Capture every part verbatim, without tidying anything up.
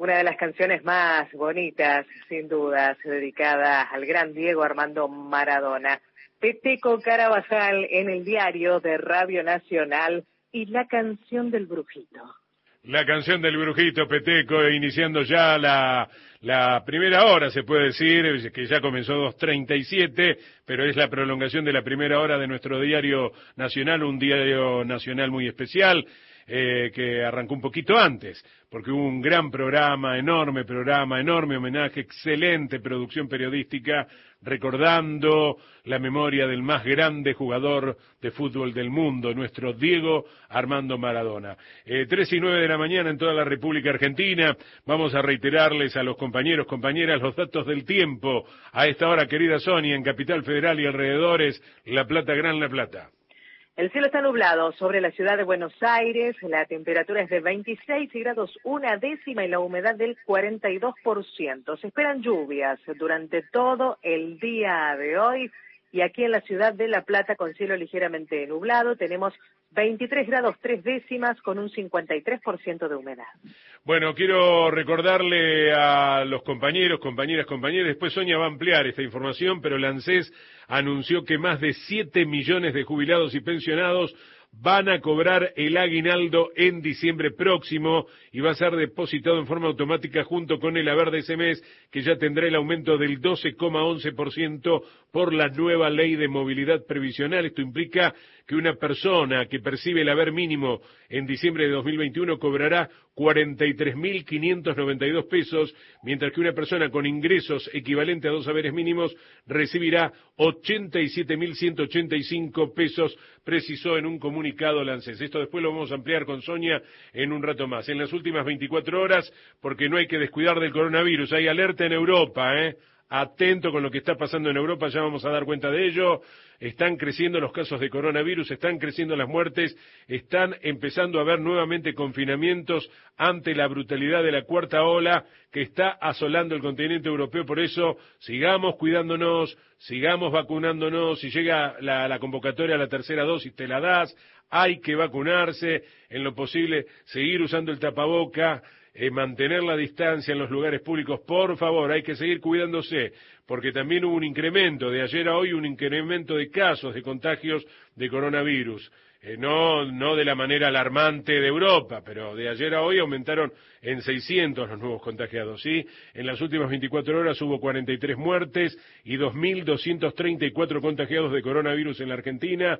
Una de las canciones más bonitas, sin dudas, dedicada al gran Diego Armando Maradona. Peteco Carabajal en el diario de Radio Nacional y la canción del Brujito. La canción del Brujito, Peteco, iniciando ya la, la primera hora, se puede decir, que ya comenzó dos treinta y siete, pero es la prolongación de la primera hora de nuestro diario nacional, un diario nacional muy especial, eh, que arrancó un poquito antes, porque hubo un gran programa, enorme programa, enorme homenaje, excelente producción periodística, recordando la memoria del más grande jugador de fútbol del mundo, nuestro Diego Armando Maradona. Eh, tres y nueve de la mañana en toda la República Argentina. Vamos a reiterarles a los compañeros, compañeras, los datos del tiempo. A esta hora, querida Sonia, en Capital Federal y alrededores, La Plata, Gran La Plata. El cielo está nublado sobre la ciudad de Buenos Aires, la temperatura es de veintiséis grados una décima y la humedad del cuarenta y dos por ciento. Se esperan lluvias durante todo el día de hoy y aquí en la ciudad de La Plata con cielo ligeramente nublado tenemos veintitrés grados tres décimas con un cincuenta y tres por ciento de humedad. Bueno, quiero recordarle a los compañeros, compañeras, compañeros, después Sonia va a ampliar esta información, pero la ANSES anunció que más de siete millones de jubilados y pensionados van a cobrar el aguinaldo en diciembre próximo y va a ser depositado en forma automática junto con el haber de ese mes, que ya tendrá el aumento del doce coma once por ciento por la nueva ley de movilidad previsional. Esto implica que una persona que percibe el haber mínimo en diciembre de dos mil veintiuno cobrará cuarenta y tres mil quinientos noventa y dos pesos, mientras que una persona con ingresos equivalentes a dos haberes mínimos recibirá ochenta y siete mil ciento ochenta y cinco pesos, precisó en un comunicado la ANSES. Esto después lo vamos a ampliar con Sonia en un rato más. En las últimas veinticuatro horas, porque no hay que descuidar del coronavirus, hay alerta en Europa, ¿eh? Atento con lo que está pasando en Europa, ya vamos a dar cuenta de ello. Están creciendo los casos de coronavirus, están creciendo las muertes, están empezando a haber nuevamente confinamientos ante la brutalidad de la cuarta ola que está asolando el continente europeo. Por eso, sigamos cuidándonos, sigamos vacunándonos. Si llega la, la convocatoria a la tercera dosis, te la das. Hay que vacunarse, en lo posible seguir usando el tapaboca, Eh, mantener la distancia en los lugares públicos, por favor, hay que seguir cuidándose, porque también hubo un incremento, de ayer a hoy, un incremento de casos de contagios de coronavirus, eh, no, no de la manera alarmante de Europa, pero de ayer a hoy aumentaron en seiscientos los nuevos contagiados, ¿sí? En las últimas veinticuatro horas hubo cuarenta y tres muertes y dos mil doscientos treinta y cuatro contagiados de coronavirus en la Argentina.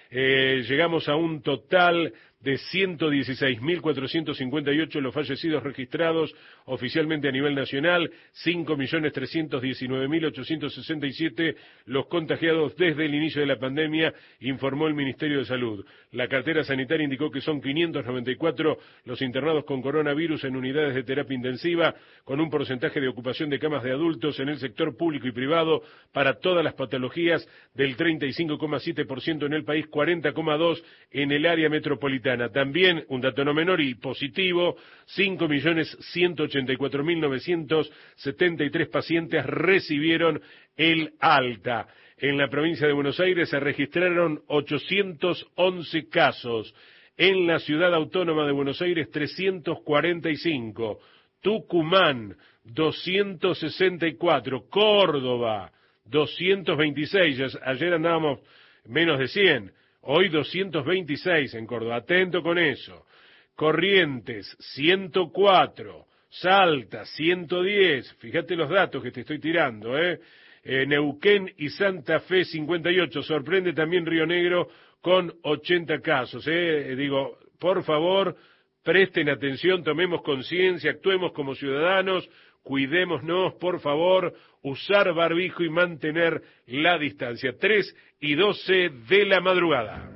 Eh, llegamos a un total de ciento dieciséis mil cuatrocientos cincuenta y ocho los fallecidos registrados oficialmente a nivel nacional, cinco millones trescientos diecinueve mil ochocientos sesenta y siete los contagiados desde el inicio de la pandemia, informó el Ministerio de Salud. La cartera sanitaria indicó que son quinientos noventa y cuatro los internados con coronavirus en unidades de terapia intensiva, con un porcentaje de ocupación de camas de adultos en el sector público y privado para todas las patologías del treinta y cinco coma siete por ciento en el país, cuarenta coma dos por ciento en el área metropolitana. También, un dato no menor y positivo, cinco millones ciento ochenta y cuatro mil novecientos setenta y tres pacientes recibieron el alta. En la provincia de Buenos Aires se registraron ochocientos once casos. En la ciudad autónoma de Buenos Aires, trescientos cuarenta y cinco. Tucumán, doscientos sesenta y cuatro. Córdoba, doscientos veintiséis. Ayer andábamos menos de cien. Hoy doscientos veintiséis en Córdoba, atento con eso. Corrientes, ciento cuatro. Salta, ciento diez. Fíjate los datos que te estoy tirando, ¿eh? eh Neuquén y Santa Fe, cincuenta y ocho. Sorprende también Río Negro con ochenta casos, ¿eh? Digo, por favor, presten atención, tomemos conciencia, actuemos como ciudadanos, cuidémonos, por favor, usar barbijo y mantener la distancia. tres y doce de la madrugada.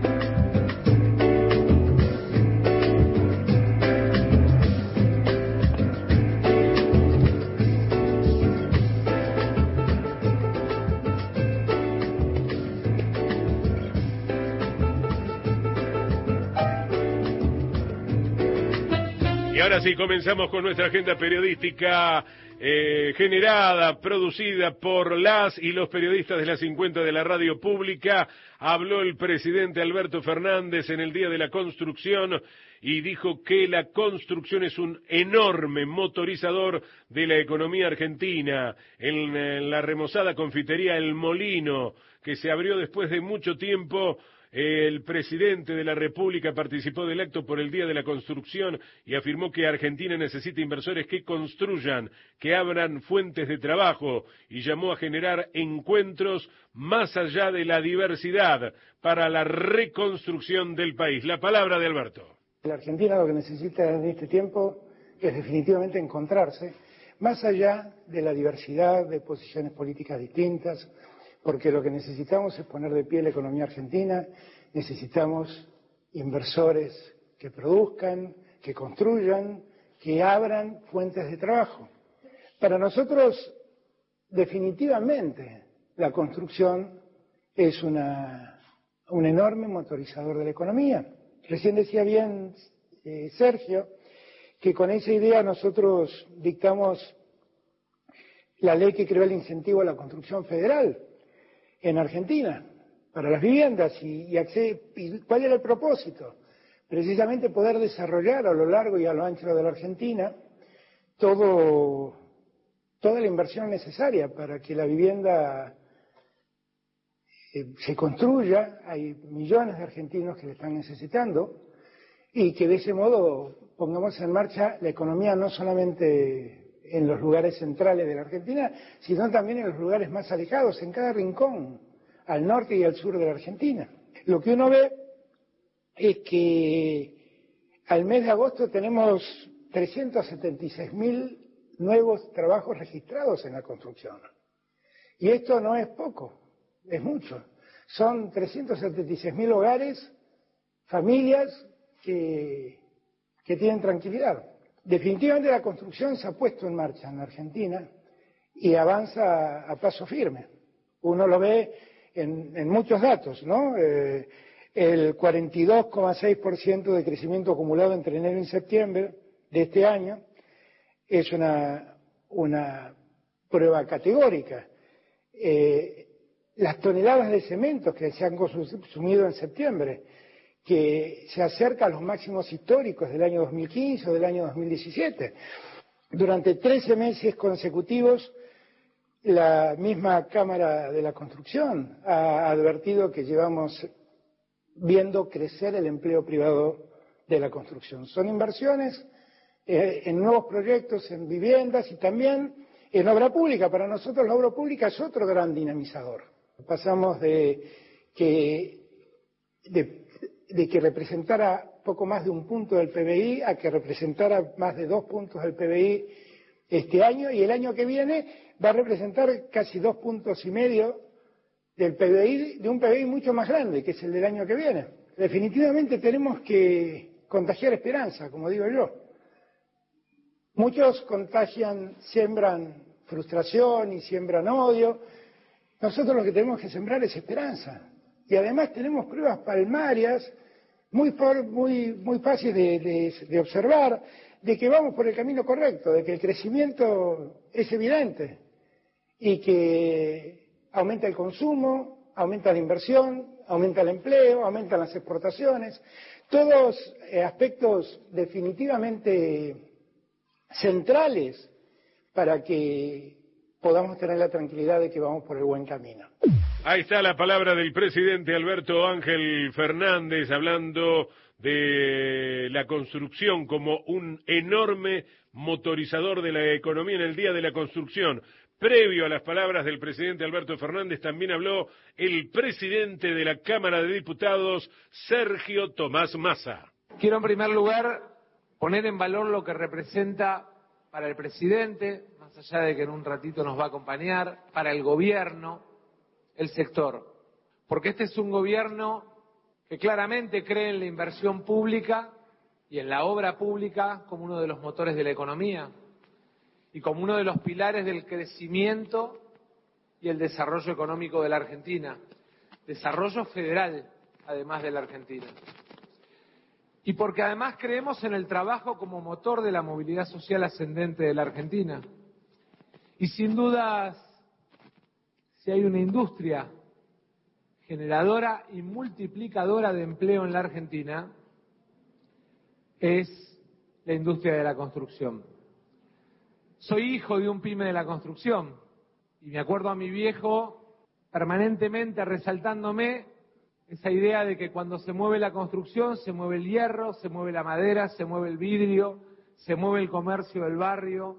Y ahora sí, comenzamos con nuestra agenda periodística eh, generada, producida por las y los periodistas de la cincuenta de la radio pública. Habló el presidente Alberto Fernández en el Día de la Construcción y dijo que la construcción es un enorme motorizador de la economía argentina. En, en la remozada confitería El Molino, que se abrió después de mucho tiempo, el presidente de la República participó del acto por el Día de la Construcción y afirmó que Argentina necesita inversores que construyan, que abran fuentes de trabajo, y llamó a generar encuentros más allá de la diversidad para la reconstrucción del país. La palabra de Alberto. La Argentina lo que necesita en este tiempo es definitivamente encontrarse, más allá de la diversidad de posiciones políticas distintas, porque lo que necesitamos es poner de pie la economía argentina, necesitamos inversores que produzcan, que construyan, que abran fuentes de trabajo. Para nosotros, definitivamente, la construcción es una, un enorme motorizador de la economía. Recién decía bien eh, Sergio, que con esa idea nosotros dictamos la ley que creó el incentivo a la construcción federal en Argentina, para las viviendas, y, y, y ¿cuál era el propósito? Precisamente poder desarrollar a lo largo y a lo ancho de la Argentina todo, toda la inversión necesaria para que la vivienda eh, se construya. Hay millones de argentinos que le están necesitando, y que de ese modo pongamos en marcha la economía no solamente en los lugares centrales de la Argentina, sino también en los lugares más alejados, en cada rincón, al norte y al sur de la Argentina. Lo que uno ve es que al mes de agosto tenemos trescientos setenta y seis mil nuevos trabajos registrados en la construcción. Y esto no es poco, es mucho. Son trescientos setenta y seis mil hogares, familias que, que tienen tranquilidad. Definitivamente la construcción se ha puesto en marcha en la Argentina y avanza a paso firme. Uno lo ve en, en muchos datos, ¿no? Eh, el cuarenta y dos coma seis por ciento de crecimiento acumulado entre enero y septiembre de este año es una, una prueba categórica. Eh, las toneladas de cemento que se han consumido en septiembre, que se acerca a los máximos históricos del año dos mil quince o del año dos mil diecisiete. Durante trece meses consecutivos, la misma Cámara de la Construcción ha advertido que llevamos viendo crecer el empleo privado de la construcción. Son inversiones eh, en nuevos proyectos, en viviendas y también en obra pública. Para nosotros la obra pública es otro gran dinamizador. Pasamos de que, de, de que representara poco más de un punto del P B I a que representara más de dos puntos del P B I este año, y el año que viene va a representar casi dos puntos y medio del P B I, de un P B I mucho más grande, que es el del año que viene. Definitivamente tenemos que contagiar esperanza, como digo yo. Muchos contagian, siembran frustración y siembran odio. Nosotros lo que tenemos que sembrar es esperanza. Y además tenemos pruebas palmarias muy, muy, muy fáciles de, de, de observar, de que vamos por el camino correcto, de que el crecimiento es evidente y que aumenta el consumo, aumenta la inversión, aumenta el empleo, aumentan las exportaciones, todos eh, aspectos definitivamente centrales para que podamos tener la tranquilidad de que vamos por el buen camino. Ahí está la palabra del presidente Alberto Ángel Fernández, hablando de la construcción como un enorme motorizador de la economía en el Día de la Construcción. Previo a las palabras del presidente Alberto Fernández, también habló el presidente de la Cámara de Diputados, Sergio Tomás Massa. Quiero en primer lugar poner en valor lo que representa para el presidente, más allá de que en un ratito nos va a acompañar, para el gobierno, el sector. Porque este es un gobierno que claramente cree en la inversión pública y en la obra pública como uno de los motores de la economía y como uno de los pilares del crecimiento y el desarrollo económico de la Argentina, desarrollo federal, además de la Argentina. Y porque además creemos en el trabajo como motor de la movilidad social ascendente de la Argentina. Y sin dudas, si hay una industria generadora y multiplicadora de empleo en la Argentina, es la industria de la construcción. Soy hijo de un pyme de la construcción y me acuerdo a mi viejo permanentemente resaltándome esa idea de que cuando se mueve la construcción, se mueve el hierro, se mueve la madera, se mueve el vidrio, se mueve el comercio del barrio,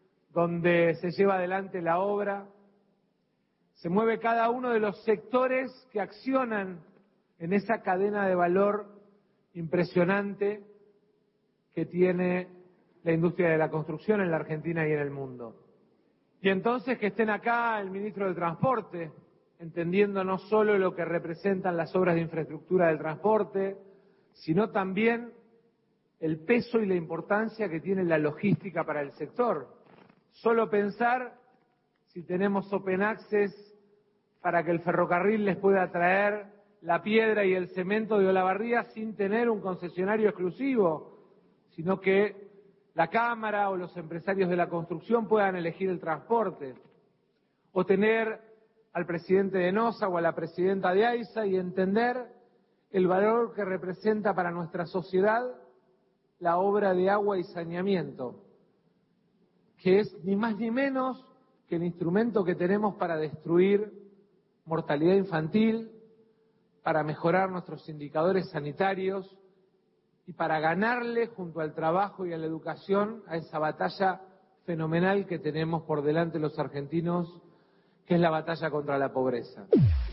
donde se lleva adelante la obra, se mueve cada uno de los sectores que accionan en esa cadena de valor impresionante que tiene la industria de la construcción en la Argentina y en el mundo. Y entonces que estén acá el ministro de Transporte, entendiendo no solo lo que representan las obras de infraestructura del transporte, sino también el peso y la importancia que tiene la logística para el sector. Solo pensar si tenemos open access para que el ferrocarril les pueda traer la piedra y el cemento de Olavarría sin tener un concesionario exclusivo, sino que la Cámara o los empresarios de la construcción puedan elegir el transporte, o tener al presidente de NOSA o a la presidenta de AISA y entender el valor que representa para nuestra sociedad la obra de agua y saneamiento, que es ni más ni menos que el instrumento que tenemos para destruir mortalidad infantil, para mejorar nuestros indicadores sanitarios y para ganarle junto al trabajo y a la educación a esa batalla fenomenal que tenemos por delante los argentinos, que es la batalla contra la pobreza.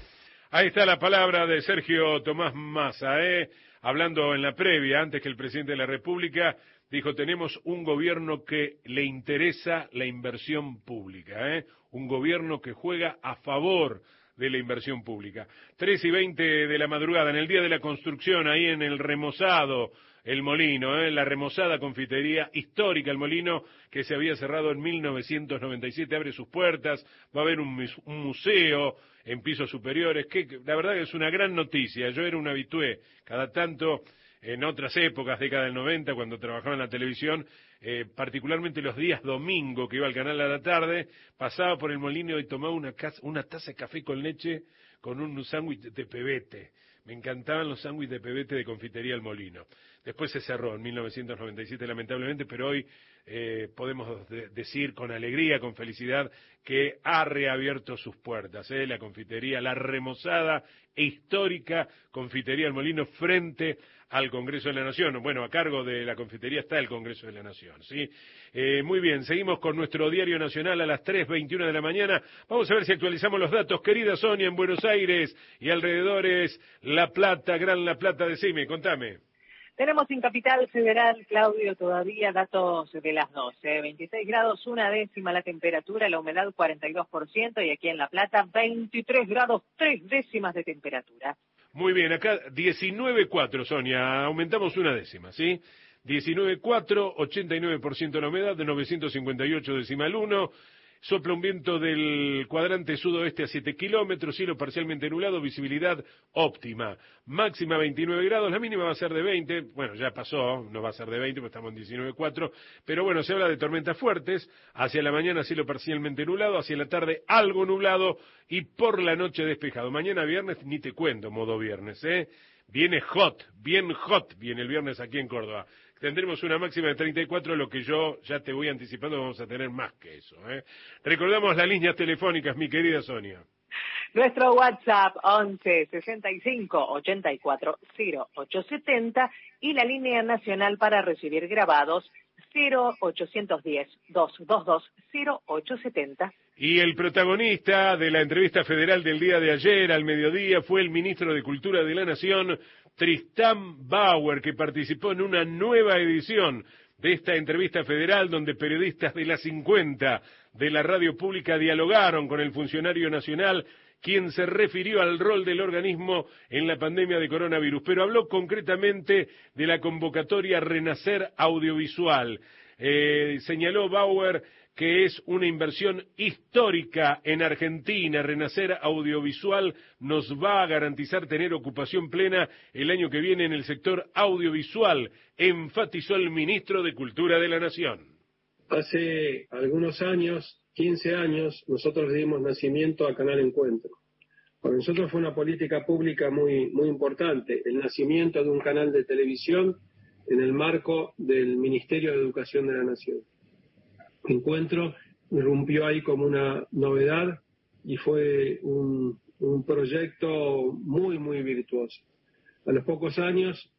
Ahí está la palabra de Sergio Tomás Massa, ¿eh? Hablando en la previa, antes que el presidente de la República, dijo, tenemos un gobierno que le interesa la inversión pública, ¿eh? Un gobierno que juega a favor de la inversión pública. Tres y veinte de la madrugada, en el día de la construcción, ahí en el remozado, el Molino, ¿eh? La remozada confitería histórica, el Molino, que se había cerrado en mil novecientos noventa y siete, abre sus puertas, va a haber un, un museo en pisos superiores, que la verdad que es una gran noticia. Yo era un habitué, cada tanto, en otras épocas, década del noventa, cuando trabajaba en la televisión, eh, particularmente los días domingo, que iba al canal a la tarde, pasaba por el Molino y tomaba una, casa, una taza de café con leche con un sándwich de pebete. Me encantaban los sándwiches de pebete de confitería El Molino. Después se cerró en mil novecientos noventa y siete, lamentablemente, pero hoy eh, podemos de decir con alegría, con felicidad, que ha reabierto sus puertas, ¿eh? La confitería, la remozada e histórica confitería El Molino frente al Congreso de la Nación. Bueno, a cargo de la confitería está el Congreso de la Nación, ¿sí? Eh, muy bien, seguimos con nuestro diario nacional a las tres veintiuno de la mañana. Vamos a ver si actualizamos los datos. Querida Sonia, en Buenos Aires y alrededores, La Plata, Gran La Plata, decime, contame. Tenemos en Capital Federal, Claudio, todavía datos de las doce, veintiséis grados, una décima la temperatura, la humedad cuarenta y dos por ciento y aquí en La Plata veintitrés grados, tres décimas de temperatura. Muy bien, acá diecinueve coma cuatro, Sonia, aumentamos una décima, ¿sí? diecinueve coma cuatro, ochenta y nueve por ciento la humedad, de novecientos cincuenta y ocho decimal uno. Sopla un viento del cuadrante sudoeste a siete kilómetros, cielo parcialmente nublado, visibilidad óptima. Máxima veintinueve grados, la mínima va a ser de veinte, bueno, ya pasó, no va a ser de veinte, porque estamos en diecinueve coma cuatro, pero bueno, se habla de tormentas fuertes, hacia la mañana cielo parcialmente nublado, hacia la tarde algo nublado y por la noche despejado. Mañana viernes, ni te cuento, modo viernes, ¿eh? Viene hot, bien hot, viene el viernes aquí en Córdoba. Tendremos una máxima de treinta y cuatro, lo que yo ya te voy anticipando, vamos a tener más que eso, ¿eh? Recordamos las líneas telefónicas, mi querida Sonia. Nuestro WhatsApp once sesenta y cinco ochenta y cuatro cero ocho setenta y la línea nacional para recibir grabados cero ochocientos diez, doscientos veintidós, cero ochocientos setenta. Y el protagonista de la entrevista federal del día de ayer al mediodía fue el ministro de Cultura de la Nación, Tristán Bauer, que participó en una nueva edición de esta entrevista federal donde periodistas de las cincuenta de la radio pública dialogaron con el funcionario nacional, quien se refirió al rol del organismo en la pandemia de coronavirus, pero habló concretamente de la convocatoria Renacer Audiovisual. Eh, señaló Bauer que es una inversión histórica en Argentina. Renacer Audiovisual nos va a garantizar tener ocupación plena el año que viene en el sector audiovisual, enfatizó el ministro de Cultura de la Nación. Hace algunos años, quince años, nosotros le dimos nacimiento a Canal Encuentro. Para nosotros fue una política pública muy, muy importante, el nacimiento de un canal de televisión en el marco del Ministerio de Educación de la Nación. El encuentro irrumpió ahí como una novedad y fue un, un proyecto muy, muy virtuoso. A los pocos años,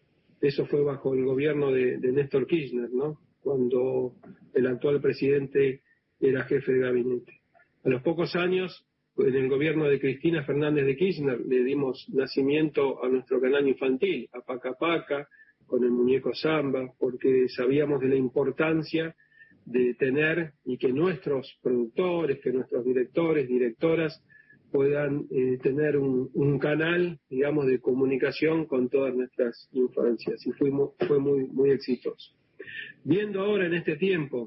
eso fue bajo el gobierno de, de Néstor Kirchner, ¿no? Cuando el actual presidente era jefe de gabinete. A los pocos años, en el gobierno de Cristina Fernández de Kirchner, le dimos nacimiento a nuestro canal infantil, a Paca Paca, con el muñeco Samba, porque sabíamos de la importancia de tener y que nuestros productores, que nuestros directores, directoras, puedan eh, tener un, un canal, digamos, de comunicación con todas nuestras infancias. Y fuimos, fue muy, muy exitoso. Viendo ahora en este tiempo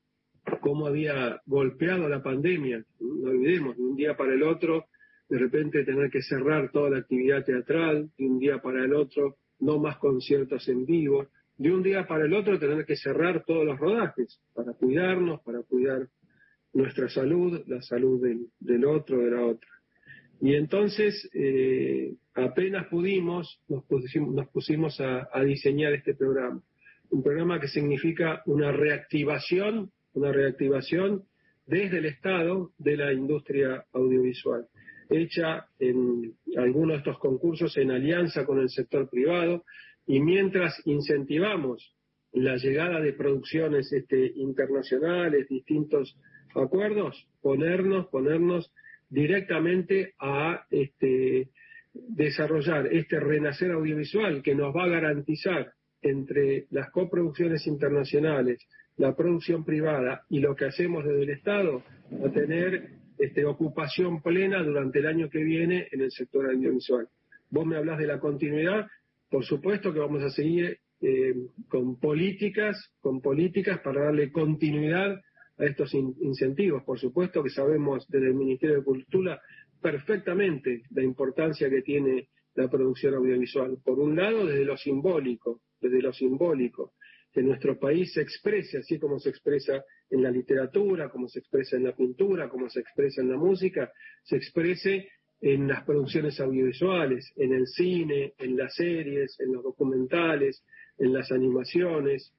cómo había golpeado la pandemia, no olvidemos, de un día para el otro, de repente tener que cerrar toda la actividad teatral, de un día para el otro, no más conciertos en vivo, de un día para el otro tener que cerrar todos los rodajes, para cuidarnos, para cuidar nuestra salud, la salud del, del otro, de la otra. Y entonces, eh, apenas pudimos, nos pusimos, nos pusimos a, a diseñar este programa. Un programa que significa una reactivación, una reactivación desde el Estado de la industria audiovisual, hecha en algunos de estos concursos en alianza con el sector privado, y mientras incentivamos la llegada de producciones este, internacionales, distintos acuerdos, ponernos, ponernos directamente a este, desarrollar este renacer audiovisual que nos va a garantizar entre las coproducciones internacionales, la producción privada y lo que hacemos desde el Estado, a tener este, ocupación plena durante el año que viene en el sector audiovisual. Vos me hablás de la continuidad, por supuesto que vamos a seguir eh, con políticas, con políticas para darle continuidad a estos in- incentivos. Por supuesto que sabemos desde el Ministerio de Cultura perfectamente la importancia que tiene la producción audiovisual. Por un lado, desde lo simbólico, desde lo simbólico, que nuestro país se exprese así como se expresa en la literatura, como se expresa en la pintura, como se expresa en la música, se exprese en las producciones audiovisuales, en el cine, en las series, en los documentales, en las animaciones.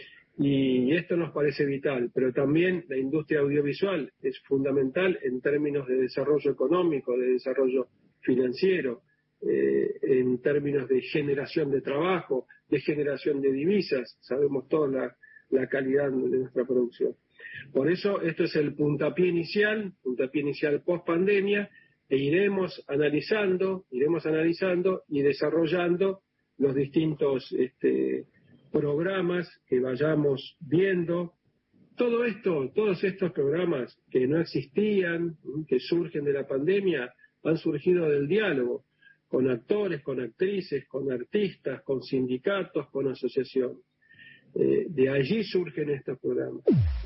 Y esto nos parece vital, pero también la industria audiovisual es fundamental en términos de desarrollo económico, de desarrollo financiero, eh, en términos de generación de trabajo, de generación de divisas. Sabemos toda la, la calidad de nuestra producción. Por eso esto es el puntapié inicial, puntapié inicial post pandemia, e iremos analizando, iremos analizando y desarrollando los distintos este, programas que vayamos viendo. Todo esto, todos estos programas que no existían, que surgen de la pandemia, han surgido del diálogo con actores, con actrices, con artistas, con sindicatos, con asociaciones. Eh, de allí surgen estos programas.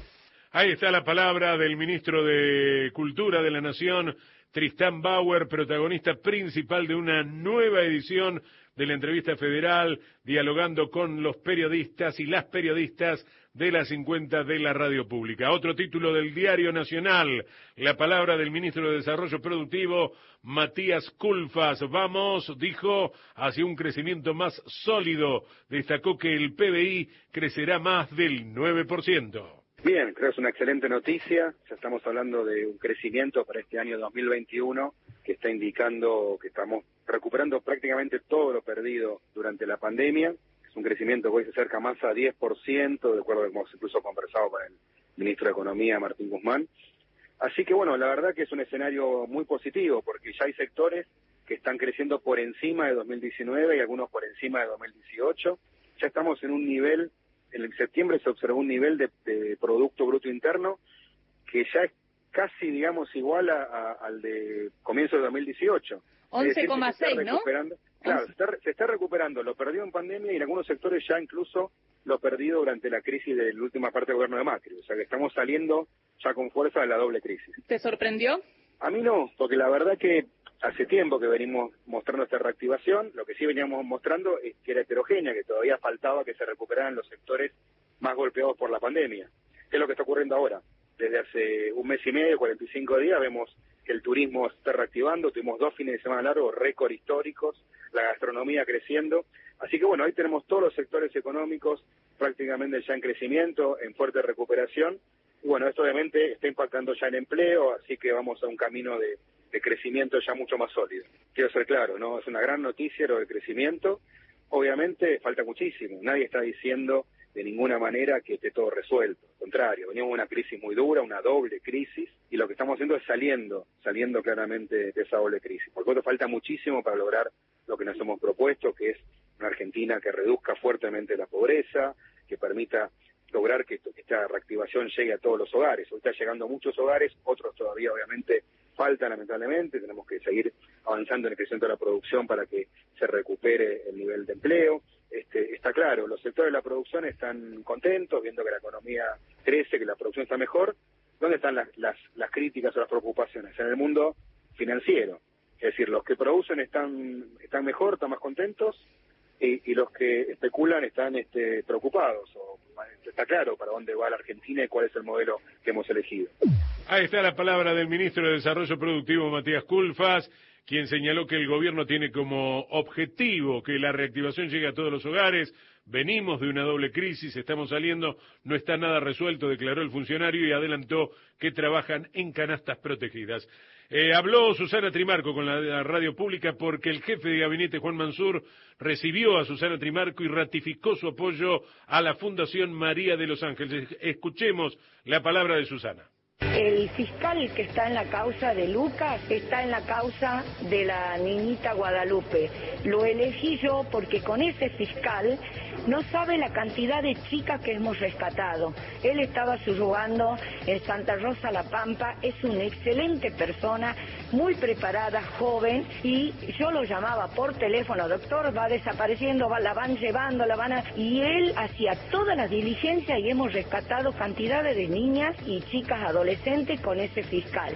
Ahí está la palabra del ministro de Cultura de la Nación, Tristán Bauer, protagonista principal de una nueva edición de la entrevista federal, dialogando con los periodistas y las periodistas de las cincuenta de la radio pública. Otro título del Diario Nacional, la palabra del ministro de Desarrollo Productivo, Matías Culfas. Vamos, dijo, hacia un crecimiento más sólido. Destacó que el P B I crecerá más del nueve por ciento. Bien, creo que es una excelente noticia. Ya estamos hablando de un crecimiento para este año dos mil veintiuno que está indicando que estamos recuperando prácticamente todo lo perdido durante la pandemia. Es un crecimiento que hoy se acerca más a diez por ciento, de acuerdo a lo que hemos incluso conversado con el ministro de Economía, Martín Guzmán. Así que bueno, la verdad que es un escenario muy positivo, porque ya hay sectores que están creciendo por encima de dos mil diecinueve y algunos por encima de dos mil dieciocho. Ya estamos en un nivel, en septiembre se observó un nivel de, de Producto Bruto Interno que ya es casi, digamos, igual a, a, al de comienzo de dos mil dieciocho. once coma seis, ¿no? Claro, se está, se está recuperando lo perdido en pandemia y en algunos sectores ya incluso lo perdido durante la crisis de la última parte del gobierno de Macri. O sea que estamos saliendo ya con fuerza de la doble crisis. ¿Te sorprendió? A mí no, porque la verdad que hace tiempo que venimos mostrando esta reactivación. Lo que sí veníamos mostrando es que era heterogénea, que todavía faltaba que se recuperaran los sectores más golpeados por la pandemia. ¿Qué es lo que está ocurriendo ahora? Desde hace un mes y medio, cuarenta y cinco días, vemos que el turismo se está reactivando, tuvimos dos fines de semana largos, récord históricos, la gastronomía creciendo, así que bueno, ahí tenemos todos los sectores económicos prácticamente ya en crecimiento, en fuerte recuperación, y bueno, esto obviamente está impactando ya en empleo, así que vamos a un camino de, de crecimiento ya mucho más sólido. Quiero ser claro, ¿no? Es una gran noticia lo del crecimiento, obviamente falta muchísimo, nadie está diciendo de ninguna manera que esté todo resuelto, al contrario, venimos de una crisis muy dura, una doble crisis, y lo que estamos haciendo es saliendo, saliendo claramente de esa doble crisis. Por lo tanto, falta muchísimo para lograr lo que nos hemos propuesto, que es una Argentina que reduzca fuertemente la pobreza, que permita lograr que, esto, que esta reactivación llegue a todos los hogares. Hoy está llegando a muchos hogares, otros todavía obviamente faltan lamentablemente, tenemos que seguir avanzando en el crecimiento de la producción para que se recupere el nivel de empleo. Este, está claro, los sectores de la producción están contentos, viendo que la economía crece, que la producción está mejor. ¿Dónde están las, las, las críticas o las preocupaciones? En el mundo financiero. Es decir, los que producen están, están mejor, están más contentos, y, y los que especulan están este, preocupados. O, está claro para dónde va la Argentina y cuál es el modelo que hemos elegido. Ahí está la palabra del ministro de Desarrollo Productivo, Matías Culfas, quien señaló que el gobierno tiene como objetivo que la reactivación llegue a todos los hogares. Venimos de una doble crisis, estamos saliendo, no está nada resuelto, declaró el funcionario y adelantó que trabajan en canastas protegidas. Eh, habló Susana Trimarco con la, la radio pública porque el jefe de gabinete, Juan Mansur, recibió a Susana Trimarco y ratificó su apoyo a la Fundación María de los Ángeles. Escuchemos la palabra de Susana. El fiscal que está en la causa de Lucas está en la causa de la niñita Guadalupe. Lo elegí yo porque con ese fiscal no sabe la cantidad de chicas que hemos rescatado. Él estaba subyugando en Santa Rosa La Pampa, es una excelente persona, muy preparada, joven, y yo lo llamaba por teléfono, doctor, va desapareciendo, va, la van llevando, la van a... Y él hacía todas las diligencias y hemos rescatado cantidades de niñas y chicas adolescentes con ese fiscal.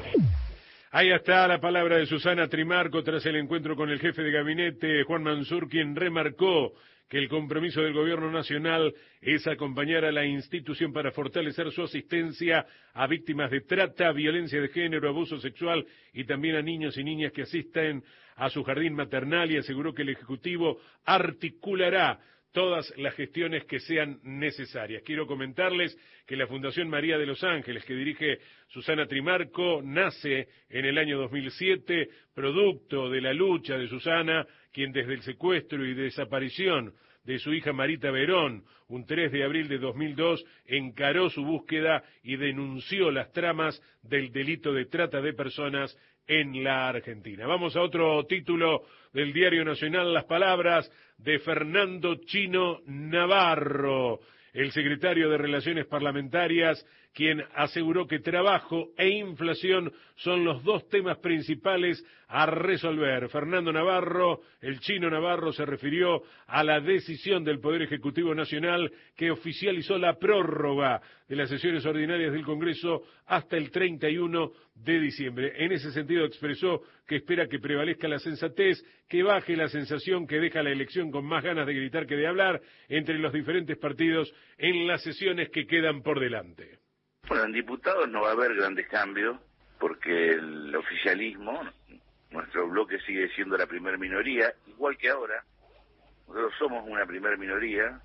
Ahí está la palabra de Susana Trimarco tras el encuentro con el jefe de gabinete, Juan Mansur, quien remarcó que el compromiso del gobierno nacional es acompañar a la institución para fortalecer su asistencia a víctimas de trata, violencia de género, abuso sexual y también a niños y niñas que asisten a su jardín maternal, y aseguró que el Ejecutivo articulará todas las gestiones que sean necesarias. Quiero comentarles que la Fundación María de los Ángeles, que dirige Susana Trimarco, nace en el año dos mil siete, producto de la lucha de Susana, quien desde el secuestro y desaparición de su hija Marita Verón, un tres de abril de dos mil dos, encaró su búsqueda y denunció las tramas del delito de trata de personas en la Argentina. Vamos a otro título del Diario Nacional, las palabras de Fernando Chino Navarro, el secretario de Relaciones Parlamentarias, quien aseguró que trabajo e inflación son los dos temas principales a resolver. Fernando Navarro, el Chino Navarro, se refirió a la decisión del Poder Ejecutivo Nacional que oficializó la prórroga de las sesiones ordinarias del Congreso hasta el treinta y uno de diciembre. En ese sentido expresó que espera que prevalezca la sensatez, que baje la sensación que deja la elección con más ganas de gritar que de hablar entre los diferentes partidos en las sesiones que quedan por delante. Bueno, en diputados no va a haber grandes cambios porque el oficialismo, nuestro bloque sigue siendo la primer minoría, igual que ahora. Nosotros somos una primer minoría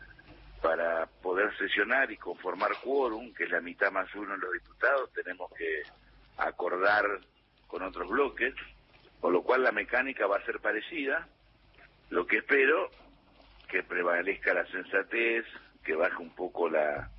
para poder sesionar y conformar quórum, que es la mitad más uno en los diputados, tenemos que acordar con otros bloques, con lo cual la mecánica va a ser parecida. Lo que espero, que prevalezca la sensatez, que baje un poco la...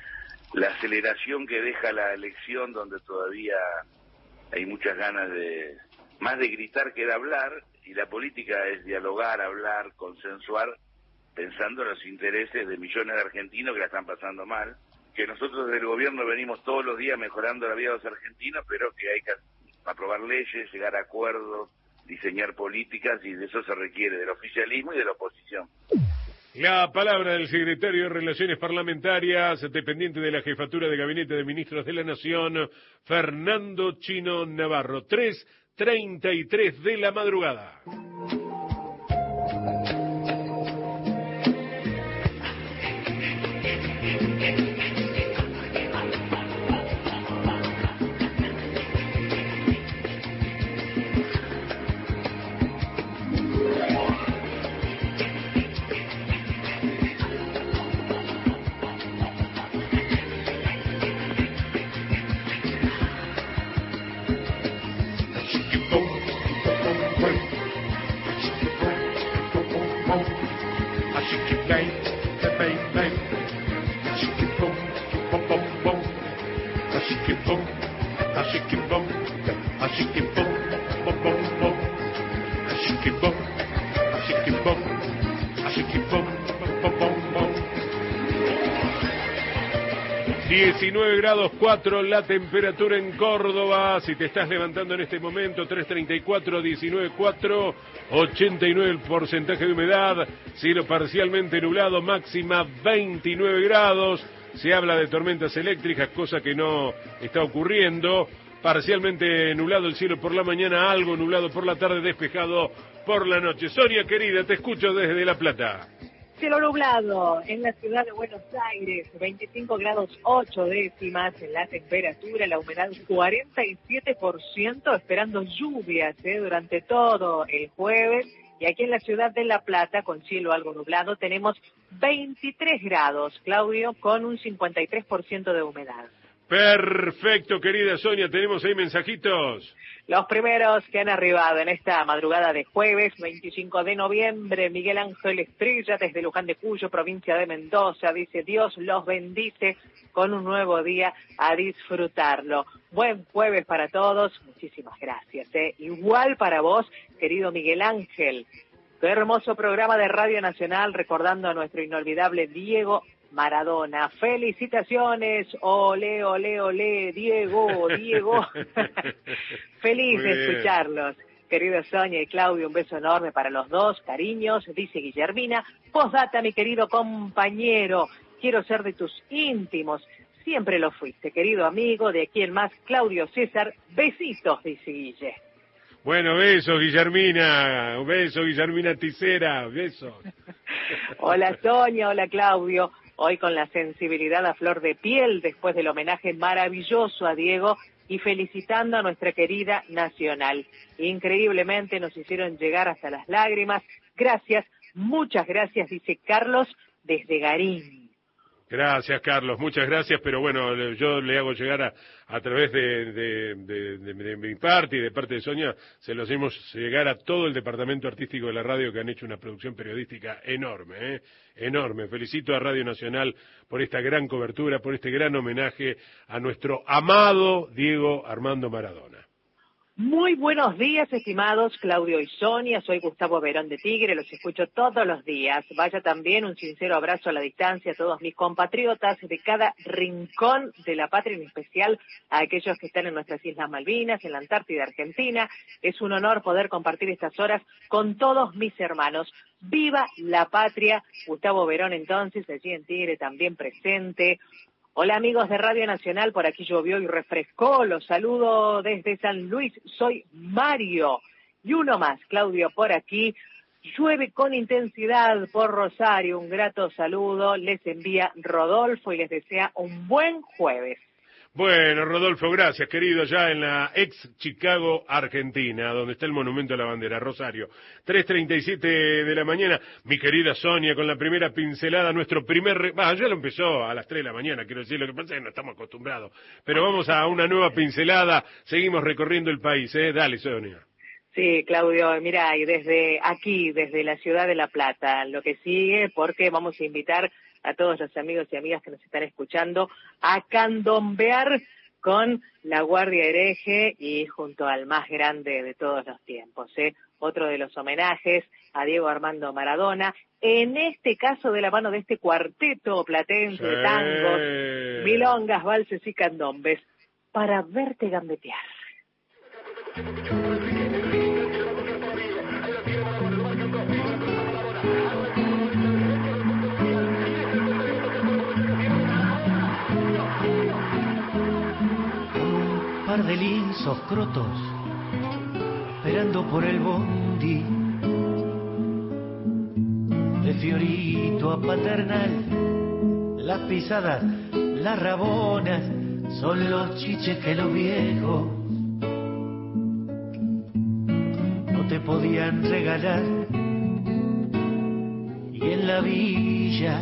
la aceleración que deja la elección, donde todavía hay muchas ganas de, más de gritar que de hablar, y la política es dialogar, hablar, consensuar, pensando en los intereses de millones de argentinos que la están pasando mal, que nosotros del gobierno venimos todos los días mejorando la vida de los argentinos, pero que hay que aprobar leyes, llegar a acuerdos, diseñar políticas, y de eso se requiere del oficialismo y de la oposición. La palabra del secretario de Relaciones Parlamentarias, dependiente de la Jefatura de Gabinete de Ministros de la Nación, Fernando Chino Navarro. tres treinta y tres de la madrugada. bom, así que bem, bem, bem, así que bom, bom, bom, bom, así que bom, así que bom, así que bom, bom, bom, bom, así que bom, así que bom, así que bom, bom, bom, bom. diecinueve grados cuatro la temperatura en Córdoba. Si te estás levantando en este momento, tres treinta y cuatro, diecinueve cuatro, ochenta y nueve el porcentaje de humedad, cielo parcialmente nublado, máxima veintinueve grados. Se habla de tormentas eléctricas, cosa que no está ocurriendo. Parcialmente nublado el cielo por la mañana, algo nublado por la tarde, despejado por la noche. Sonia, querida, te escucho desde La Plata. Cielo nublado en la ciudad de Buenos Aires, veinticinco grados ocho décimas en la temperatura, la humedad cuarenta y siete por ciento, esperando lluvias ¿eh? durante todo el jueves. Y aquí en la ciudad de La Plata, con cielo algo nublado, tenemos veintitrés grados, Claudio, con un cincuenta y tres por ciento de humedad. Perfecto, querida Sonia, tenemos ahí mensajitos. Los primeros que han arribado en esta madrugada de jueves, veinticinco de noviembre, Miguel Ángel Estrella, desde Luján de Cuyo, provincia de Mendoza, dice: Dios los bendice con un nuevo día, a disfrutarlo. Buen jueves para todos, muchísimas gracias. ¿eh? Igual para vos, querido Miguel Ángel. Qué hermoso programa de Radio Nacional, recordando a nuestro inolvidable Diego Maradona. Felicitaciones, ole, ole, ole, Diego, Diego. Feliz de escucharlos. Querido Sonia y Claudio, un beso enorme para los dos, cariños, dice Guillermina. Postdata, mi querido compañero, quiero ser de tus íntimos. Siempre lo fuiste, querido amigo, de aquí en más, Claudio César. Besitos, dice Guille. Bueno, besos, Guillermina. Un beso, Guillermina Ticera. Besos. Hola, Sonia. Hola, Claudio. Hoy con la sensibilidad a flor de piel, después del homenaje maravilloso a Diego y felicitando a nuestra querida Nacional. Increíblemente nos hicieron llegar hasta las lágrimas. Gracias, muchas gracias, dice Carlos desde Garín. Gracias, Carlos, muchas gracias, pero bueno, yo le hago llegar a, a través de, de, de, de, de mi parte y de parte de Sonia, se los hacemos llegar a todo el departamento artístico de la radio, que han hecho una producción periodística enorme, ¿eh? enorme. Felicito a Radio Nacional por esta gran cobertura, por este gran homenaje a nuestro amado Diego Armando Maradona. Muy buenos días, estimados Claudio y Sonia. Soy Gustavo Verón de Tigre, los escucho todos los días. Vaya también un sincero abrazo a la distancia a todos mis compatriotas de cada rincón de la patria, en especial a aquellos que están en nuestras Islas Malvinas, en la Antártida Argentina. Es un honor poder compartir estas horas con todos mis hermanos. ¡Viva la patria! Gustavo Verón, entonces, allí en Tigre también presente. Hola amigos de Radio Nacional, por aquí llovió y refrescó, los saludo desde San Luis, soy Mario. Y uno más, Claudio, por aquí, llueve con intensidad por Rosario, un grato saludo, les envía Rodolfo y les desea un buen jueves. Bueno, Rodolfo, gracias, querido, ya en la ex Chicago, Argentina, donde está el Monumento a la Bandera, Rosario. tres treinta y siete de la mañana, mi querida Sonia, con la primera pincelada, nuestro primer... Re... Ah, ya lo empezó a las tres de la mañana, quiero decir, lo que pasa es que no estamos acostumbrados. Pero vamos a una nueva pincelada, seguimos recorriendo el país, ¿eh? Dale, Sonia. Sí, Claudio, mira, y desde aquí, desde la ciudad de La Plata, lo que sigue, porque vamos a invitar a todos los amigos y amigas que nos están escuchando a candombear con la Guardia Hereje y junto al más grande de todos los tiempos, ¿eh? Otro de los homenajes a Diego Armando Maradona, en este caso de la mano de este cuarteto platense de tangos, milongas, valses y candombes, para verte gambetear. De lienzos crotos, esperando por el bondi, de Fiorito a Paternal, las pisadas, las rabonas, son los chiches que los viejos no te podían regalar, y en la villa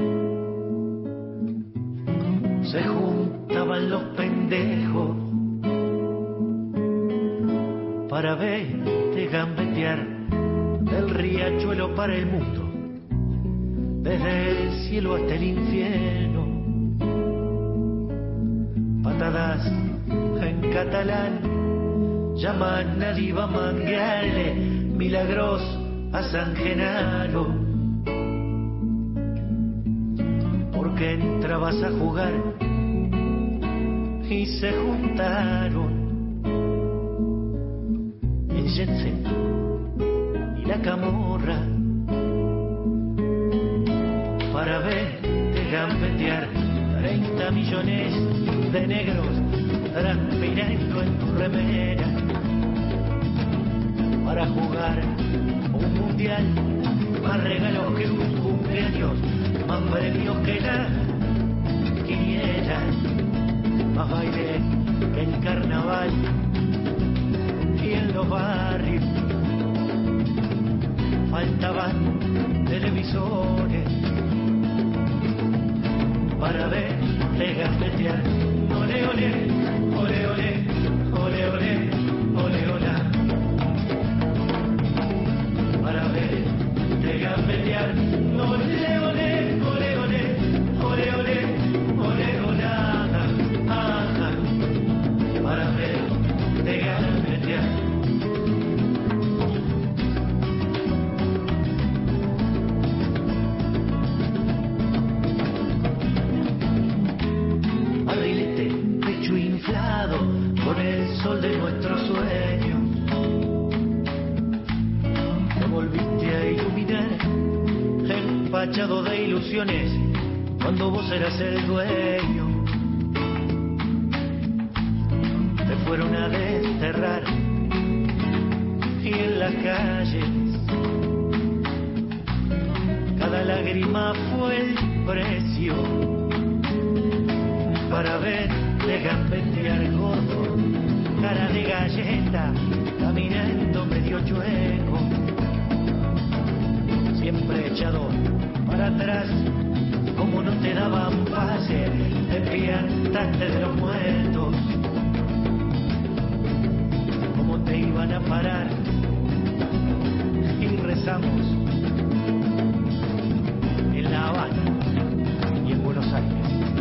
se juntaban los pendejos para verte gambetear. del riachuelo para el mundo, desde el cielo hasta el infierno. Patadas en catalán llaman a Diva Mangueale, milagros a San Genaro. Porque entrabas a jugar y se juntaron el Jetset y la Camorra para verte gambetear treinta millones de negros transpirando en tu remera, para jugar un mundial, más regalos que un cumpleaños, más premios que la quiniela, más baile que el carnaval y en los barrios faltaban televisores para verte gambetear. Ole, ole, ole, ole, ole, ole, ole, hola, para verte gambetear. Ole, ole, ole, ole, ole, ole, ole, hola, ajá, para verte gambetear. Con el sol de nuestro sueño te volviste a iluminar, empachado de ilusiones cuando vos eras el dueño. Te fueron a desterrar y en las calles cada lágrima fue el precio para verte gambetear gordo, cara de galleta, caminando medio chueco, siempre echado para atrás, como no te daban pase, te piantaste de los muertos, como te iban a parar, y rezamos en La Habana y en Buenos Aires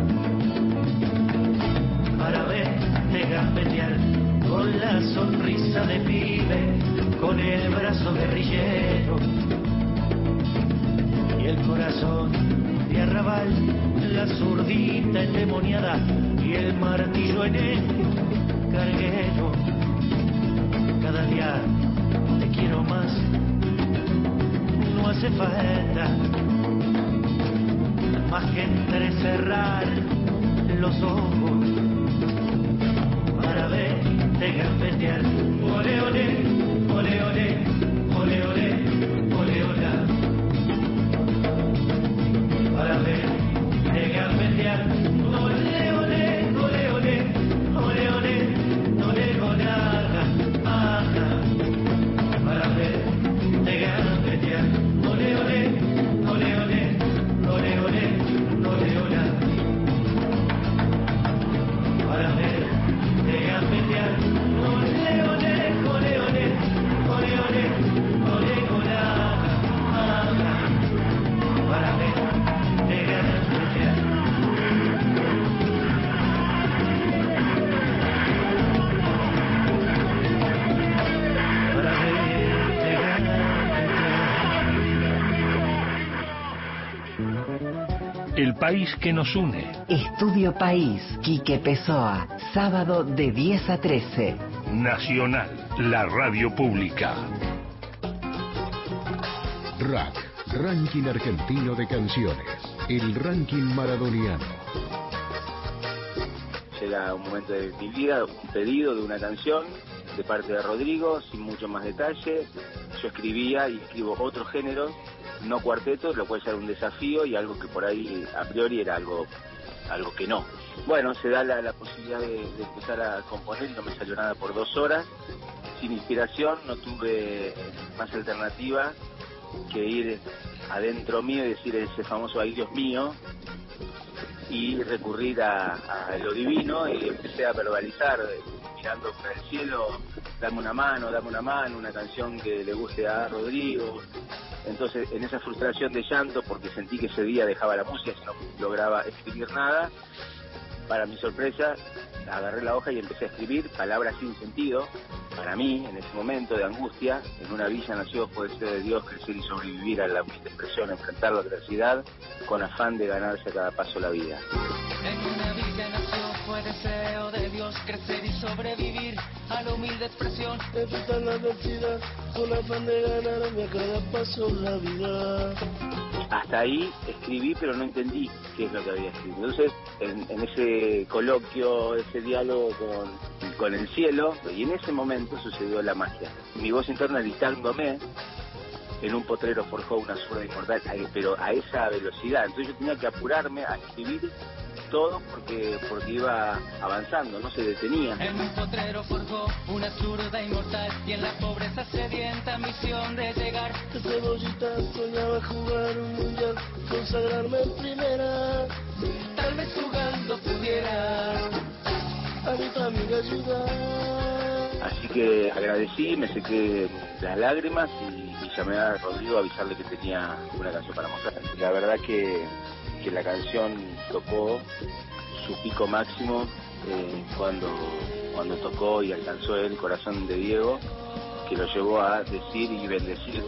para verte gambetear con la sonrisa de pibe, con el brazo guerrillero y el corazón de arrabal, la zurdita endemoniada y el martillo en el carguero. Cada día te quiero más, no hace falta más que entrecerrar los ojos para verte gambetear. Ole, ole, ole, ole, ole, ole, ole, hola, para verte gambetear. Ole, ole, ole, ole, ole, ole, ole, hola, ajá, para verte gambetear. Ole, ole, ole, ole, ole, ole, ole, hola, para ver de gambetear. Ole, ole, ole, ole, ole, ole, ole, hola, ajá, para ver de gambetear. Para ver de gambetear. El país que nos une. Estudio País, Quique Pessoa, sábado de diez a trece. Nacional, la radio pública. Rack, Ranking Argentino de Canciones. El ranking maradoniano. Llega un momento de mi vida, un pedido de una canción de parte de Rodrigo, sin mucho más detalle. Yo escribía y escribo otro género, no cuartetos, lo cual era un desafío y algo que por ahí a priori era algo algo que no. Bueno, se da la, la posibilidad de, de empezar a componer y no me salió nada por dos horas. Sin inspiración, no tuve más alternativa que ir adentro mío y decir ese famoso "ay Dios mío" y recurrir a, a lo divino, y empecé a verbalizar mirando para el cielo, dame una mano, dame una mano, una canción que le guste a Rodrigo. Entonces, en esa frustración de llanto, porque sentí que ese día dejaba la música y no lograba escribir nada, para mi sorpresa, agarré la hoja y empecé a escribir palabras sin sentido. Para mí, en ese momento de angustia, en una villa nació poder ser de Dios, crecer y sobrevivir a la humilde expresión, enfrentar la adversidad con afán de ganarse a cada paso la vida. En una villa nació fue deseo de Dios, crecer y sobrevivir a la humilde expresión, enfrentar la adversidad con afán de ganarme a cada paso la vida. Hasta ahí escribí, pero no entendí qué es lo que había escrito. Entonces, en, en ese coloquio, ese diálogo con, con el cielo, y en ese momento sucedió la magia. Mi voz interna gritándome, en un potrero forjó una zurda inmortal, pero a esa velocidad. Entonces yo tenía que apurarme a escribir todo porque porque iba avanzando, no se detenía. En un potrero forjó una zurda inmortal y en la pobreza sedienta misión de llegar. De cebollita soñaba jugar un mundial, consagrarme en primera. Tal vez jugando pudiera a mi familia ayudar. Así que agradecí, me sequé las lágrimas y, y llamé a Rodrigo a avisarle que tenía una canción para mostrar. La verdad que que la canción tocó su pico máximo eh, cuando cuando tocó y alcanzó el corazón de Diego, que lo llevó a decir y bendecir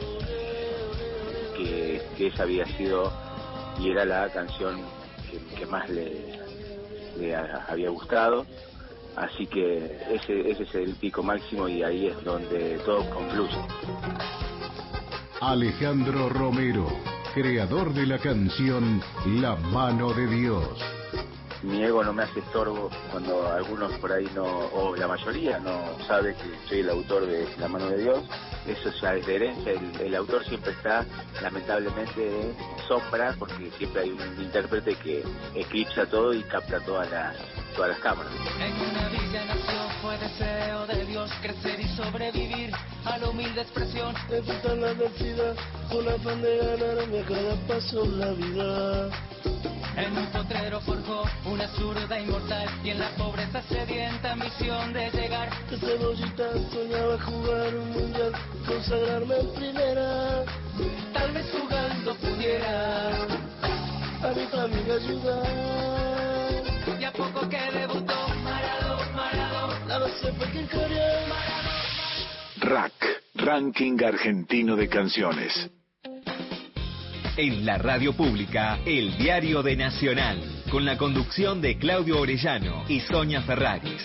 que, que esa había sido y era la canción que, que más le, le había gustado. Así que ese, ese es el pico máximo y ahí es donde todo confluye. Alejandro Romero, creador de la canción La Mano de Dios. Mi ego no me hace estorbo cuando algunos por ahí no, o la mayoría no sabe que soy el autor de La Mano de Dios. Eso ya es de herencia, el, el autor siempre está lamentablemente en sombra porque siempre hay un intérprete que eclipsa todo y capta todas las, todas las cámaras. En una villa nació fue deseo de Dios, crecer y sobrevivir a la humilde expresión, enfrentar la adversidad con afán de ganarme a cada paso la vida. En un potrero forjó una zurda inmortal y en la pobreza sedienta misión de llegar. De cebollita soñaba jugar un mundial, consagrarme en primera. Tal vez jugando pudiera a mi familia ayudar. Y a poco que debutó Maradona, Maradona, la base fue quien corrió. Rack, Ranking Argentino de Canciones. En la radio pública, el diario de Nacional, con la conducción de Claudio Orellano y Sonia Ferraris.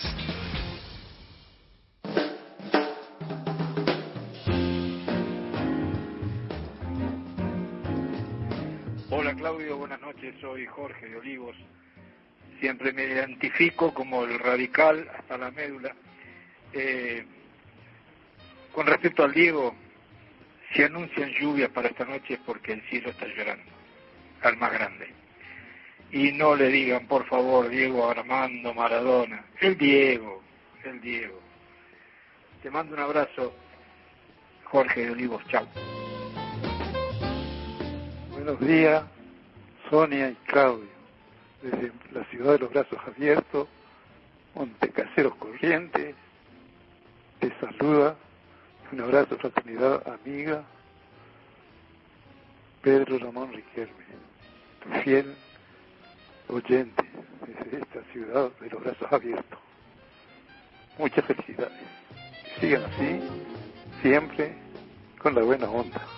Hola Claudio, buenas noches, soy Jorge de Olivos. Siempre me identifico como el radical hasta la médula. Eh, con respecto al Diego, si anuncian lluvias para esta noche es porque el cielo está llorando, al más grande. Y no le digan, por favor, Diego Armando Maradona. El Diego, el Diego. Te mando un abrazo, Jorge de Olivos, chao. Buenos días, Sonia y Claudio. Desde la ciudad de los brazos abiertos, Montecaseros Corrientes, te saluda. Un abrazo, fraternidad, amiga, Pedro Ramón Riquelme, tu fiel oyente desde esta ciudad de los brazos abiertos. Muchas felicidades. Que sigan así, siempre con la buena onda.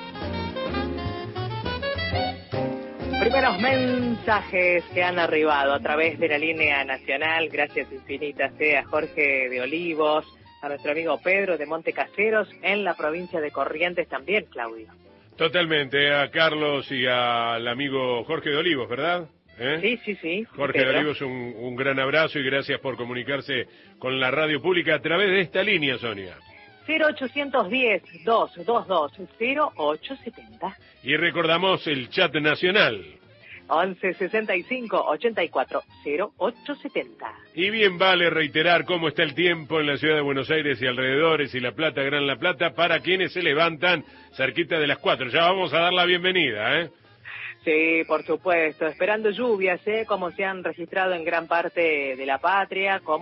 Primeros mensajes que han arribado a través de la línea nacional. Gracias infinitas eh, a Jorge de Olivos, a nuestro amigo Pedro de Montecaseros, en la provincia de Corrientes también, Claudio. Totalmente, a Carlos y al amigo Jorge de Olivos, ¿verdad? ¿Eh? Sí, sí, sí. Jorge Pedro. de Olivos, un, un gran abrazo y gracias por comunicarse con la radio pública a través de esta línea, Sonia. cero ochocientos diez, doscientos veintidós, cero ocho setenta. Y recordamos el chat nacional. once sesenta y cinco, ochenta y cuatro, cero ocho setenta. Y bien vale reiterar cómo está el tiempo en la ciudad de Buenos Aires y alrededores y La Plata, Gran La Plata, para quienes se levantan cerquita de las cuatro. Ya vamos a dar la bienvenida, ¿eh? Sí, por supuesto, esperando lluvias, ¿eh? Como se han registrado en gran parte de la patria, como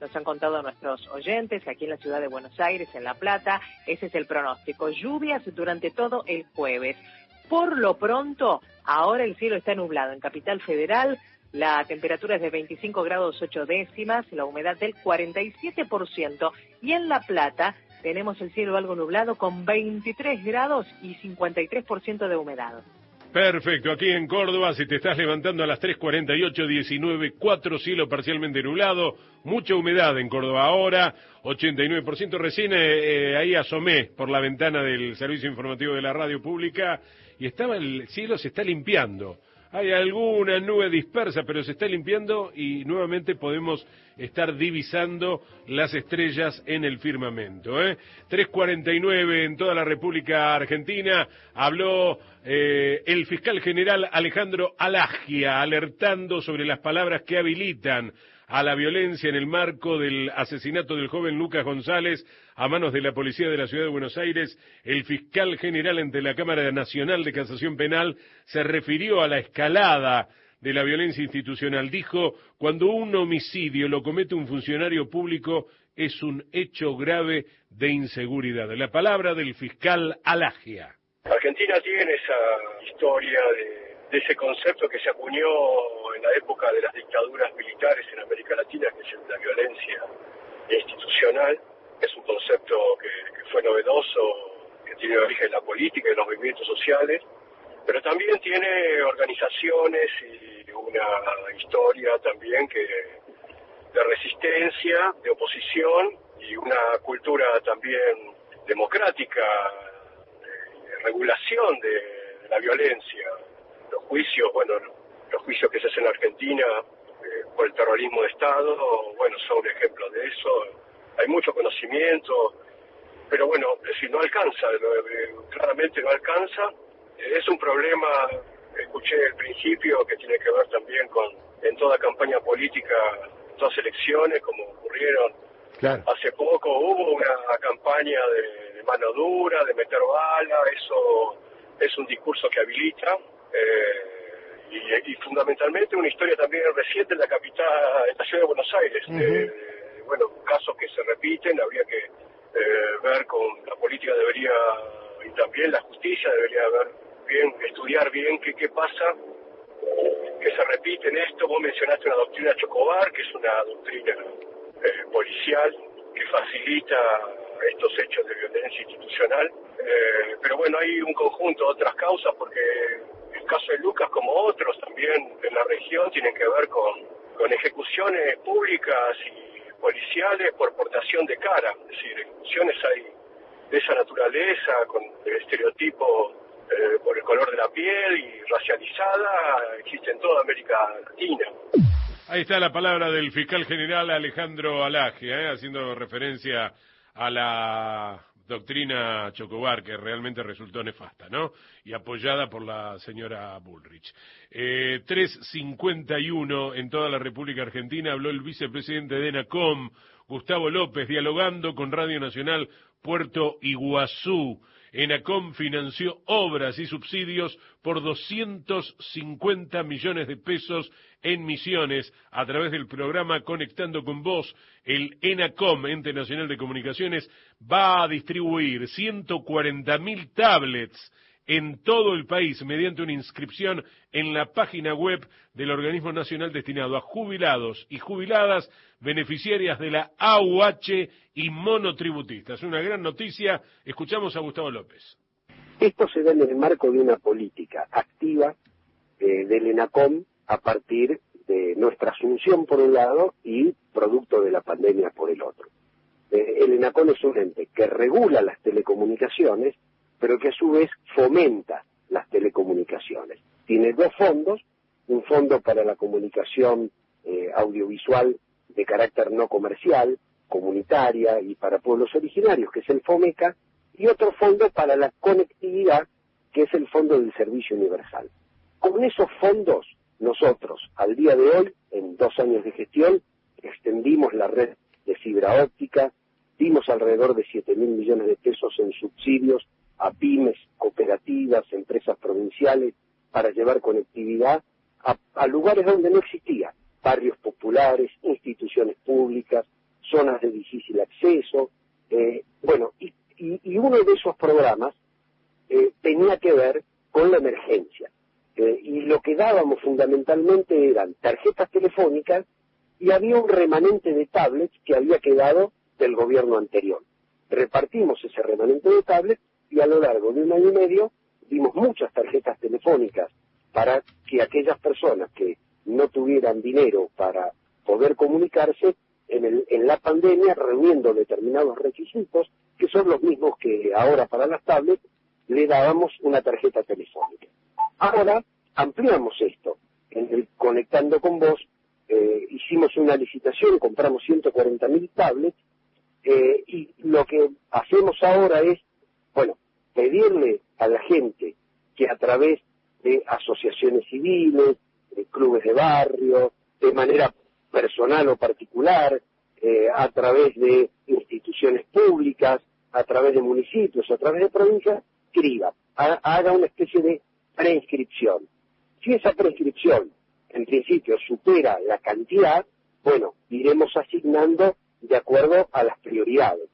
nos han contado nuestros oyentes, aquí en la ciudad de Buenos Aires, en La Plata, ese es el pronóstico. Lluvias durante todo el jueves. Por lo pronto, ahora el cielo está nublado. En Capital Federal, la temperatura es de veinticinco grados ocho décimas, la humedad del cuarenta y siete por ciento. Y en La Plata tenemos el cielo algo nublado con veintitrés grados y cincuenta y tres por ciento de humedad. Perfecto, aquí en Córdoba, si te estás levantando a las tres cuarenta y ocho, diecinueve, cuatro, cielo parcialmente nublado, mucha humedad en Córdoba ahora, ochenta y nueve por ciento. Recién eh, ahí asomé por la ventana del servicio informativo de la radio pública y estaba el cielo se está limpiando. Hay alguna nube dispersa, pero se está limpiando y nuevamente podemos estar divisando las estrellas en el firmamento. ¿eh? tres cuarenta y nueve en toda la República Argentina. Habló eh, el fiscal general Alejandro Alagia, alertando sobre las palabras que habilitan a la violencia en el marco del asesinato del joven Lucas González a manos de la policía de la Ciudad de Buenos Aires. El fiscal general ante la Cámara Nacional de Casación Penal se refirió a la escalada de la violencia institucional. Dijo, cuando un homicidio lo comete un funcionario público es un hecho grave de inseguridad. La palabra del fiscal Alagia. Argentina tiene esa historia de... de ese concepto que se acuñó en la época de las dictaduras militares en América Latina, que es la violencia institucional. Es un concepto que, que fue novedoso, que tiene origen en la política y en los movimientos sociales, pero también tiene organizaciones y una historia también que de resistencia, de oposición y una cultura también democrática, de regulación de, de la violencia. Los juicios, bueno, los juicios que se hacen en Argentina eh, por el terrorismo de Estado, bueno, son un ejemplo de eso. Hay mucho conocimiento, pero bueno, si no alcanza, eh, claramente no alcanza. Eh, es un problema, escuché al principio, que tiene que ver también con, en toda campaña política, todas elecciones, como ocurrieron claro. Hace poco, hubo una campaña de, de mano dura, de meter bala, eso es un discurso que habilita. Eh, y, y fundamentalmente una historia también reciente en la capital, en la ciudad de Buenos Aires. Uh-huh. eh, bueno, casos que se repiten, habría que eh, ver con la política, debería, y también la justicia debería ver bien, estudiar bien qué, qué pasa, que se repite en esto. Vos mencionaste una doctrina Chocobar, que es una doctrina eh, policial que facilita estos hechos de violencia institucional, eh, pero bueno, hay un conjunto de otras causas, porque el caso de Lucas, como otros también en la región, tienen que ver con, con ejecuciones públicas y policiales por portación de cara, es decir, ejecuciones hay de esa naturaleza, con el estereotipo eh, por el color de la piel y racializada, existe en toda América Latina. Ahí está la palabra del fiscal general Alejandro Alagia, ¿eh? haciendo referencia a la doctrina Chocobar, que realmente resultó nefasta, ¿no? Y apoyada por la señora Bullrich. Eh, tres cincuenta y uno en toda la República Argentina, habló el vicepresidente de ENACOM, Gustavo López, dialogando con Radio Nacional Puerto Iguazú. ENACOM financió obras y subsidios por doscientos cincuenta millones de pesos en Misiones a través del programa Conectando con Vos. El ENACOM, Ente Nacional de Comunicaciones, va a distribuir ciento cuarenta mil tablets en todo el país mediante una inscripción en la página web del organismo nacional destinado a jubilados y jubiladas beneficiarias de la A U H y monotributistas. Una gran noticia. Escuchamos a Gustavo López. Esto se da en el marco de una política activa eh, del ENACOM a partir de nuestra asunción por un lado y producto de la pandemia por el otro. Eh, el ENACOM es un ente que regula las telecomunicaciones, pero que a su vez fomenta las telecomunicaciones. Tiene dos fondos, un fondo para la comunicación eh, audiovisual de carácter no comercial, comunitaria y para pueblos originarios, que es el FOMECA, y otro fondo para la conectividad, que es el Fondo del Servicio Universal. Con esos fondos, nosotros, al día de hoy, en dos años de gestión, extendimos la red de fibra óptica, dimos alrededor de siete mil millones de pesos en subsidios a pymes, cooperativas, empresas provinciales, para llevar conectividad a, a lugares donde no existía, barrios populares, instituciones públicas, zonas de difícil acceso. Eh, bueno, y, y, y uno de esos programas eh, tenía que ver con la emergencia. Eh, y lo que dábamos fundamentalmente eran tarjetas telefónicas y había un remanente de tablets que había quedado del gobierno anterior. Repartimos ese remanente de tablets y a lo largo de un año y medio dimos muchas tarjetas telefónicas para que aquellas personas que no tuvieran dinero para poder comunicarse en, el, en la pandemia, reuniendo determinados requisitos, que son los mismos que ahora para las tablets, le dábamos una tarjeta telefónica. Ahora ampliamos esto. En el Conectando con Vos eh, hicimos una licitación, compramos ciento cuarenta mil tablets, eh, y lo que hacemos ahora es, bueno, pedirle a la gente que a través de asociaciones civiles, de clubes de barrio, de manera personal o particular, eh, a través de instituciones públicas, a través de municipios, a través de provincias, escriba, haga una especie de preinscripción. Si esa preinscripción, en principio, supera la cantidad, bueno, iremos asignando de acuerdo a las prioridades.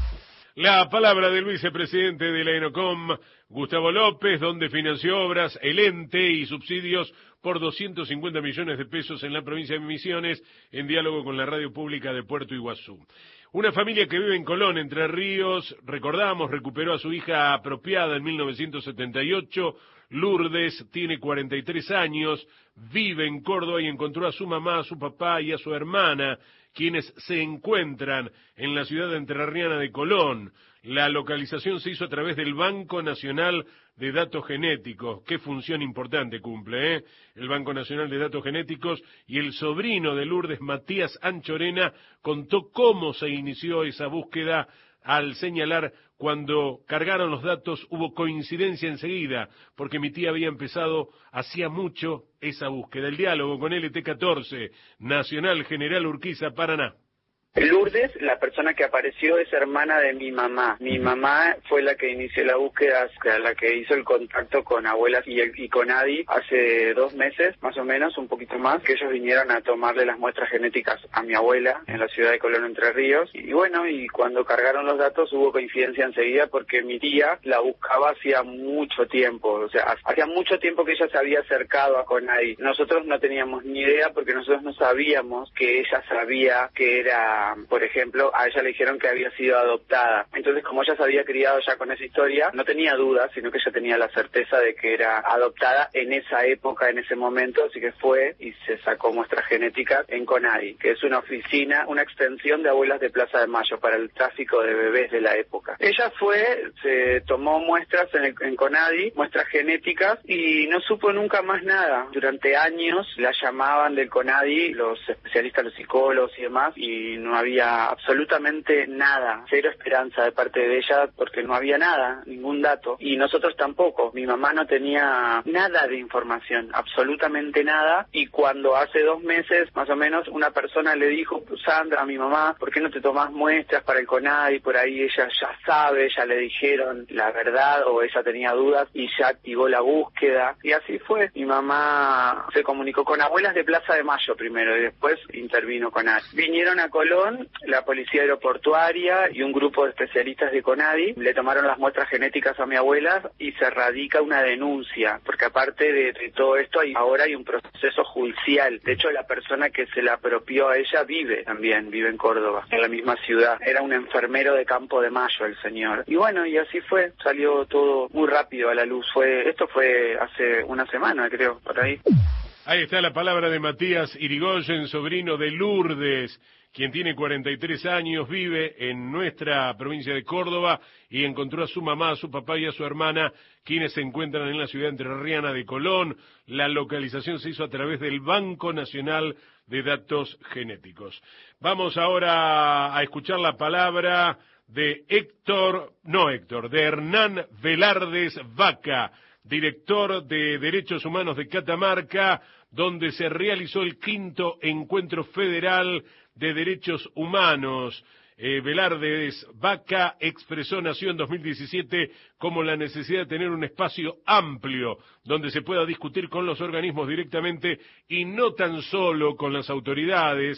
La palabra del vicepresidente de la ENOCOM, Gustavo López, donde financió obras, el ente y subsidios por doscientos cincuenta millones de pesos en la provincia de Misiones, en diálogo con la radio pública de Puerto Iguazú. Una familia que vive en Colón, Entre Ríos, recordamos, recuperó a su hija apropiada en mil novecientos setenta y ocho. Lourdes tiene cuarenta y tres años, vive en Córdoba y encontró a su mamá, a su papá y a su hermana, quienes se encuentran en la ciudad entrerriana de Colón. La localización se hizo a través del Banco Nacional de Datos Genéticos. Qué función importante cumple, ¿eh? El Banco Nacional de Datos Genéticos. Y el sobrino de Lourdes, Matías Anchorena, contó cómo se inició esa búsqueda al señalar cuando cargaron los datos hubo coincidencia enseguida, porque mi tía había empezado hacía mucho esa búsqueda. El diálogo con L T catorce, Nacional General Urquiza, Paraná. Lourdes, la persona que apareció, es hermana de mi mamá. Mi mamá fue la que inició la búsqueda, la que hizo el contacto con abuelas y, y con Adi hace dos meses, más o menos, un poquito más, que ellos vinieron a tomarle las muestras genéticas a mi abuela en la ciudad de Colón, Entre Ríos. Y bueno, y cuando cargaron los datos hubo coincidencia enseguida porque mi tía la buscaba hacía mucho tiempo. O sea, hacía mucho tiempo que ella se había acercado a Conadi. Nosotros no teníamos ni idea porque nosotros no sabíamos que ella sabía que era... Por ejemplo, a ella le dijeron que había sido adoptada. Entonces, como ella se había criado ya con esa historia, no tenía dudas, sino que ella tenía la certeza de que era adoptada en esa época, en ese momento, así que fue y se sacó muestras genéticas en Conadi, que es una oficina, una extensión de Abuelas de Plaza de Mayo para el tráfico de bebés de la época. Ella fue, se tomó muestras en, el, en Conadi, muestras genéticas, y no supo nunca más nada. Durante años la llamaban del Conadi, los especialistas, los psicólogos y demás, y no había absolutamente nada, cero esperanza de parte de ella porque no había nada, ningún dato, y nosotros tampoco. Mi mamá no tenía nada de información, absolutamente nada, y cuando hace dos meses más o menos una persona le dijo, Sandra, a mi mamá, ¿por qué no te tomás muestras para el CONADI? Por ahí ella ya sabe, ya le dijeron la verdad o ella tenía dudas y ya activó la búsqueda, y así fue. Mi mamá se comunicó con Abuelas de Plaza de Mayo primero y después intervino con A. Vinieron a Colón la policía aeroportuaria y un grupo de especialistas de CONADI, le tomaron las muestras genéticas a mi abuela y se radica una denuncia, porque aparte de, de todo esto hay, ahora hay un proceso judicial. De hecho, la persona que se la apropió a ella vive también, vive en Córdoba, en la misma ciudad. Era un enfermero de Campo de Mayo el señor. Y bueno, y así fue, salió todo muy rápido a la luz. Fue Esto fue hace una semana, creo, por ahí. Ahí está la palabra de Matías Irigoyen, sobrino de Lourdes, quien tiene cuarenta y tres años, vive en nuestra provincia de Córdoba y encontró a su mamá, a su papá y a su hermana, quienes se encuentran en la ciudad entrerriana de Colón. La localización se hizo a través del Banco Nacional de Datos Genéticos. Vamos ahora a escuchar la palabra de Héctor, no Héctor, de Hernán Velardes Vaca, director de Derechos Humanos de Catamarca, donde se realizó el quinto encuentro federal de derechos humanos. Eh, Velardes Vaca expresó, nació en dos mil diecisiete, como la necesidad de tener un espacio amplio donde se pueda discutir con los organismos directamente y no tan solo con las autoridades,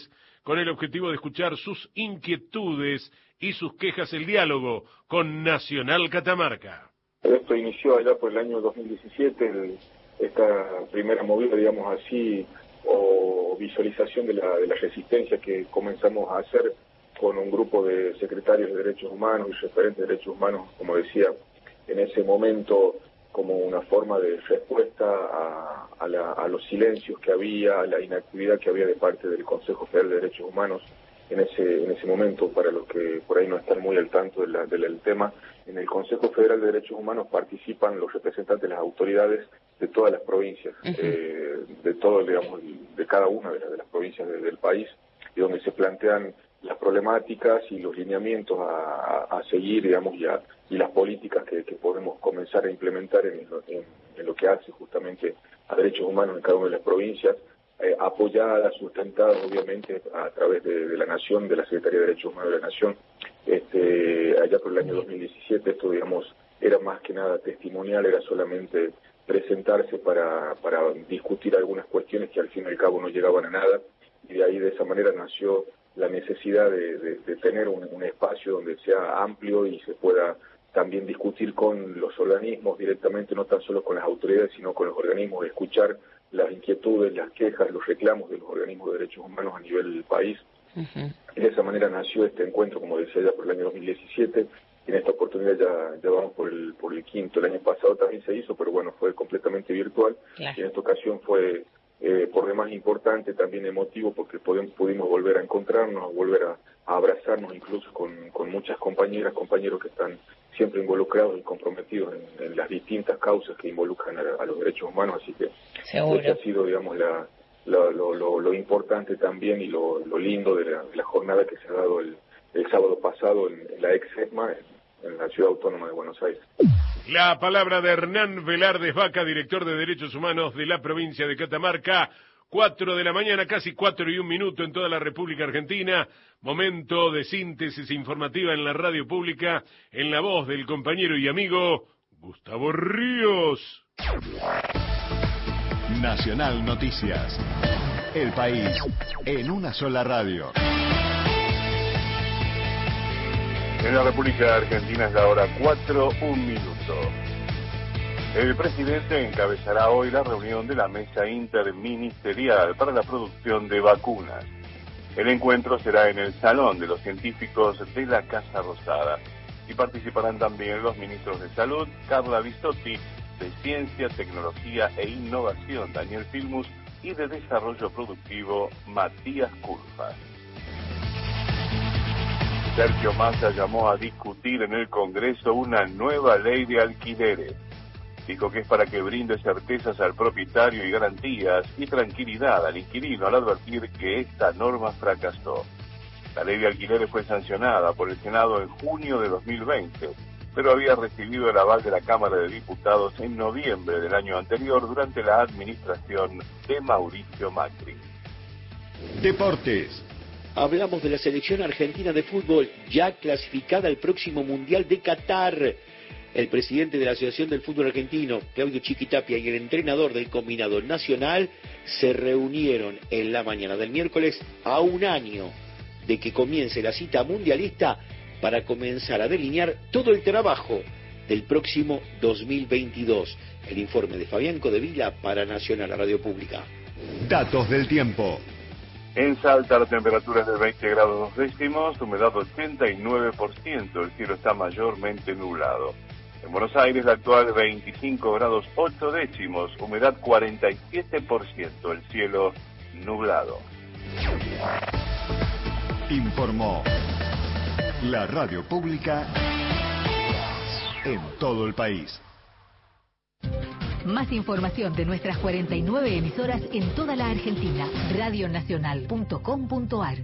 con el objetivo de escuchar sus inquietudes y sus quejas. El diálogo con Nacional Catamarca. Esto inició allá por el año dos mil diecisiete, el, esta primera movida, digamos así, o visualización de la, de la resistencia que comenzamos a hacer con un grupo de secretarios de derechos humanos y referentes de derechos humanos, como decía, en ese momento como una forma de respuesta a, a, la, a los silencios que había, a la inactividad que había de parte del Consejo Federal de Derechos Humanos en ese en ese momento. Para los que por ahí no están muy al tanto de la, de la, del tema, en el Consejo Federal de Derechos Humanos participan los representantes de las autoridades de todas las provincias, uh-huh. eh, de todo, digamos, de cada una de las, de las provincias de, del país, y donde se plantean las problemáticas y los lineamientos a, a, a seguir, digamos, y, a, y las políticas que, que podemos comenzar a implementar en, en, en lo que hace justamente a derechos humanos en cada una de las provincias, eh, apoyadas, sustentadas obviamente a través de, de la Nación, de la Secretaría de Derechos Humanos de la Nación. Este, allá por el año dos mil diecisiete esto, digamos, era más que nada testimonial, era solamente presentarse para, para discutir algunas cuestiones que al fin y al cabo no llegaban a nada, y de ahí de esa manera nació la necesidad de, de, de tener un, un espacio donde sea amplio y se pueda también discutir con los organismos directamente, no tan solo con las autoridades, sino con los organismos, escuchar las inquietudes, las quejas, los reclamos de los organismos de derechos humanos a nivel del país. Uh-huh. Y de esa manera nació este encuentro, como decía, ya por el año dos mil diecisiete, y en esta oportunidad ya, ya vamos por el, por el quinto. El año pasado también se hizo, pero bueno, fue completamente virtual, claro. Y en esta ocasión fue Eh, por demás importante, también emotivo, porque podemos, pudimos volver a encontrarnos, volver a, a abrazarnos incluso con, con muchas compañeras, compañeros que están siempre involucrados y comprometidos en, en las distintas causas que involucran a, a los derechos humanos, así que este ha sido, digamos, la, la, lo, lo, lo importante también y lo, lo lindo de la, de la jornada que se ha dado el, el sábado pasado en, en la ex ESMA, en, en la Ciudad Autónoma de Buenos Aires. La palabra de Hernán Velardes Vaca, director de Derechos Humanos de la provincia de Catamarca. Cuatro de la mañana, casi cuatro y un minuto en toda la República Argentina. Momento de síntesis informativa en la radio pública, en la voz del compañero y amigo Gustavo Ríos. Nacional Noticias. El país en una sola radio. En la República Argentina es la hora cuatro, un minuto. El presidente encabezará hoy la reunión de la Mesa Interministerial para la producción de vacunas. El encuentro será en el Salón de los Científicos de la Casa Rosada y participarán también los ministros de Salud, Carla Bisotti, de Ciencia, Tecnología e Innovación, Daniel Filmus, y de Desarrollo Productivo, Matías Culfas. Sergio Massa llamó a discutir en el Congreso una nueva ley de alquileres. Dijo que es para que brinde certezas al propietario y garantías y tranquilidad al inquilino al advertir que esta norma fracasó. La ley de alquileres fue sancionada por el Senado en junio de dos mil veinte, pero había recibido el aval de la Cámara de Diputados en noviembre del año anterior durante la administración de Mauricio Macri. Deportes. Hablamos de la selección argentina de fútbol, ya clasificada al próximo Mundial de Qatar. El presidente de la Asociación del Fútbol Argentino, Claudio Chiquitapia, y el entrenador del combinado nacional se reunieron en la mañana del miércoles, a un año de que comience la cita mundialista, para comenzar a delinear todo el trabajo del próximo dos mil veintidós. El informe de Fabián Codevila para Nacional, la Radio Pública. Datos del tiempo. En Salta la temperatura es de veinte grados dos décimos, humedad ochenta y nueve por ciento, el cielo está mayormente nublado. En Buenos Aires la actual veinticinco grados ocho décimos, humedad cuarenta y siete por ciento, el cielo nublado. Informó la Radio Pública en todo el país. Más información de nuestras cuarenta y nueve emisoras en toda la Argentina. radio nacional punto com punto ar.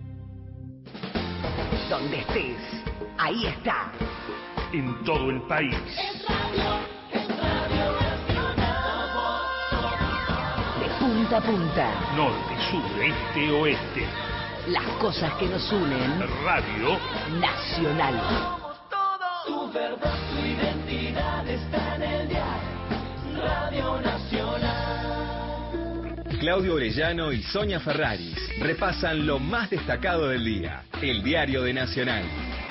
Donde estés, ahí está. En todo el país. Es radio, es Radio Nacional. De punta a punta. Norte, sur, este, oeste. Las cosas que nos unen. Radio Nacional. Somos todos. Tu verdad, tu identidad está en el diario. Radio Nacional. Claudio Orellano y Sonia Ferraris repasan lo más destacado del día. El Diario de Nacional.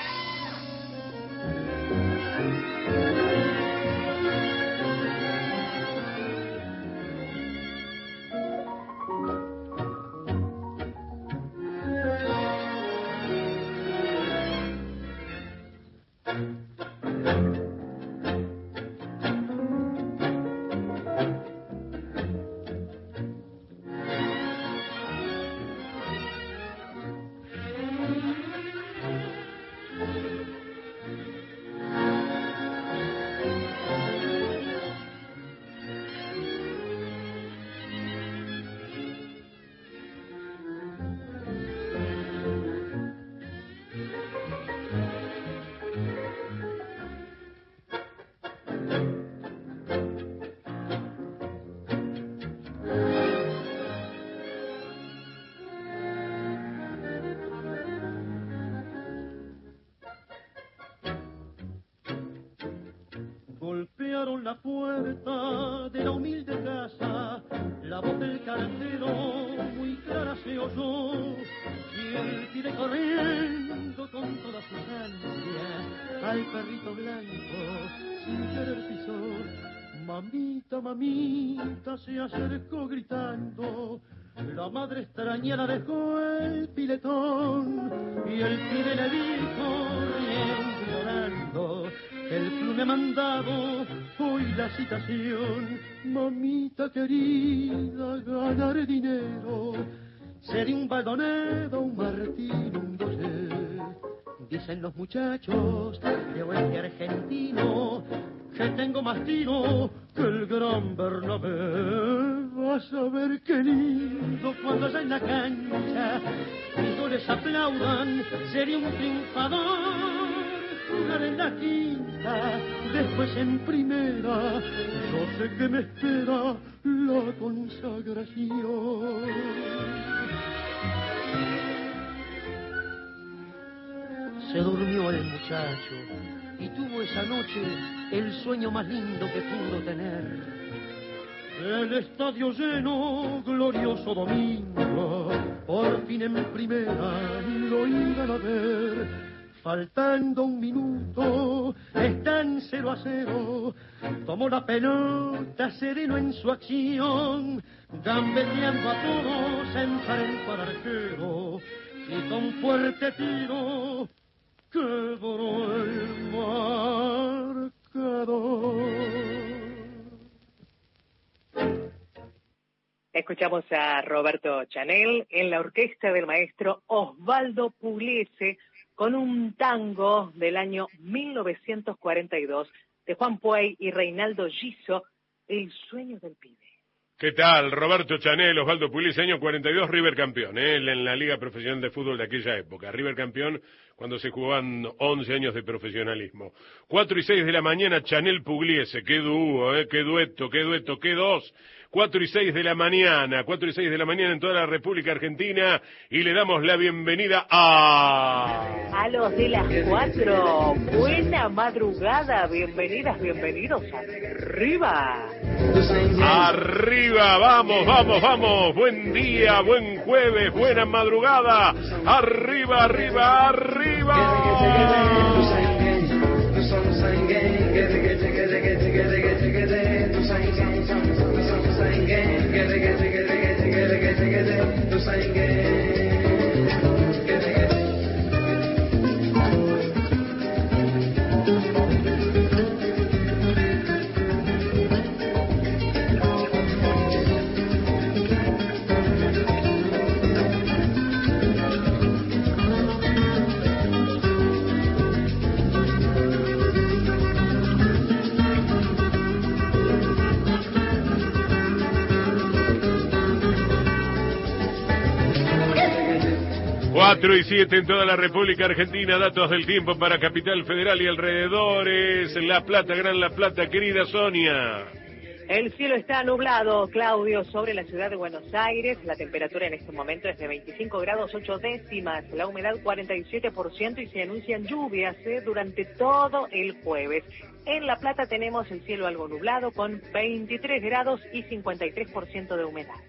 Golpearon la puerta de la humilde casa, la voz del cartero muy clara se oyó, y él pide corriendo con toda su ansia al perrito blanco sin querer pisó. Mamita, mamita, se acercó gritando, la madre extraña la dejó el piletón, y el pibe le dijo riendo y llorando, el club me ha mandado hoy la citación. Mamita querida, ganar dinero, ser un vagonero, un Martín, un Goyer. Dicen los muchachos de oeste argentino que tengo más tiro que el gran Bernabé. Vas a ver qué lindo cuando allá en la cancha mis goles aplaudan, sería un triunfador. Jugar en la quinta, después en primera, yo sé que me espera la consagración. Se durmió el muchacho y tuvo esa noche el sueño más lindo que pudo tener. El estadio lleno, glorioso domingo, por fin en primera lo iban a ver. Faltando un minuto, están cero a cero. Tomó la pelota sereno en su acción, gambeteando a todos, enfrentó al arquero y con fuerte tiro quebró el marcador. Escuchamos a Roberto Chanel en la orquesta del maestro Osvaldo Pugliese, con un tango del año mil novecientos cuarenta y dos de Juan Puey y Reinaldo Giso, El sueño del pibe. ¿Qué tal? Roberto Chanel, Osvaldo Pugliese, año cuarenta y dos, River campeón, ¿eh? en la Liga Profesional de Fútbol de aquella época. River campeón cuando se jugaban once años de profesionalismo. cuatro y seis de la mañana, Chanel Pugliese, qué dúo, ¿eh? qué dueto, qué dueto, qué dos. cuatro y seis de la mañana, cuatro y seis de la mañana en toda la República Argentina, y le damos la bienvenida a... A los de las cuatro, buena madrugada, bienvenidas, bienvenidos, arriba. Arriba, vamos, vamos, vamos, buen día, buen jueves, buena madrugada, arriba, arriba, arriba. cuatro y siete en toda la República Argentina, datos del tiempo para Capital Federal y alrededores, La Plata, Gran La Plata, querida Sonia. El cielo está nublado, Claudio, sobre la ciudad de Buenos Aires. La temperatura en este momento es de veinticinco grados ocho décimas, la humedad cuarenta y siete por ciento y se anuncian lluvias ¿eh? durante todo el jueves. En La Plata tenemos el cielo algo nublado con veintitrés grados y cincuenta y tres por ciento de humedad.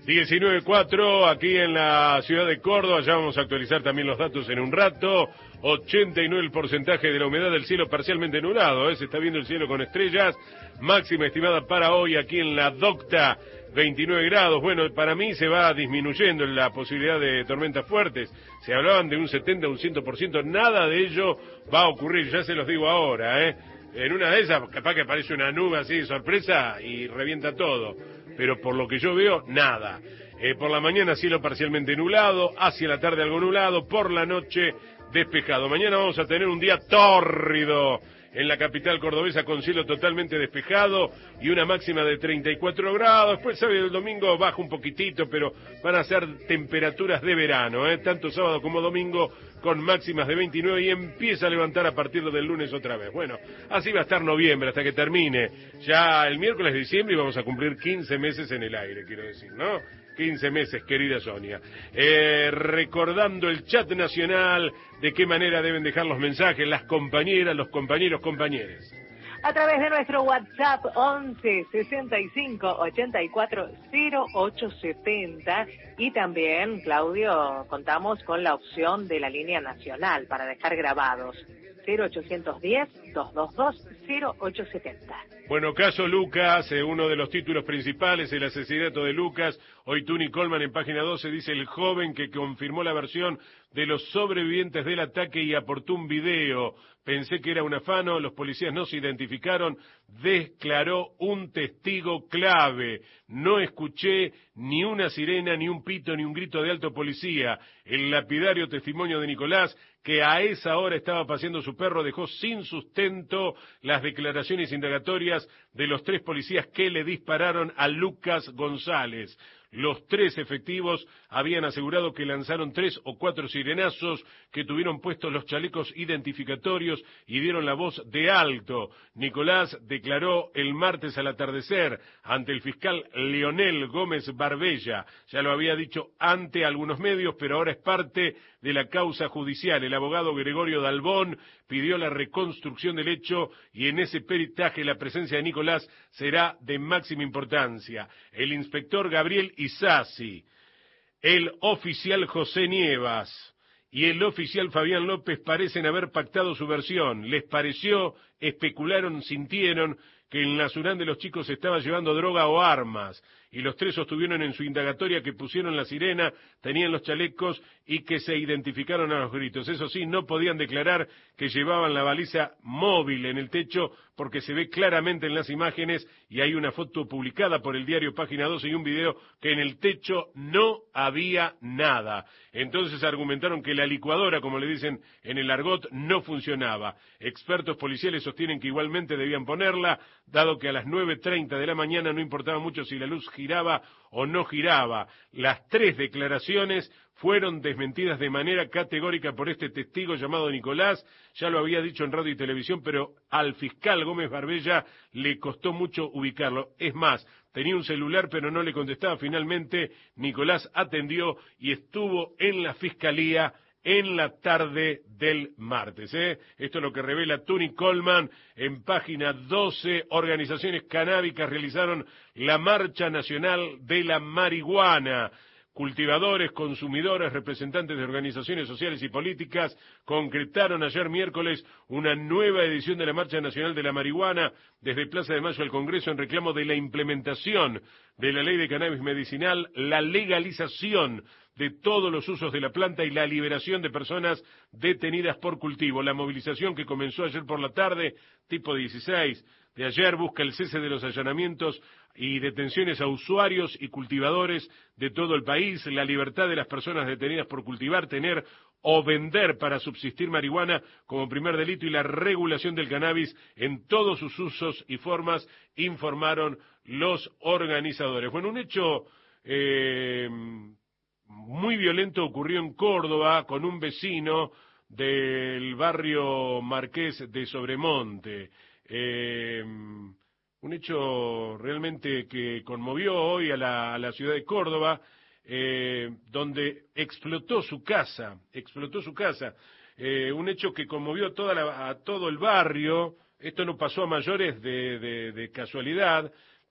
diecinueve cuatro aquí en la ciudad de Córdoba, ya vamos a actualizar también los datos en un rato. ochenta y nueve el porcentaje de la humedad del cielo parcialmente nublado, ¿eh? Se está viendo el cielo con estrellas. Máxima estimada para hoy aquí en la Docta, veintinueve grados. Bueno, para mí se va disminuyendo la posibilidad de tormentas fuertes. Se hablaban de un setenta, un cien por ciento, nada de ello va a ocurrir, ya se los digo ahora, ¿eh? En una de esas, capaz que aparece una nube así de sorpresa y revienta todo. Pero por lo que yo veo, nada. Eh, por la mañana cielo parcialmente nublado, hacia la tarde algo nublado, por la noche despejado. Mañana vamos a tener un día tórrido en la capital cordobesa con cielo totalmente despejado y una máxima de treinta y cuatro grados. Después, sábado y el domingo baja un poquitito, pero van a ser temperaturas de verano, ¿eh? Tanto sábado como domingo con máximas de veintinueve y empieza a levantar a partir del lunes otra vez. Bueno, así va a estar noviembre hasta que termine. Ya el miércoles de diciembre y vamos a cumplir quince meses en el aire, quiero decir, ¿no? quince meses, querida Sonia. Eh, recordando el chat nacional, de qué manera deben dejar los mensajes las compañeras, los compañeros, compañeres. A través de nuestro WhatsApp once sesenta y cinco ochenta y cuatro cero ocho setenta y también, Claudio, contamos con la opción de la línea nacional para dejar grabados cero ochocientos diez, doscientos veintidós, cero ocho setenta. Bueno, caso Lucas, eh, uno de los títulos principales, el asesinato de Lucas. Hoy Tuni Coleman en página doce dice: el joven que confirmó la versión de los sobrevivientes del ataque y aportó un video. Pensé que era un afano, los policías no se identificaron, declaró un testigo clave. No escuché ni una sirena, ni un pito, ni un grito de alto policía. El lapidario testimonio de Nicolás, que a esa hora estaba paseando su perro, dejó sin sustento las declaraciones indagatorias de los tres policías que le dispararon a Lucas González. Los tres efectivos habían asegurado que lanzaron tres o cuatro sirenazos, que tuvieron puestos los chalecos identificatorios y dieron la voz de alto. Nicolás declaró el martes al atardecer ante el fiscal Leonel Gómez Barbella. Ya lo había dicho ante algunos medios, pero ahora es parte de la causa judicial. El abogado Gregorio Dalbón pidió la reconstrucción del hecho y en ese peritaje la presencia de Nicolás será de máxima importancia. El inspector Gabriel Isasi, el oficial José Nievas y el oficial Fabián López parecen haber pactado su versión. Les pareció, especularon, sintieron que en la Surán de los chicos se estaba llevando droga o armas, y los tres sostuvieron en su indagatoria que pusieron la sirena, tenían los chalecos y que se identificaron a los gritos. Eso sí, no podían declarar que llevaban la baliza móvil en el techo porque se ve claramente en las imágenes y hay una foto publicada por el diario Página doce y un video que en el techo no había nada. Entonces argumentaron que la licuadora, como le dicen en el argot, no funcionaba. Expertos policiales sostienen que igualmente debían ponerla, dado que a las nueve treinta de la mañana no importaba mucho si la luz giraba o no giraba. Las tres declaraciones fueron desmentidas de manera categórica por este testigo llamado Nicolás. Ya lo había dicho en radio y televisión, pero al fiscal Gómez Barbella le costó mucho ubicarlo. Es más, tenía un celular pero no le contestaba. Finalmente Nicolás atendió y estuvo en la fiscalía en la tarde del martes. ¿eh? Esto es lo que revela Tuni Coleman en página doce. Organizaciones canábicas realizaron la Marcha Nacional de la Marihuana. Cultivadores, consumidores, representantes de organizaciones sociales y políticas concretaron ayer miércoles una nueva edición de la Marcha Nacional de la Marihuana desde Plaza de Mayo al Congreso en reclamo de la implementación de la ley de cannabis medicinal, la legalización de todos los usos de la planta y la liberación de personas detenidas por cultivo. La movilización, que comenzó ayer por la tarde, tipo dieciséis de ayer, busca el cese de los allanamientos y detenciones a usuarios y cultivadores de todo el país, la libertad de las personas detenidas por cultivar, tener o vender para subsistir marihuana como primer delito y la regulación del cannabis en todos sus usos y formas, informaron los organizadores. Bueno, un hecho eh, muy violento ocurrió en Córdoba con un vecino del barrio Marqués de Sobremonte. Eh, un hecho realmente que conmovió hoy a la, a la ciudad de Córdoba, eh, donde explotó su casa, explotó su casa, eh, un hecho que conmovió toda la, a todo el barrio. Esto no pasó a mayores de, de, de casualidad,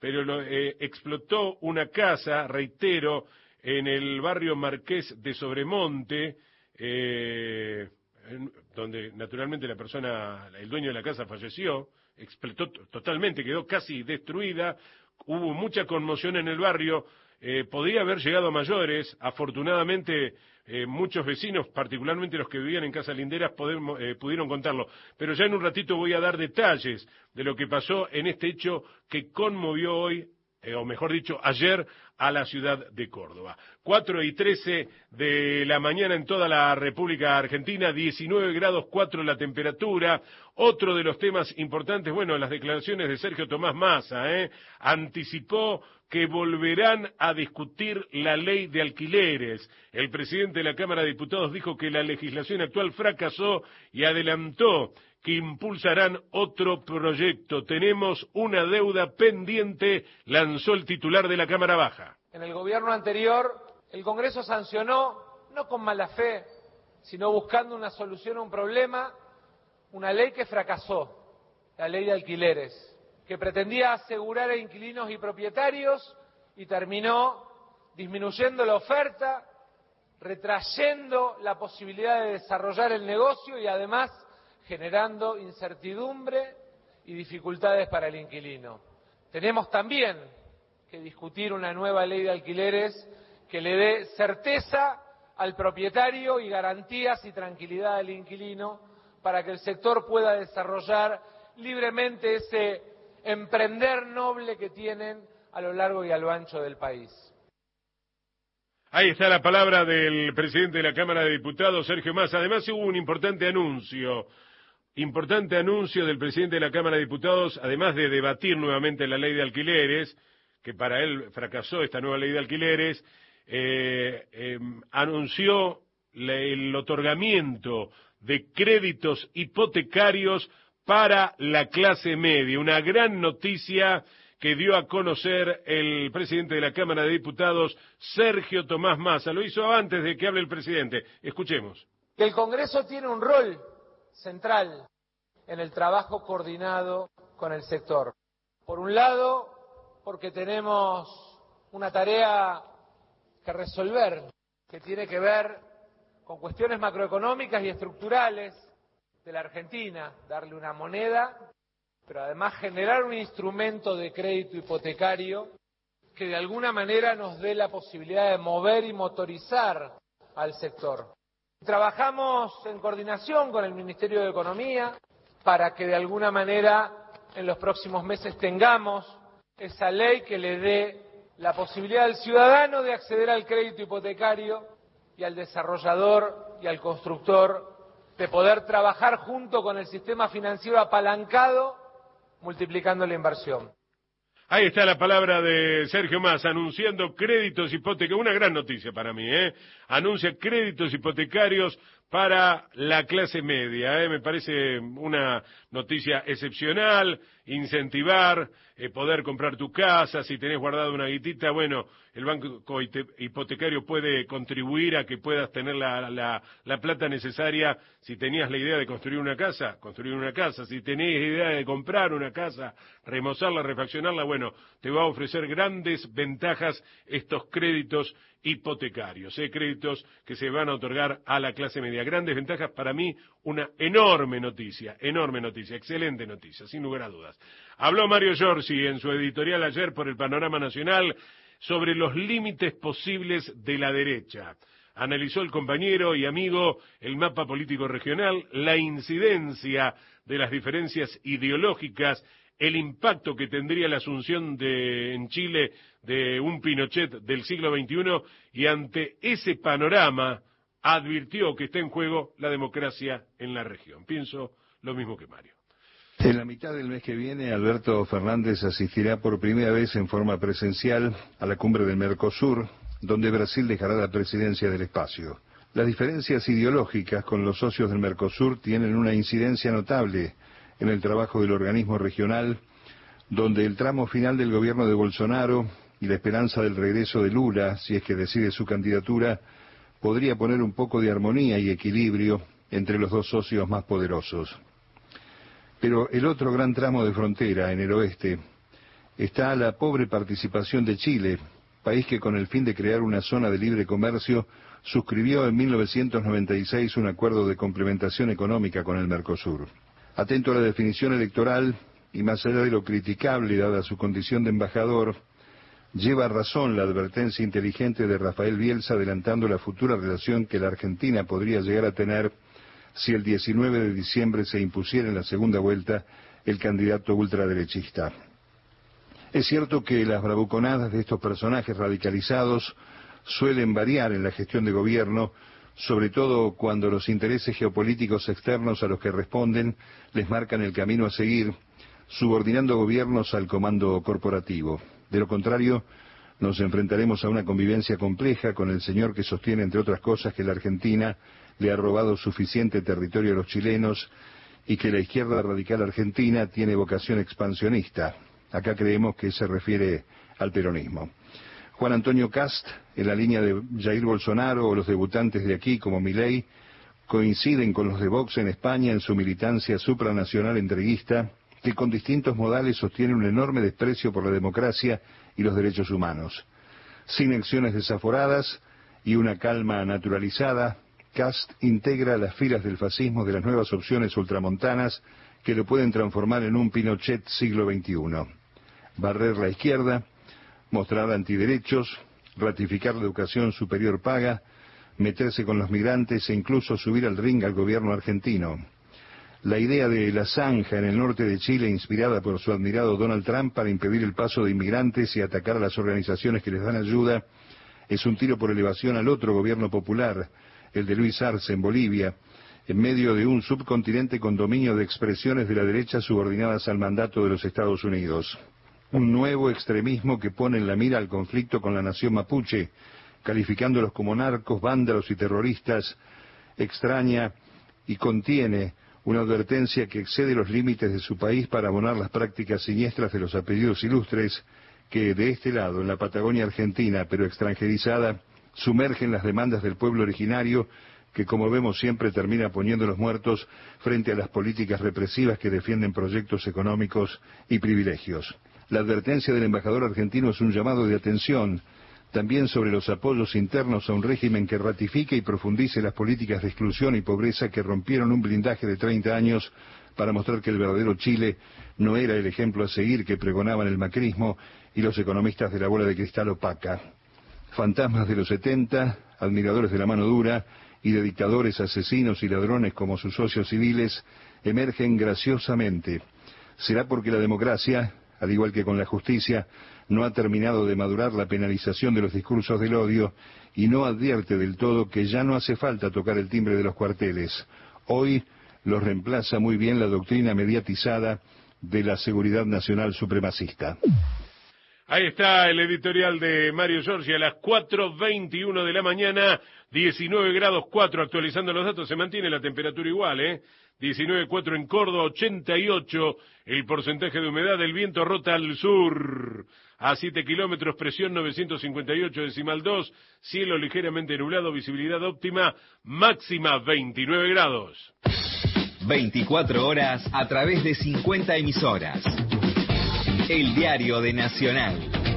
pero lo, eh, explotó una casa, reitero, en el barrio Marqués de Sobremonte, eh, en, donde naturalmente la persona, el dueño de la casa falleció, explotó totalmente, quedó casi destruida, hubo mucha conmoción en el barrio, eh, podría haber llegado a mayores, afortunadamente eh, muchos vecinos, particularmente los que vivían en casas linderas, podemos, eh, pudieron contarlo, pero ya en un ratito voy a dar detalles de lo que pasó en este hecho que conmovió hoy, eh, o mejor dicho, ayer, a la ciudad de Córdoba. cuatro y trece de la mañana en toda la República Argentina, diecinueve grados cuatro la temperatura. Otro de los temas importantes, bueno, las declaraciones de Sergio Tomás Massa, ¿eh? Anticipó que volverán a discutir la ley de alquileres. El presidente de la Cámara de Diputados dijo que la legislación actual fracasó y adelantó que impulsarán otro proyecto. Tenemos una deuda pendiente, lanzó el titular de la Cámara Baja. En el gobierno anterior, el Congreso sancionó, no con mala fe, sino buscando una solución a un problema, una ley que fracasó, la ley de alquileres, que pretendía asegurar a inquilinos y propietarios y terminó disminuyendo la oferta, retrayendo la posibilidad de desarrollar el negocio y además generando incertidumbre y dificultades para el inquilino. Tenemos también que discutir una nueva ley de alquileres que le dé certeza al propietario y garantías y tranquilidad al inquilino para que el sector pueda desarrollar libremente ese emprender noble que tienen a lo largo y a lo ancho del país. Ahí está la palabra del presidente de la Cámara de Diputados, Sergio Massa. Además hubo un importante anuncio. Importante anuncio del presidente de la Cámara de Diputados, además de debatir nuevamente la ley de alquileres, que para él fracasó esta nueva ley de alquileres, eh, eh, anunció la, el otorgamiento de créditos hipotecarios para la clase media. Una gran noticia que dio a conocer el presidente de la Cámara de Diputados, Sergio Tomás Massa. Lo hizo antes de que hable el presidente. Escuchemos. El Congreso tiene un rol central en el trabajo coordinado con el sector. Por un lado, porque tenemos una tarea que resolver, que tiene que ver con cuestiones macroeconómicas y estructurales de la Argentina, darle una moneda, pero además generar un instrumento de crédito hipotecario que de alguna manera nos dé la posibilidad de mover y motorizar al sector. Trabajamos en coordinación con el Ministerio de Economía para que de alguna manera en los próximos meses tengamos esa ley que le dé la posibilidad al ciudadano de acceder al crédito hipotecario y al desarrollador y al constructor de poder trabajar junto con el sistema financiero apalancado, multiplicando la inversión. Ahí está la palabra de Sergio Massa, anunciando créditos hipotecarios, una gran noticia para mí, ¿eh? Anuncia créditos hipotecarios para la clase media, ¿eh? Me parece una noticia excepcional, incentivar, eh, poder comprar tu casa, si tenés guardada una guitita, bueno, el banco hipotecario puede contribuir a que puedas tener la, la, la plata necesaria. Si tenías la idea de construir una casa, construir una casa. Si tenías idea de comprar una casa, remozarla, refaccionarla, bueno, te va a ofrecer grandes ventajas estos créditos hipotecarios, ¿eh? Créditos que se van a otorgar a la clase media. Grandes ventajas, para mí, una enorme noticia, enorme noticia, excelente noticia, sin lugar a dudas. Habló Mario Giorgi en su editorial ayer por el Panorama Nacional sobre los límites posibles de la derecha. Analizó el compañero y amigo el mapa político regional, la incidencia de las diferencias ideológicas, el impacto que tendría la asunción de, en Chile de un Pinochet del siglo veintiuno, y ante ese panorama advirtió que está en juego la democracia en la región. Pienso lo mismo que Mario. En la mitad del mes que viene, Alberto Fernández asistirá por primera vez en forma presencial a la cumbre del Mercosur, donde Brasil dejará la presidencia del espacio. Las diferencias ideológicas con los socios del Mercosur tienen una incidencia notable en el trabajo del organismo regional, donde el tramo final del gobierno de Bolsonaro y la esperanza del regreso de Lula, si es que decide su candidatura, podría poner un poco de armonía y equilibrio entre los dos socios más poderosos. Pero el otro gran tramo de frontera, en el oeste, está la pobre participación de Chile, país que con el fin de crear una zona de libre comercio suscribió en mil novecientos noventa y seis un acuerdo de complementación económica con el Mercosur. Atento a la definición electoral y más allá de lo criticable dada su condición de embajador, lleva razón la advertencia inteligente de Rafael Bielsa adelantando la futura relación que la Argentina podría llegar a tener si el diecinueve de diciembre se impusiera en la segunda vuelta el candidato ultraderechista. Es cierto que las bravuconadas de estos personajes radicalizados suelen variar en la gestión de gobierno, sobre todo cuando los intereses geopolíticos externos a los que responden les marcan el camino a seguir, subordinando gobiernos al comando corporativo. De lo contrario, nos enfrentaremos a una convivencia compleja con el señor que sostiene, entre otras cosas, que la Argentina le ha robado suficiente territorio a los chilenos y que la izquierda radical argentina tiene vocación expansionista. Acá creemos que se refiere al peronismo. Juan Antonio Kast, en la línea de Jair Bolsonaro o los debutantes de aquí como Milei, coinciden con los de Vox en España en su militancia supranacional entreguista, que con distintos modales sostiene un enorme desprecio por la democracia y los derechos humanos. Sin acciones desaforadas y una calma naturalizada, Kast integra las filas del fascismo de las nuevas opciones ultramontanas que lo pueden transformar en un Pinochet siglo veintiuno. Barrer la izquierda, mostrar antiderechos, ratificar la educación superior paga, meterse con los migrantes e incluso subir al ring al gobierno argentino. La idea de la zanja en el norte de Chile, inspirada por su admirado Donald Trump para impedir el paso de inmigrantes y atacar a las organizaciones que les dan ayuda, es un tiro por elevación al otro gobierno popular, el de Luis Arce en Bolivia, en medio de un subcontinente con dominio de expresiones de la derecha subordinadas al mandato de los Estados Unidos. Un nuevo extremismo que pone en la mira al conflicto con la nación mapuche, calificándolos como narcos, vándalos y terroristas, extraña y contiene una advertencia que excede los límites de su país para abonar las prácticas siniestras de los apellidos ilustres que de este lado, en la Patagonia argentina, pero extranjerizada, sumergen las demandas del pueblo originario que, como vemos, siempre termina poniendo los muertos frente a las políticas represivas que defienden proyectos económicos y privilegios. La advertencia del embajador argentino es un llamado de atención también sobre los apoyos internos a un régimen que ratifique y profundice las políticas de exclusión y pobreza que rompieron un blindaje de treinta años para mostrar que el verdadero Chile no era el ejemplo a seguir que pregonaban el macrismo y los economistas de la bola de cristal opaca. Fantasmas de los setenta, admiradores de la mano dura y de dictadores asesinos y ladrones como sus socios civiles, emergen graciosamente. ¿Será porque la democracia, al igual que con la justicia, no ha terminado de madurar la penalización de los discursos del odio y no advierte del todo que ya no hace falta tocar el timbre de los cuarteles? Hoy los reemplaza muy bien la doctrina mediatizada de la seguridad nacional supremacista. Ahí está el editorial de Mario Giorgi a las cuatro veintiuno de la mañana, diecinueve grados cuatro, actualizando los datos, se mantiene la temperatura igual, ¿eh? diecinueve cuatro en Córdoba, ochenta y ocho el porcentaje de humedad, el viento rota al sur a siete kilómetros, presión novecientos cincuenta y ocho decimal dos, cielo ligeramente nublado, visibilidad óptima, máxima veintinueve grados. veinticuatro horas a través de cincuenta emisoras. El diario de Nacional.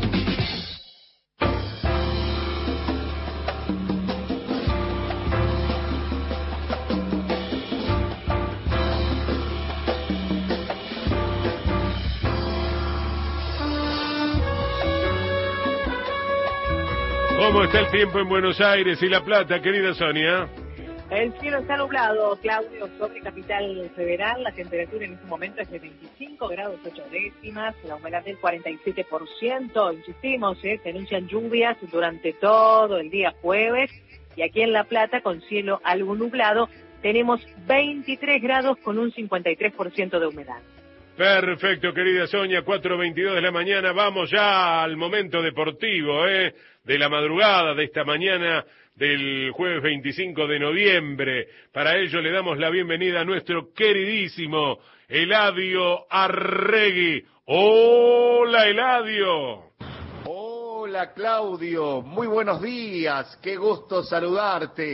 ¿Cómo está el tiempo en Buenos Aires y La Plata, querida Sonia? El cielo está nublado, Claudio, sobre Capital Federal. La temperatura en este momento es de veinticinco grados ocho décimas, la humedad del cuarenta y siete por ciento. Insistimos, ¿eh? se anuncian lluvias durante todo el día jueves. Y aquí en La Plata, con cielo algo nublado, tenemos veintitrés grados con un cincuenta y tres por ciento de humedad. Perfecto, querida Sonia, cuatro veintidós de la mañana. Vamos ya al momento deportivo, ¿eh? de la madrugada de esta mañana del jueves veinticinco de noviembre. Para ello le damos la bienvenida a nuestro queridísimo Eladio Arregui. ¡Hola, Eladio! Hola, Claudio. Muy buenos días. Qué gusto saludarte.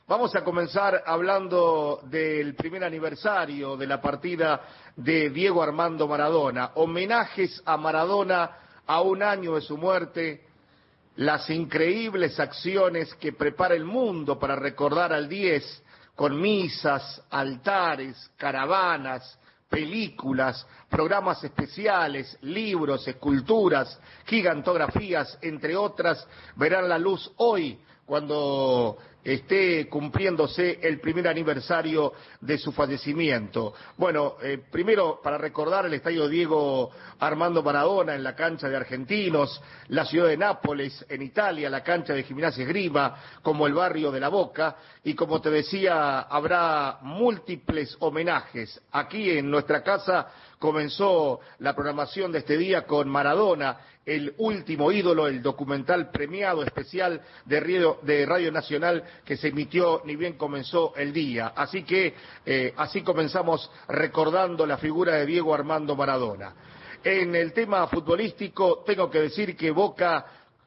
Vamos a comenzar hablando del primer aniversario de la partida de Diego Armando Maradona. Homenajes a Maradona a un año de su muerte, las increíbles acciones que prepara el mundo para recordar al diez, con misas, altares, caravanas, películas, programas especiales, libros, esculturas, gigantografías, entre otras, verán la luz hoy cuando esté cumpliéndose el primer aniversario de su fallecimiento. Bueno, eh, primero para recordar el estadio Diego Armando Maradona en la cancha de Argentinos, la ciudad de Nápoles en Italia, la cancha de Gimnasia Esgrima, como el barrio de La Boca, y como te decía, habrá múltiples homenajes. Aquí en nuestra casa comenzó la programación de este día con Maradona, el último ídolo, el documental premiado especial de Radio, de Radio Nacional que se emitió ni bien comenzó el día. Así que eh, así comenzamos recordando la figura de Diego Armando Maradona. En el tema futbolístico tengo que decir que Boca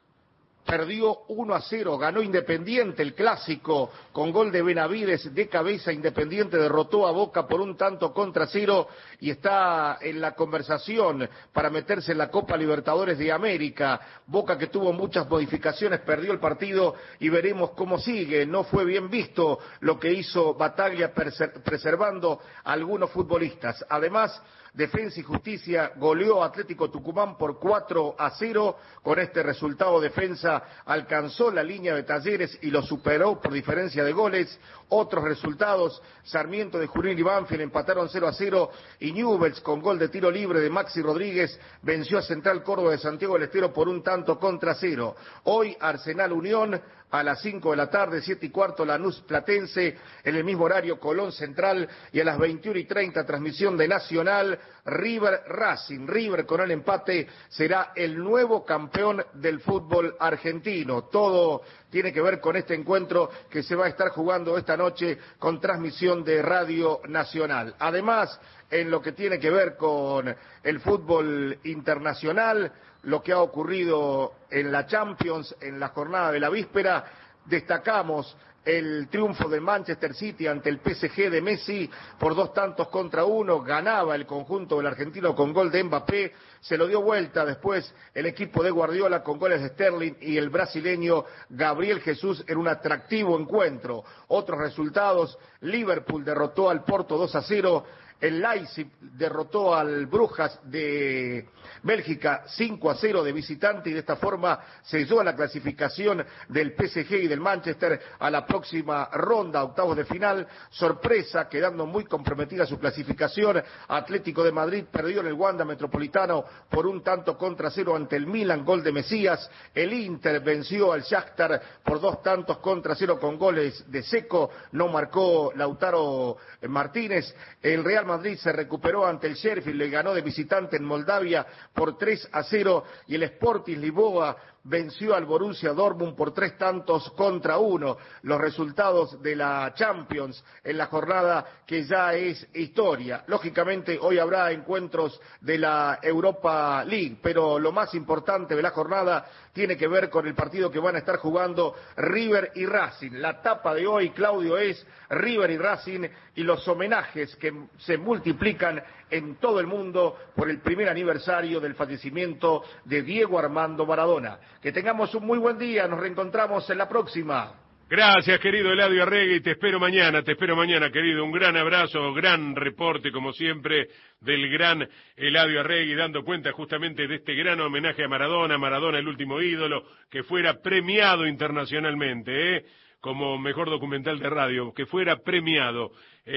perdió uno a cero, ganó Independiente el clásico con gol de Benavides de cabeza. Independiente derrotó a Boca por un tanto contra cero y está en la conversación para meterse en la Copa Libertadores de América. Boca, que tuvo muchas modificaciones, perdió el partido y veremos cómo sigue. No fue bien visto lo que hizo Bataglia preservando a algunos futbolistas. Además, Defensa y Justicia goleó a Atlético Tucumán por cuatro a cero. Con este resultado, Defensa alcanzó la línea de Talleres y lo superó por diferencia de goles. Otros resultados: Sarmiento de Junín y Banfield empataron cero a cero y Newell's, con gol de tiro libre de Maxi Rodríguez, venció a Central Córdoba de Santiago del Estero por un tanto contra cero. Hoy Arsenal Unión a las cinco de la tarde, siete y cuarto Lanús Platense, en el mismo horario Colón Central, y a las veintiuno y treinta transmisión de Nacional, River Racing. River, con el empate, será el nuevo campeón del fútbol argentino. Todo tiene que ver con este encuentro que se va a estar jugando esta noche con transmisión de Radio Nacional. Además, en lo que tiene que ver con el fútbol internacional, lo que ha ocurrido en la Champions en la jornada de la víspera, destacamos el triunfo de Manchester City ante el P S G de Messi por dos tantos contra uno. Ganaba el conjunto del argentino con gol de Mbappé, se lo dio vuelta después el equipo de Guardiola con goles de Sterling y el brasileño Gabriel Jesús en un atractivo encuentro. Otros resultados: Liverpool derrotó al Porto dos a cero, el Leipzig derrotó al Brujas de Bélgica cinco a cero de visitante, y de esta forma selló la clasificación del P S G y del Manchester a la próxima ronda, octavos de final. Sorpresa, quedando muy comprometida su clasificación, Atlético de Madrid perdió en el Wanda Metropolitano por un tanto contra cero ante el Milan, gol de Mesías. El Inter venció al Shakhtar por dos tantos contra cero con goles de Seco, no marcó Lautaro Martínez. El Real Madrid se recuperó ante el Sheffield, le ganó de visitante en Moldavia por tres a cero, y el Sporting Lisboa venció al Borussia Dortmund por tres tantos contra uno. Los resultados de la Champions en la jornada que ya es historia. Lógicamente hoy habrá encuentros de la Europa League, pero lo más importante de la jornada tiene que ver con el partido que van a estar jugando River y Racing. La tapa de hoy, Claudio, es River y Racing y los homenajes que se multiplican en todo el mundo por el primer aniversario del fallecimiento de Diego Armando Maradona. Que tengamos un muy buen día, nos reencontramos en la próxima. Gracias, querido Eladio Arregui, te espero mañana, te espero mañana, querido. Un gran abrazo, gran reporte, como siempre, del gran Eladio Arregui, dando cuenta justamente de este gran homenaje a Maradona, Maradona el último ídolo, que fuera premiado internacionalmente, ¿eh? como mejor documental de radio, que fuera premiado.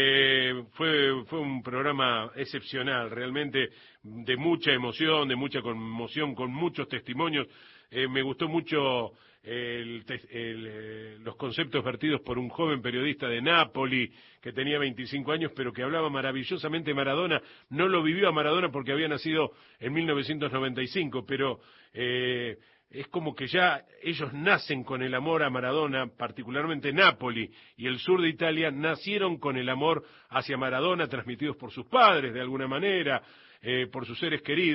Eh, fue, fue un programa excepcional, realmente de mucha emoción, de mucha conmoción, con muchos testimonios. Eh, me gustó mucho el, el, los conceptos vertidos por un joven periodista de Nápoli que tenía veinticinco años, pero que hablaba maravillosamente de Maradona. No lo vivió a Maradona porque había nacido en mil novecientos noventa y cinco, pero eh, es como que ya ellos nacen con el amor a Maradona, particularmente Nápoli y el sur de Italia nacieron con el amor hacia Maradona, transmitidos por sus padres de alguna manera, eh, por sus seres queridos.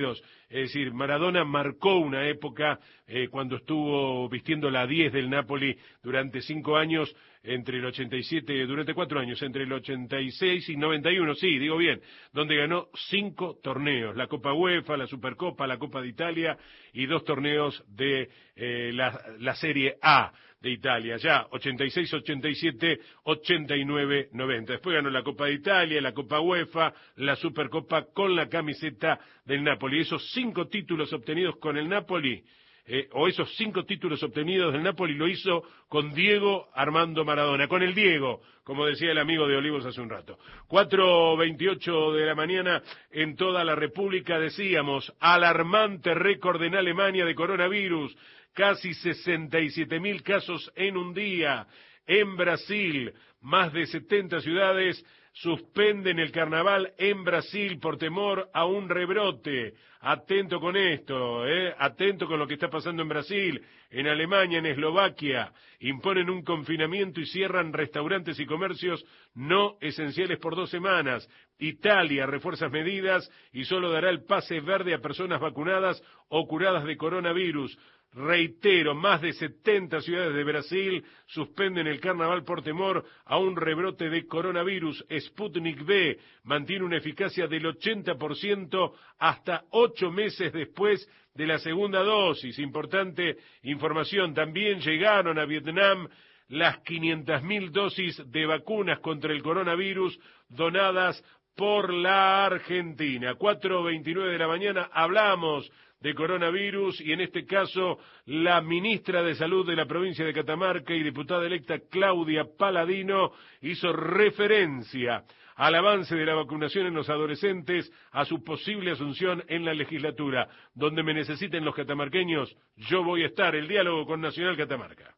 Es decir, Maradona marcó una época eh, cuando estuvo vistiendo la diez del Napoli durante cinco años, entre el ochenta y siete, durante cuatro años, entre el ochenta y seis y noventa y uno, sí, digo bien, donde ganó cinco torneos, la Copa UEFA, la Supercopa, la Copa de Italia y dos torneos de eh, la, la Serie A de Italia, ya ochenta y seis, ochenta y siete, ochenta y nueve, noventa. Después ganó la Copa de Italia, la Copa UEFA, la Supercopa con la camiseta del Napoli. Esos cinco títulos obtenidos con el Napoli, eh, o esos cinco títulos obtenidos del Napoli lo hizo con Diego Armando Maradona, con el Diego, como decía el amigo de Olivos hace un rato. cuatro veintiocho de la mañana en toda la República, decíamos, alarmante récord en Alemania de coronavirus. Casi sesenta y siete mil casos en un día. En Brasil, más de setenta ciudades suspenden el carnaval en Brasil por temor a un rebrote. Atento con esto, ¿eh? Atento con lo que está pasando en Brasil. En Alemania, en Eslovaquia, imponen un confinamiento y cierran restaurantes y comercios no esenciales por dos semanas. Italia refuerza medidas y solo dará el pase verde a personas vacunadas o curadas de coronavirus. Reitero, más de setenta ciudades de Brasil suspenden el carnaval por temor a un rebrote de coronavirus. Sputnik V mantiene una eficacia del ochenta por ciento hasta ocho meses después de la segunda dosis. Importante información, también llegaron a Vietnam las quinientas mil dosis de vacunas contra el coronavirus donadas por la Argentina. cuatro veintinueve de la mañana hablamos de coronavirus y en este caso la ministra de Salud de la provincia de Catamarca y diputada electa Claudia Paladino hizo referencia al avance de la vacunación en los adolescentes, a su posible asunción en la legislatura. Donde me necesiten los catamarqueños, yo voy a estar. El diálogo con Nacional Catamarca.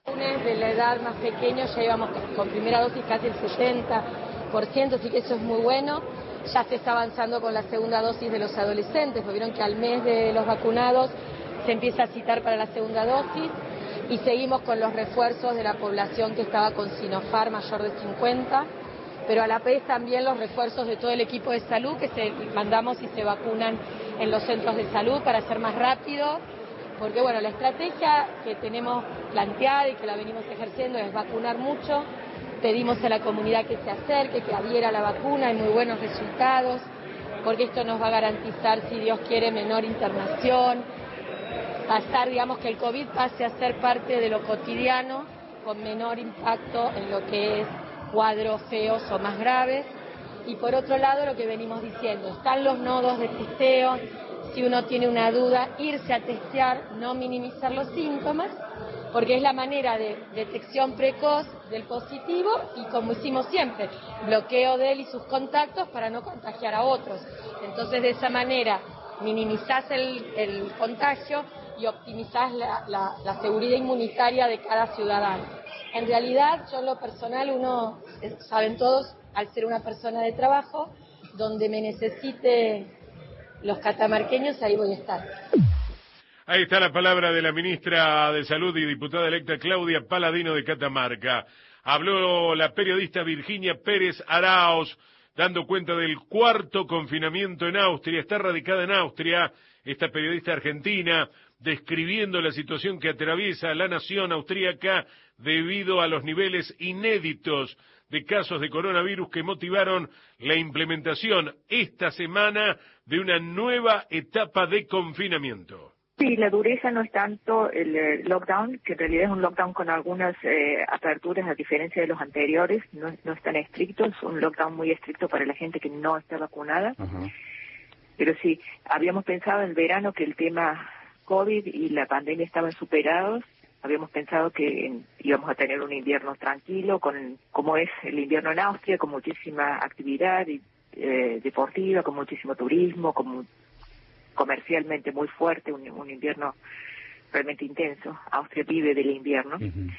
De la edad más pequeña ya íbamos con primera dosis casi el setenta por ciento, así que eso es muy bueno. Ya se está avanzando con la segunda dosis de los adolescentes, porque vieron que al mes de los vacunados se empieza a citar para la segunda dosis y seguimos con los refuerzos de la población que estaba con Sinopharm mayor de cincuenta, pero a la vez también los refuerzos de todo el equipo de salud que se mandamos y se vacunan en los centros de salud para ser más rápido, porque bueno, la estrategia que tenemos planteada y que la venimos ejerciendo es vacunar mucho. Pedimos a la comunidad que se acerque, que adhiera a la vacuna, hay muy buenos resultados, porque esto nos va a garantizar, si Dios quiere, menor internación, pasar, digamos, que el COVID pase a ser parte de lo cotidiano, con menor impacto en lo que es cuadros feos o más graves. Y por otro lado, lo que venimos diciendo, están los nodos de testeo, si uno tiene una duda, irse a testear, no minimizar los síntomas, porque es la manera de detección precoz del positivo y, como hicimos siempre, bloqueo de él y sus contactos para no contagiar a otros. Entonces, de esa manera, minimizás el, el contagio y optimizás la, la, la seguridad inmunitaria de cada ciudadano. En realidad, yo en lo personal, uno, saben todos, al ser una persona de trabajo, donde me necesite los catamarqueños, ahí voy a estar. Ahí está la palabra de la ministra de Salud y diputada electa Claudia Paladino de Catamarca. Habló la periodista Virginia Pérez Arauz, dando cuenta del cuarto confinamiento en Austria. Está radicada en Austria, esta periodista argentina, describiendo la situación que atraviesa la nación austríaca debido a los niveles inéditos de casos de coronavirus que motivaron la implementación esta semana de una nueva etapa de confinamiento. Sí, la dureza no es tanto el eh, lockdown, que en realidad es un lockdown con algunas eh, aperturas a diferencia de los anteriores, no, no es tan estricto, es un lockdown muy estricto para la gente que no está vacunada. Uh-huh. Pero sí, habíamos pensado en verano que el tema COVID y la pandemia estaban superados, habíamos pensado que en, íbamos a tener un invierno tranquilo, con como es el invierno en Austria, con muchísima actividad y, eh, deportiva, con muchísimo turismo, con comercialmente muy fuerte, un, un invierno realmente intenso. Austria vive del invierno. Uh-huh.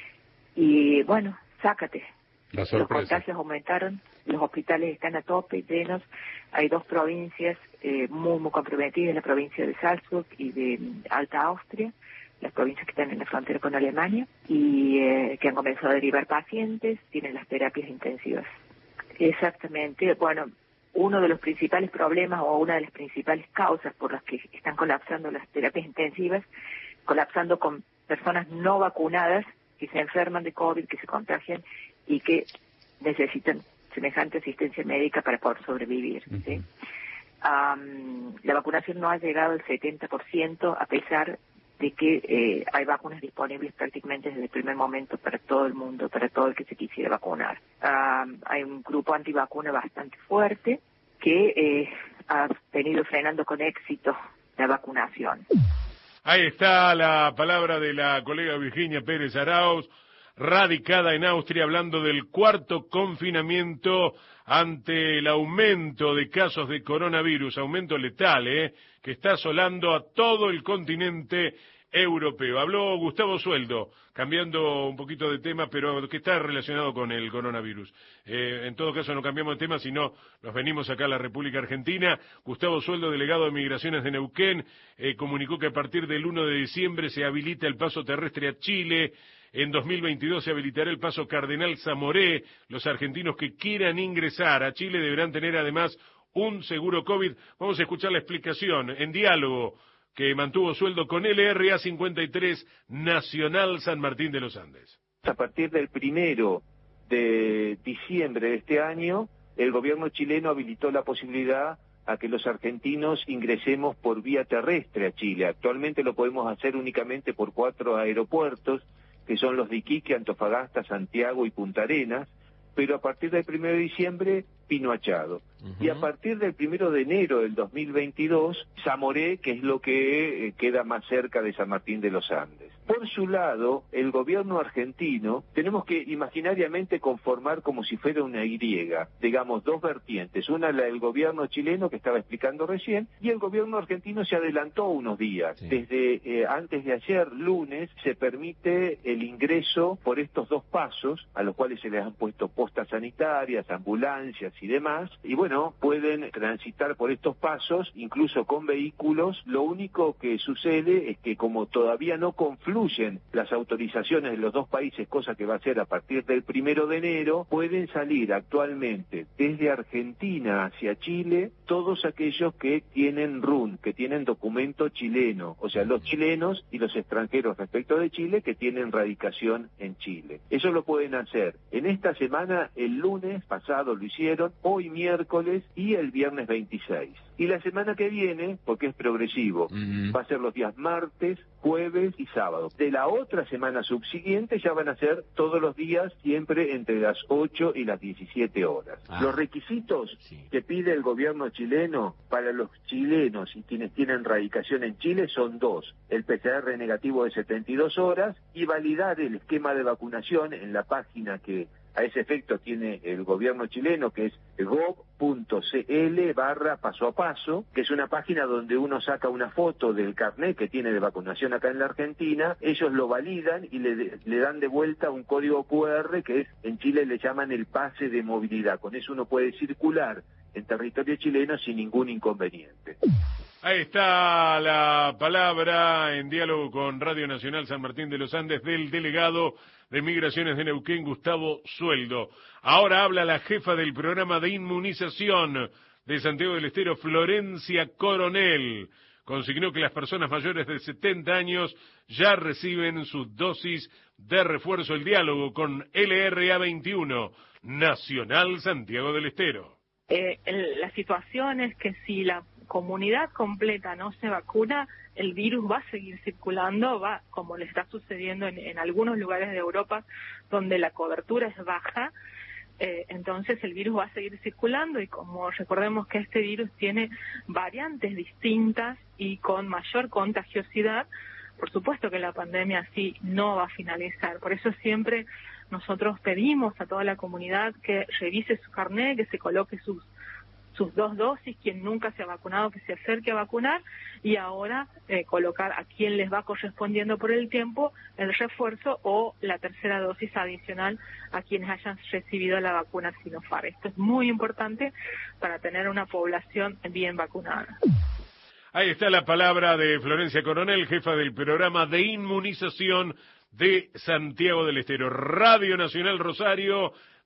Y bueno, sácate. La sorpresa. Los contagios aumentaron, los hospitales están a tope, llenos. Hay dos provincias eh, muy, muy comprometidas, la provincia de Salzburg y de Alta Austria, las provincias que están en la frontera con Alemania, y eh, que han comenzado a derivar pacientes, tienen las terapias intensivas. Exactamente. Bueno, uno de los principales problemas o una de las principales causas por las que están colapsando las terapias intensivas, colapsando con personas no vacunadas que se enferman de COVID, que se contagian y que necesitan semejante asistencia médica para poder sobrevivir. Uh-huh. ¿Sí? Um, la vacunación no ha llegado al setenta por ciento a pesar de que eh, hay vacunas disponibles prácticamente desde el primer momento para todo el mundo, para todo el que se quisiera vacunar. Um, hay un grupo antivacuna bastante fuerte que eh, ha venido frenando con éxito la vacunación. Ahí está la palabra de la colega Virginia Pérez Arauz, radicada en Austria, hablando del cuarto confinamiento ante el aumento de casos de coronavirus, aumento letal, ¿eh? que está asolando a todo el continente europeo. Habló Gustavo Sueldo, cambiando un poquito de tema, pero que está relacionado con el coronavirus. Eh, en todo caso no cambiamos de tema, sino nos venimos acá a la República Argentina. Gustavo Sueldo, delegado de Migraciones de Neuquén, eh, comunicó que a partir del uno de diciembre se habilita el paso terrestre a Chile. En dos mil veintidós se habilitará el paso Cardenal Zamoré. Los argentinos que quieran ingresar a Chile deberán tener además un seguro COVID. Vamos a escuchar la explicación en diálogo que mantuvo Sueldo con L R A cincuenta y tres Nacional San Martín de los Andes. A partir del primero de diciembre de este año, el gobierno chileno habilitó la posibilidad a que los argentinos ingresemos por vía terrestre a Chile. Actualmente lo podemos hacer únicamente por cuatro aeropuertos, que son los de Iquique, Antofagasta, Santiago y Punta Arenas, pero a partir del primero de diciembre, Pino Achado. Uh-huh. Y a partir del primero de enero del dos mil veintidós, Zamoré, que es lo que eh, queda más cerca de San Martín de los Andes. Por su lado, el gobierno argentino, tenemos que imaginariamente conformar como si fuera una Y, digamos, dos vertientes. Una, la del gobierno chileno, que estaba explicando recién, y el gobierno argentino se adelantó unos días. Sí. Desde eh, antes de ayer, lunes, se permite el ingreso por estos dos pasos, a los cuales se les han puesto postas sanitarias, ambulancias y demás, y bueno, pueden transitar por estos pasos, incluso con vehículos. Lo único que sucede es que como todavía no confluyen las autorizaciones de los dos países, cosa que va a ser a partir del primero de enero, pueden salir actualmente desde Argentina hacia Chile todos aquellos que tienen R U N, que tienen documento chileno, o sea, los chilenos y los extranjeros respecto de Chile que tienen radicación en Chile. Eso lo pueden hacer en esta semana, el lunes pasado lo hicieron, hoy miércoles y el viernes veintiséis. Y la semana que viene, porque es progresivo, uh-huh. va a ser los días martes, jueves y sábado. De la otra semana subsiguiente ya van a ser todos los días, siempre entre las ocho y las diecisiete horas. Ah. Los requisitos sí. que pide el gobierno chileno para los chilenos y quienes tienen radicación en Chile son dos: el P C R negativo de setenta y dos horas y validar el esquema de vacunación en la página que a ese efecto tiene el gobierno chileno, que es gov.cl barra paso a paso, que es una página donde uno saca una foto del carnet que tiene de vacunación acá en la Argentina, ellos lo validan y le, le dan de vuelta un código Q R que es, en Chile le llaman el pase de movilidad. Con eso uno puede circular en territorio chileno sin ningún inconveniente. Ahí está la palabra en diálogo con Radio Nacional San Martín de los Andes del delegado de Migraciones de Neuquén, Gustavo Sueldo. Ahora habla la jefa del programa de inmunización de Santiago del Estero, Florencia Coronel. Consignó que las personas mayores de setenta años ya reciben sus dosis de refuerzo. El diálogo con L R A veintiuno, Nacional Santiago del Estero. Eh, el, la situación es que si la comunidad completa no se vacuna, el virus va a seguir circulando, va como le está sucediendo en, en algunos lugares de Europa donde la cobertura es baja, eh, entonces el virus va a seguir circulando y como recordemos que este virus tiene variantes distintas y con mayor contagiosidad, por supuesto que la pandemia así no va a finalizar. Por eso siempre nosotros pedimos a toda la comunidad que revise su carnet, que se coloque sus sus dos dosis, quien nunca se ha vacunado que se acerque a vacunar y ahora eh, colocar a quien les va correspondiendo por el tiempo el refuerzo o la tercera dosis adicional a quienes hayan recibido la vacuna Sinopharm. Esto es muy importante para tener una población bien vacunada. Ahí está la palabra de Florencia Coronel, jefa del programa de inmunización de Santiago del Estero. Radio Nacional Rosario,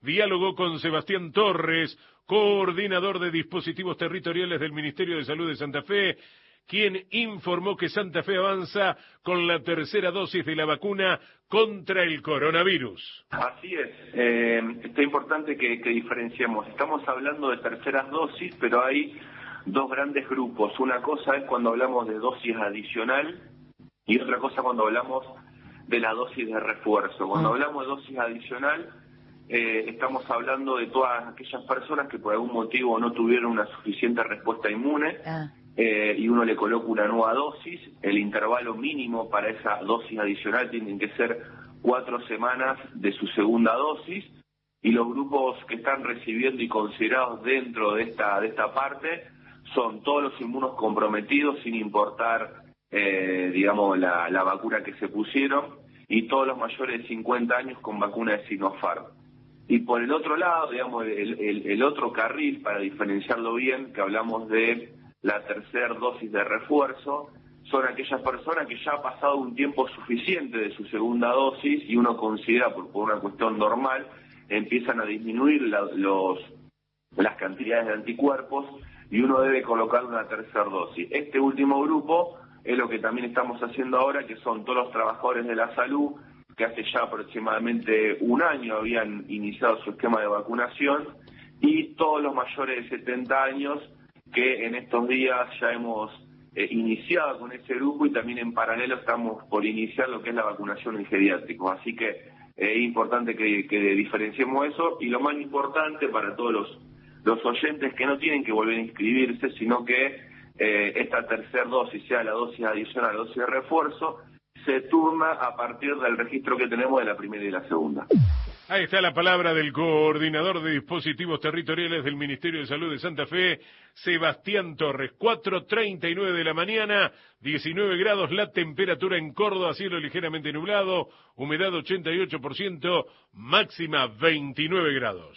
dialogó con Sebastián Torres, coordinador de dispositivos territoriales del Ministerio de Salud de Santa Fe, quien informó que Santa Fe avanza con la tercera dosis de la vacuna contra el coronavirus. Así es, eh, esto es importante que, que diferenciemos. Estamos hablando de terceras dosis, pero hay dos grandes grupos. Una cosa es cuando hablamos de dosis adicional y otra cosa cuando hablamos de la dosis de refuerzo. Cuando hablamos de dosis adicional, eh, estamos hablando de todas aquellas personas que por algún motivo no tuvieron una suficiente respuesta inmune. Ah. Eh, y uno le coloca una nueva dosis. El intervalo mínimo para esa dosis adicional tienen que ser cuatro semanas de su segunda dosis, y los grupos que están recibiendo y considerados dentro de esta de esta parte son todos los inmunos comprometidos sin importar eh, digamos la, la vacuna que se pusieron, y todos los mayores de cincuenta años con vacuna de Sinopharm. Y por el otro lado, digamos el, el, el otro carril, para diferenciarlo bien, que hablamos de la tercera dosis de refuerzo, son aquellas personas que ya ha pasado un tiempo suficiente de su segunda dosis y uno considera, por, por una cuestión normal, empiezan a disminuir la, los, las cantidades de anticuerpos y uno debe colocar una tercera dosis. Este último grupo es lo que también estamos haciendo ahora, que son todos los trabajadores de la salud que hace ya aproximadamente un año habían iniciado su esquema de vacunación, y todos los mayores de setenta años que en estos días ya hemos eh, iniciado con ese grupo, y también en paralelo estamos por iniciar lo que es la vacunación en geriátricos. Así que eh, es importante que, que diferenciemos eso, y lo más importante para todos los, los oyentes, que no tienen que volver a inscribirse, sino que eh, esta tercera dosis, sea la dosis adicional, la dosis de refuerzo, se turna a partir del registro que tenemos de la primera y la segunda. Ahí está la palabra del coordinador de dispositivos territoriales del Ministerio de Salud de Santa Fe, Sebastián Torres. cuatro treinta y nueve de la mañana, diecinueve grados la temperatura en Córdoba, cielo ligeramente nublado, humedad ochenta y ocho por ciento, máxima veintinueve grados.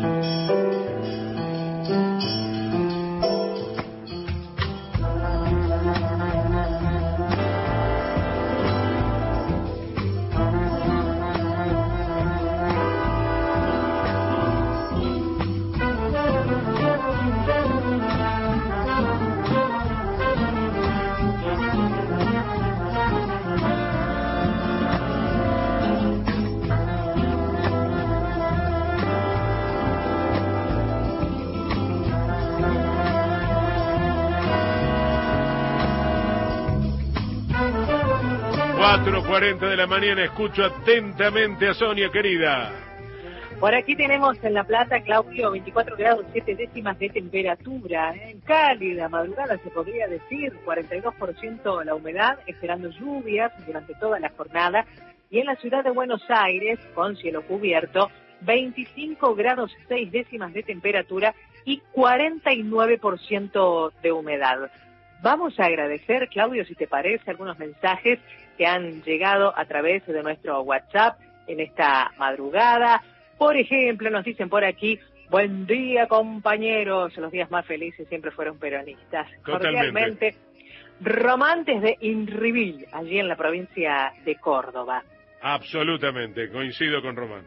cuatro cuarenta de la mañana, escucho atentamente a Sonia, querida. Por aquí tenemos en La Plata, Claudio, veinticuatro grados siete décimas de temperatura, ¿eh? Cálida madrugada se podría decir, cuarenta y dos por ciento la humedad, esperando lluvias durante toda la jornada. Y en la ciudad de Buenos Aires, con cielo cubierto, veinticinco grados seis décimas de temperatura y cuarenta y nueve por ciento de humedad. Vamos a agradecer, Claudio, si te parece, algunos mensajes que han llegado a través de nuestro WhatsApp en esta madrugada. Por ejemplo, nos dicen por aquí, buen día, compañeros. Los días más felices siempre fueron peronistas. Totalmente. Cordialmente, Romantes de Inrivil, allí en la provincia de Córdoba. Absolutamente, coincido con Román.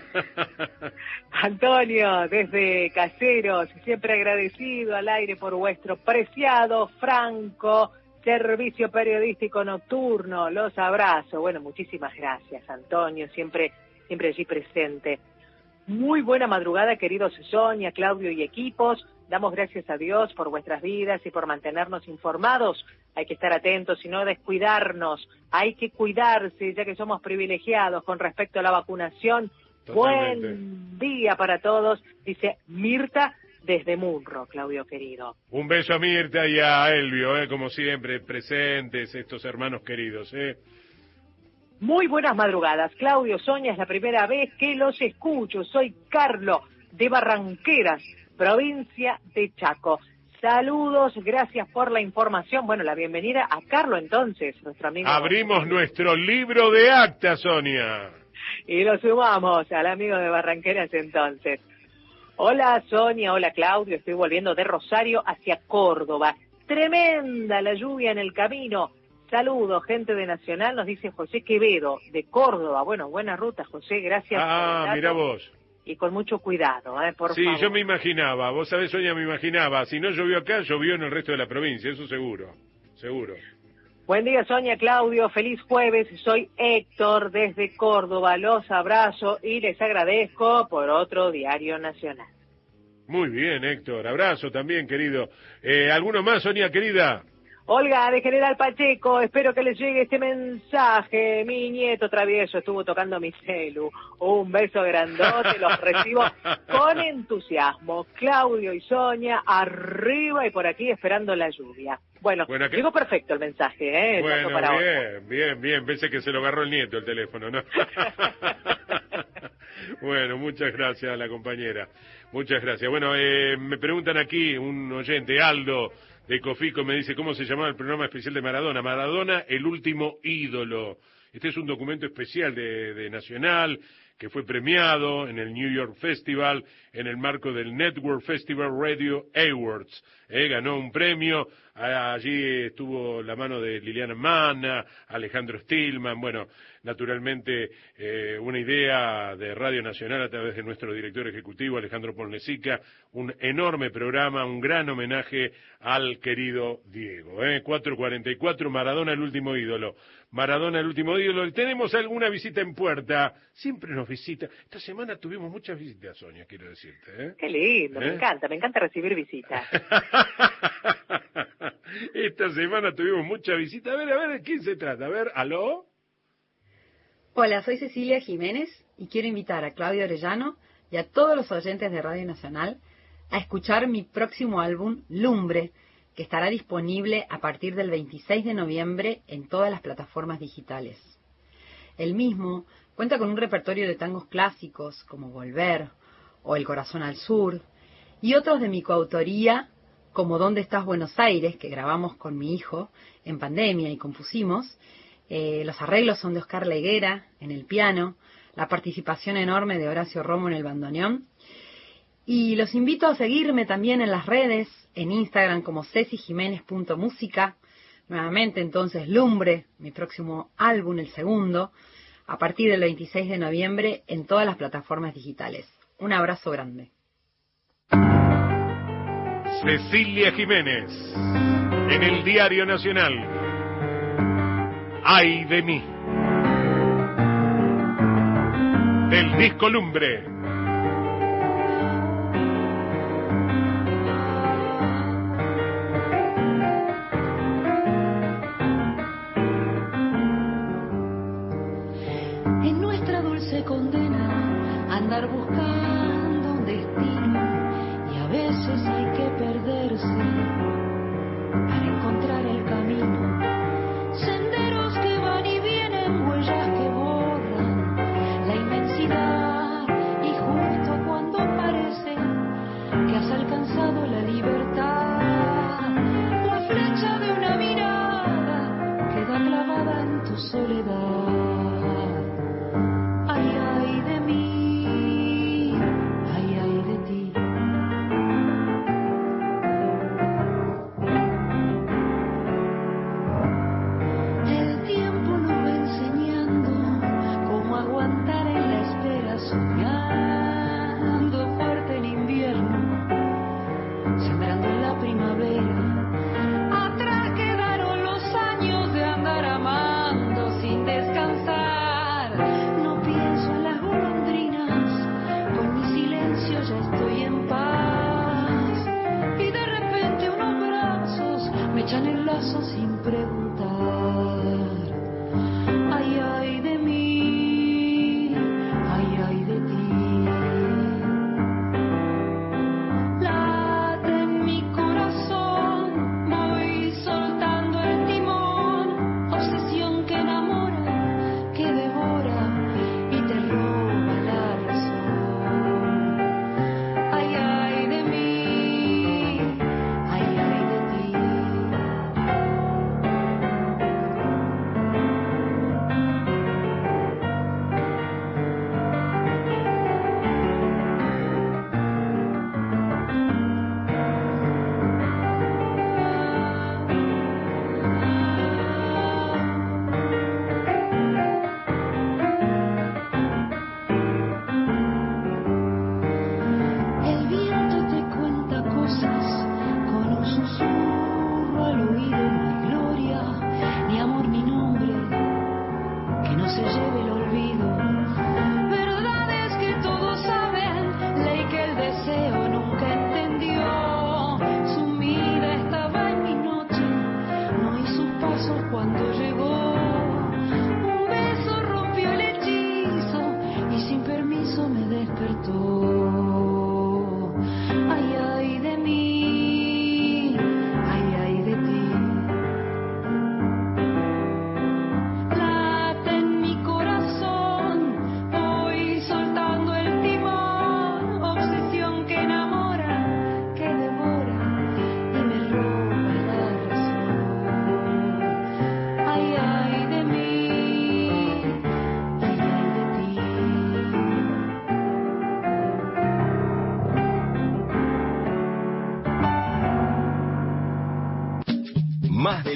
Antonio, desde Caseros, siempre agradecido al aire por vuestro preciado, franco servicio periodístico nocturno. Los abrazo. Bueno, muchísimas gracias, Antonio, siempre, siempre allí presente. Muy buena madrugada, queridos Sonia, Claudio y equipos. Damos gracias a Dios por vuestras vidas y por mantenernos informados. Hay que estar atentos y no descuidarnos. Hay que cuidarse, ya que somos privilegiados con respecto a la vacunación. Totalmente. Buen día para todos, dice Mirta desde Munro, Claudio querido. Un beso a Mirta y a Elvio, eh, como siempre, presentes estos hermanos queridos. Eh. Muy buenas madrugadas, Claudio, Sonia, es la primera vez que los escucho. Soy Carlo de Barranqueras, provincia de Chaco. Saludos, gracias por la información. Bueno, la bienvenida a Carlo entonces, nuestro amigo. Abrimos nuestro libro de actas, Sonia. Y lo sumamos al amigo de Barranqueras entonces. Hola Sonia, hola Claudio, estoy volviendo de Rosario hacia Córdoba. Tremenda la lluvia en el camino. Saludos, gente de Nacional, nos dice José Quevedo, de Córdoba. Bueno, buena ruta, José, gracias. Ah, mira vos. y con mucho cuidado, ¿eh? Por sí, favor. yo me imaginaba, vos sabés, Sonia, me imaginaba, si no llovió acá, llovió en el resto de la provincia, eso seguro, seguro. Buen día, Sonia, Claudio, feliz jueves, soy Héctor desde Córdoba, los abrazo y les agradezco por otro diario nacional. Muy bien, Héctor, abrazo también, querido. Eh, ¿Alguno más, Sonia, querida? Olga, de General Pacheco, espero que les llegue este mensaje. Mi nieto travieso estuvo tocando mi celu. Un beso grandote, los recibo con entusiasmo. Claudio y Sonia, arriba y por aquí esperando la lluvia. Bueno, bueno que... llegó perfecto el mensaje, ¿eh? Bueno, para bien, hoy. bien, bien. Pensé que se lo agarró el nieto el teléfono, ¿no? Bueno, muchas gracias a la compañera. Muchas gracias. Bueno, eh, me preguntan aquí, un oyente, Aldo, de Cofico, me dice cómo se llamaba el programa especial de Maradona. Maradona, el último ídolo. Este es un documento especial de, de Nacional, que fue premiado en el New York Festival, en el marco del Network Festival Radio Awards. Eh, ganó un premio, allí estuvo la mano de Liliana Manna, Alejandro Stillman, bueno, naturalmente eh, una idea de Radio Nacional a través de nuestro director ejecutivo, Alejandro Ponlecica, un enorme programa, un gran homenaje al querido Diego. Eh, cuatro cuarenta y cuatro, Maradona, el último ídolo. Maradona, el último ídolo. Tenemos alguna visita en puerta. Siempre nos visita. Esta semana tuvimos muchas visitas, Sonia, quiero decirte. ¿eh? Qué lindo, ¿Eh? me encanta, me encanta recibir visitas. Esta semana tuvimos muchas visitas. A ver, a ver, ¿de quién se trata? A ver, ¿aló? Hola, soy Cecilia Jiménez y quiero invitar a Claudio Orellano y a todos los oyentes de Radio Nacional a escuchar mi próximo álbum, Lumbre, que estará disponible a partir del veintiséis de noviembre en todas las plataformas digitales. El mismo cuenta con un repertorio de tangos clásicos como Volver o El Corazón al Sur y otros de mi coautoría como ¿Dónde estás, Buenos Aires?, que grabamos con mi hijo en pandemia y compusimos. Eh, los arreglos son de Oscar Leguera en el piano, la participación enorme de Horacio Romo en el bandoneón. Y los invito a seguirme también en las redes, en Instagram como ceci jiménez punto música. Nuevamente entonces Lumbre, mi próximo álbum, el segundo, a partir del veintiséis de noviembre en todas las plataformas digitales. Un abrazo grande. Cecilia Jiménez, en el Diario Nacional. ¡Ay de mí! Del disco Lumbre. En nuestra dulce condena, andar buscando un destino, y a veces hay que perderse para encontrar el camino. Senderos que van y vienen, huellas que borran la inmensidad, y justo cuando parece que has alcanzado la libertad, la flecha de una mirada queda clavada en tu soledad. Ay, ay de mí, ay, ay de ti.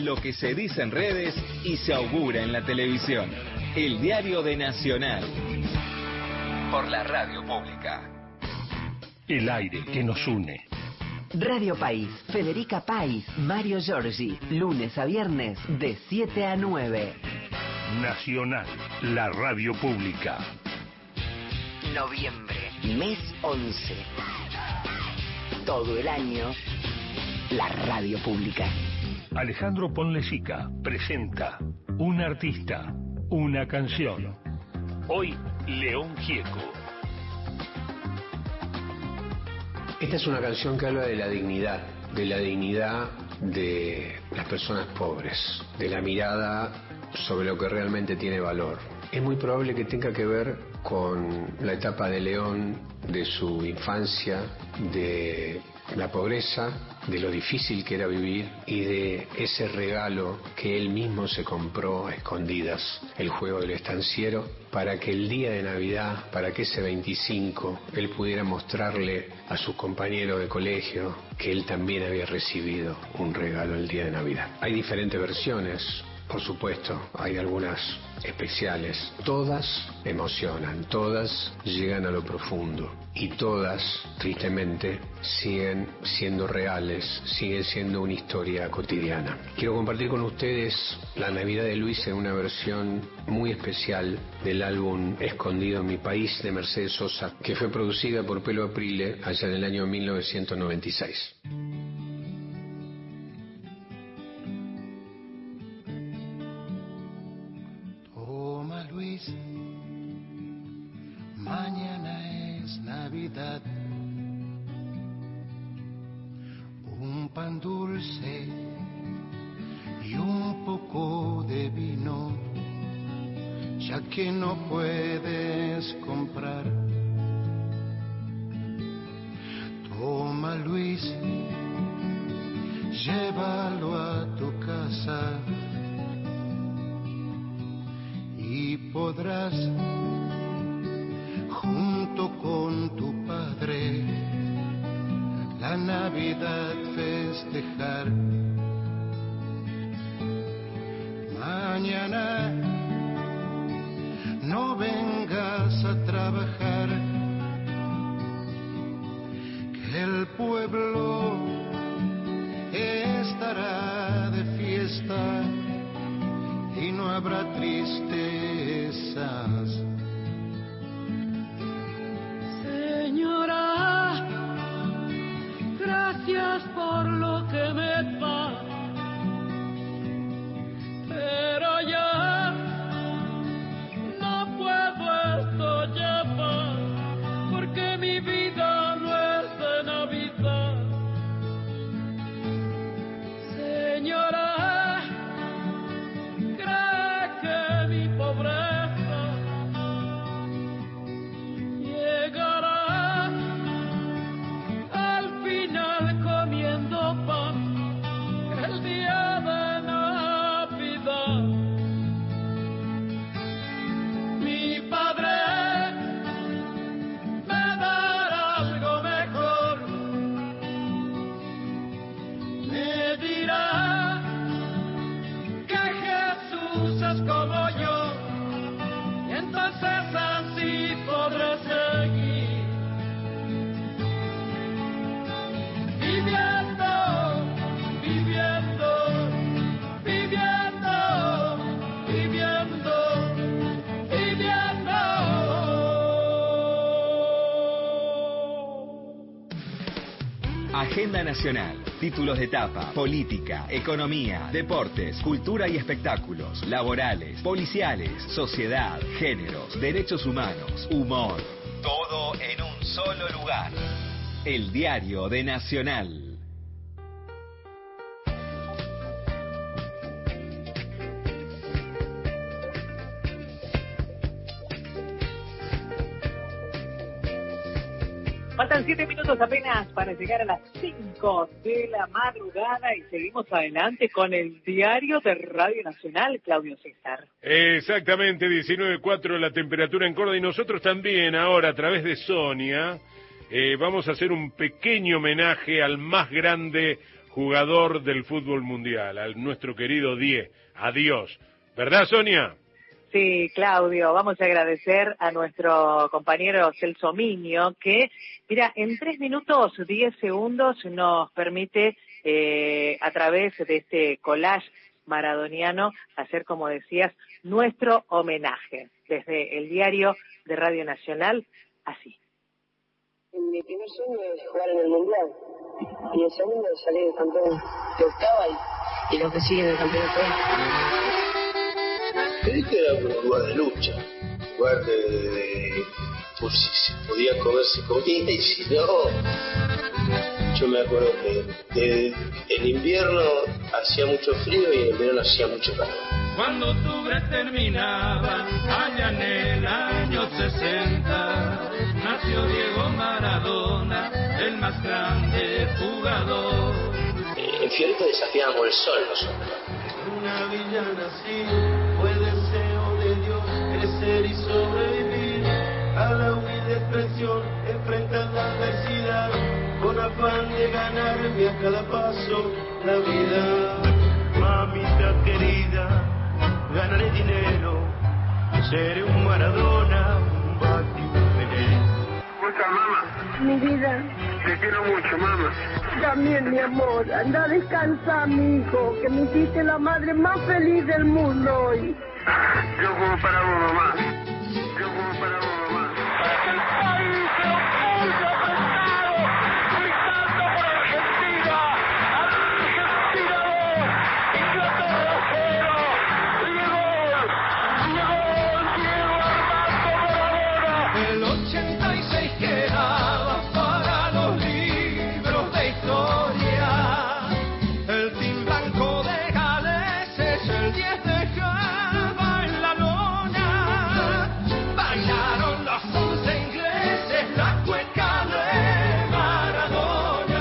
lo que se dice en redes y se augura en la televisión. El Diario de Nacional. Por la radio pública. El aire que nos une. Radio País, Federica País, Mario Giorgi, lunes a viernes de siete a nueve. Nacional, la radio pública. Noviembre, mes once. Todo el año, la radio pública. Alejandro Ponlecica presenta Un artista, una canción. Hoy, León Gieco. Esta es una canción que habla de la dignidad, de la dignidad de las personas pobres, de la mirada sobre lo que realmente tiene valor. Es muy probable que tenga que ver con la etapa de León, de su infancia, de la pobreza, de lo difícil que era vivir y de ese regalo que él mismo se compró a escondidas, el juego del estanciero, para que el día de Navidad, para que ese veinticinco, él pudiera mostrarle a sus compañeros de colegio que él también había recibido un regalo el día de Navidad. Hay diferentes versiones. Por supuesto, hay algunas especiales. Todas emocionan, todas llegan a lo profundo y todas, tristemente, siguen siendo reales, siguen siendo una historia cotidiana. Quiero compartir con ustedes la Navidad de Luis en una versión muy especial del álbum Escondido en mi país de Mercedes Sosa, que fue producida por Pelo Aprile allá en el año mil novecientos noventa y seis. Mañana es Navidad, un pan dulce y un poco de vino, ya que no puedes comprar. Toma Luis, llévalo a tu casa y podrás junto con tu padre la Navidad festejar. Mañana no vengas a trabajar, que el pueblo estará de fiesta y no habrá tristezas. Señora, gracias por lo que me da, pero ya no puedo esto llevar, porque mi vida no es de Navidad. Señora, cree que mi pobreza llegará al final comiendo pan el día de Navidad. Mi padre me dará algo mejor, me dirá que Jesús es como yo, y entonces así podré seguir viviendo, viviendo, viviendo, viviendo, viviendo. Agenda Nacional. Títulos de etapa, política, economía, deportes, cultura y espectáculos, laborales, policiales, sociedad, géneros, derechos humanos, humor. Todo en un solo lugar. El Diario de Nacional. Faltan siete minutos apenas para llegar a las cinco de la madrugada y seguimos adelante con el diario de Radio Nacional, Claudio César. Exactamente, diecinueve cuatro la temperatura en Córdoba y nosotros también ahora a través de Sonia eh, vamos a hacer un pequeño homenaje al más grande jugador del fútbol mundial, a nuestro querido Die. Adiós. ¿Verdad, Sonia? Sí, Claudio, vamos a agradecer a nuestro compañero Celso Miño, que, mira, en tres minutos, diez segundos nos permite, eh, a través de este collage maradoniano, hacer, como decías, nuestro homenaje. Desde el diario de Radio Nacional, así. Mi primer sueño es jugar en el Mundial, y el segundo es salir campeón de octava y, y lo que sigue del campeonato. Creí que era un lugar de lucha, un lugar de, de, de por si se podía comer, se comía, y si no, yo me acuerdo que, que en invierno hacía mucho frío y en verano hacía mucho calor. Cuando octubre terminaba, allá en el año sesenta, nació Diego Maradona, el más grande jugador. En Fiorito desafiábamos el sol nosotros. Una villana así fue deseo de Dios, crecer y sobrevivir a la humilde expresión, enfrentar la adversidad, con afán de ganarme a cada paso la vida. Mamita querida, ganaré dinero, seré un Maradona, un Bati, un Pelé. Escucha, mamá. Mi vida. Te quiero mucho, mamá. También, mi amor. Anda a descansar, mi hijo, que me hiciste la madre más feliz del mundo hoy. Yo juego para vos, mamá. Yo juego para vos, mamá. Para que el país se opulle apretado, gritando por Argentina. Argentina dos, Inglaterra cero. Diego, Diego, Diego Armando Maradona. El ochenta y seis quedaba para los libros de historia. El team blanco de Gales es el diez de Java en la lona. Bailaron los once ingleses la cueca de Maradona.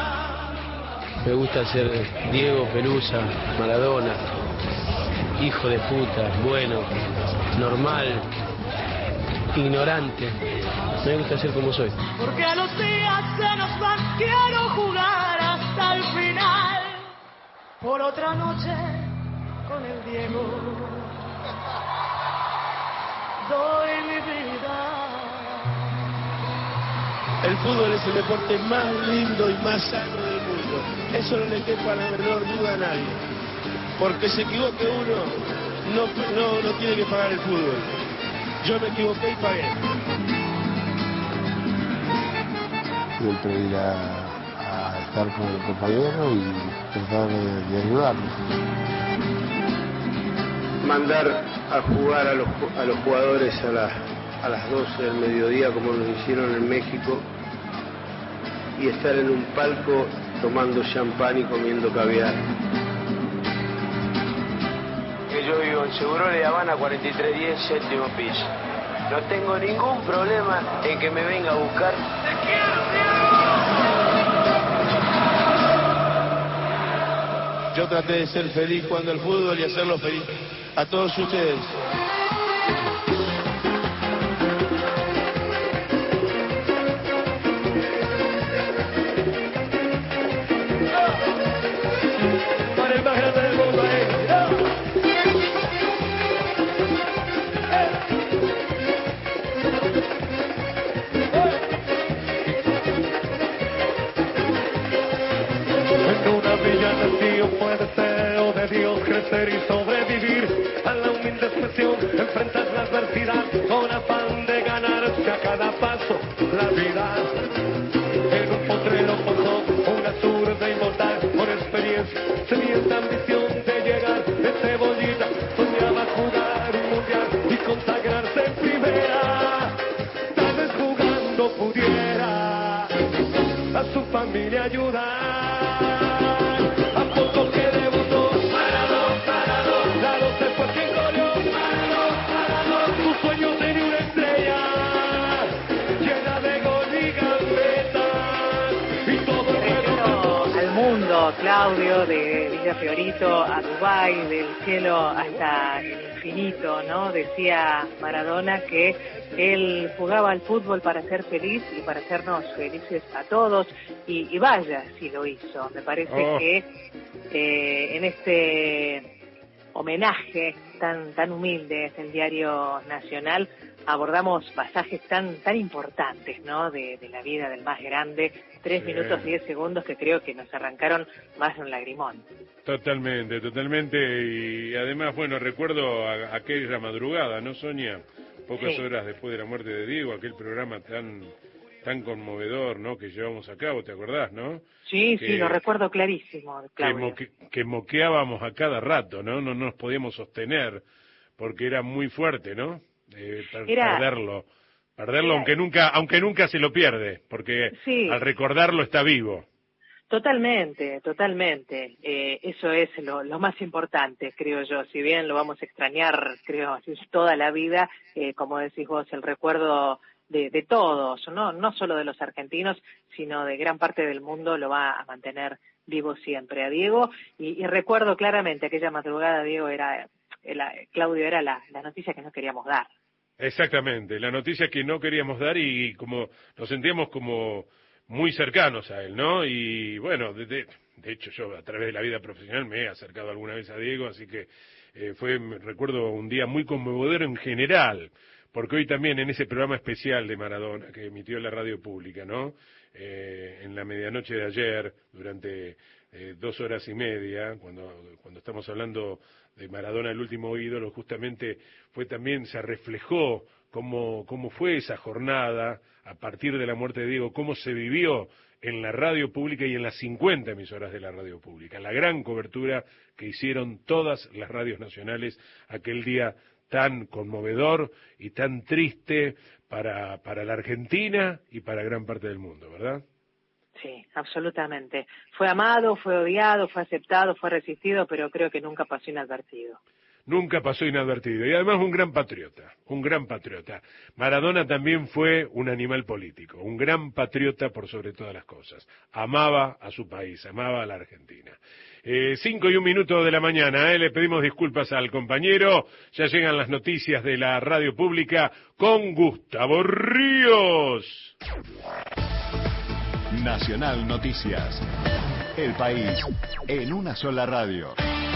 Me gusta ser Diego Pelusa, Maradona, hijo de puta, bueno, normal, ignorante. Me gusta ser como soy. Porque a los días se nos van, quiero jugar hasta el final. Por otra noche con el Diego doy mi vida. El fútbol es el deporte más lindo y más sano del mundo. Eso no le quepa la menor duda a nadie. Porque se equivoque uno, no, no, no tiene que pagar el fútbol. Yo me equivoqué y pagué. Siempre ir a, a estar con el compañero y tratar de, de ayudarlo. Mandar a jugar a los, a los jugadores a, la, a las doce del mediodía como nos hicieron en México y estar en un palco tomando champán y comiendo caviar. Yo vivo en Seguro de Habana cuarenta y tres diez, séptimo piso. No tengo ningún problema en que me venga a buscar. ¡Te quiero, Diego! Yo traté de ser feliz jugando al fútbol y hacerlo feliz a todos ustedes. Para el más grande del mundo, eh. Puede ser de Dios crecer y sobrevivir a la humilde expresión, enfrentar la adversidad con afán de ganarse a cada paso la vida. En un potrero posó una zurda inmortal por experiencia, sedienta ambición de llegar de cebollita, soñaba jugar un mundial y consagrarse en primera. Tal vez jugando pudiera a su familia ayudar. Claudio, de Villa Fiorito a Dubái, del cielo hasta el infierno. infinito, ¿no? Decía Maradona que él jugaba al fútbol para ser feliz y para hacernos felices a todos, y, y vaya si lo hizo. Me parece oh. que eh, en este homenaje tan tan humilde del Diario Nacional abordamos pasajes tan tan importantes, ¿no? De, de la vida del más grande, tres sí. minutos diez segundos que creo que nos arrancaron más de un lagrimón. Totalmente, totalmente, y además, bueno, recuerdo a, aquella madrugada, ¿no, Sonia? Pocas sí. horas después de la muerte de Diego, aquel programa tan tan conmovedor, ¿no? Que llevamos a cabo, ¿te acordás, no? Sí, que, sí, lo recuerdo clarísimo, Claudio. Que, moque, que moqueábamos a cada rato, ¿no? No nos podíamos sostener, porque era muy fuerte, ¿no? Eh, per, era, perderlo, perderlo era, aunque nunca, aunque nunca se lo pierde, porque sí. al recordarlo está vivo. Totalmente, totalmente. Eh, eso es lo, lo más importante, creo yo. Si bien lo vamos a extrañar, creo, toda la vida, eh, como decís vos, el recuerdo de, de todos, ¿no? No solo de los argentinos, sino de gran parte del mundo lo va a mantener vivo siempre a Diego. Y, y recuerdo claramente aquella madrugada, Diego, era, la, Claudio, era la, la noticia que no queríamos dar. Exactamente, la noticia que no queríamos dar y como nos sentíamos como muy cercanos a él, ¿no? Y bueno, de, de, de hecho yo a través de la vida profesional me he acercado alguna vez a Diego, así que eh, fue, recuerdo, un día muy conmovedor en general, porque hoy también en ese programa especial de Maradona que emitió la radio pública, ¿no? Eh, en la medianoche de ayer, durante eh, dos horas y media, cuando, cuando estamos hablando de Maradona, el último ídolo, justamente fue también, se reflejó cómo, cómo fue esa jornada a partir de la muerte de Diego, cómo se vivió en la radio pública y en las cincuenta emisoras de la radio pública, la gran cobertura que hicieron todas las radios nacionales aquel día tan conmovedor y tan triste para, para la Argentina y para gran parte del mundo, ¿verdad? Sí, absolutamente. Fue amado, fue odiado, fue aceptado, fue resistido, pero creo que nunca pasó inadvertido. Nunca pasó inadvertido. Y además un gran patriota, un gran patriota. Maradona también fue un animal político, un gran patriota por sobre todas las cosas. Amaba a su país, amaba a la Argentina. Eh, cinco y un minuto de la mañana, eh, le pedimos disculpas al compañero. Ya llegan las noticias de la radio pública con Gustavo Ríos. Nacional Noticias. El país en una sola radio.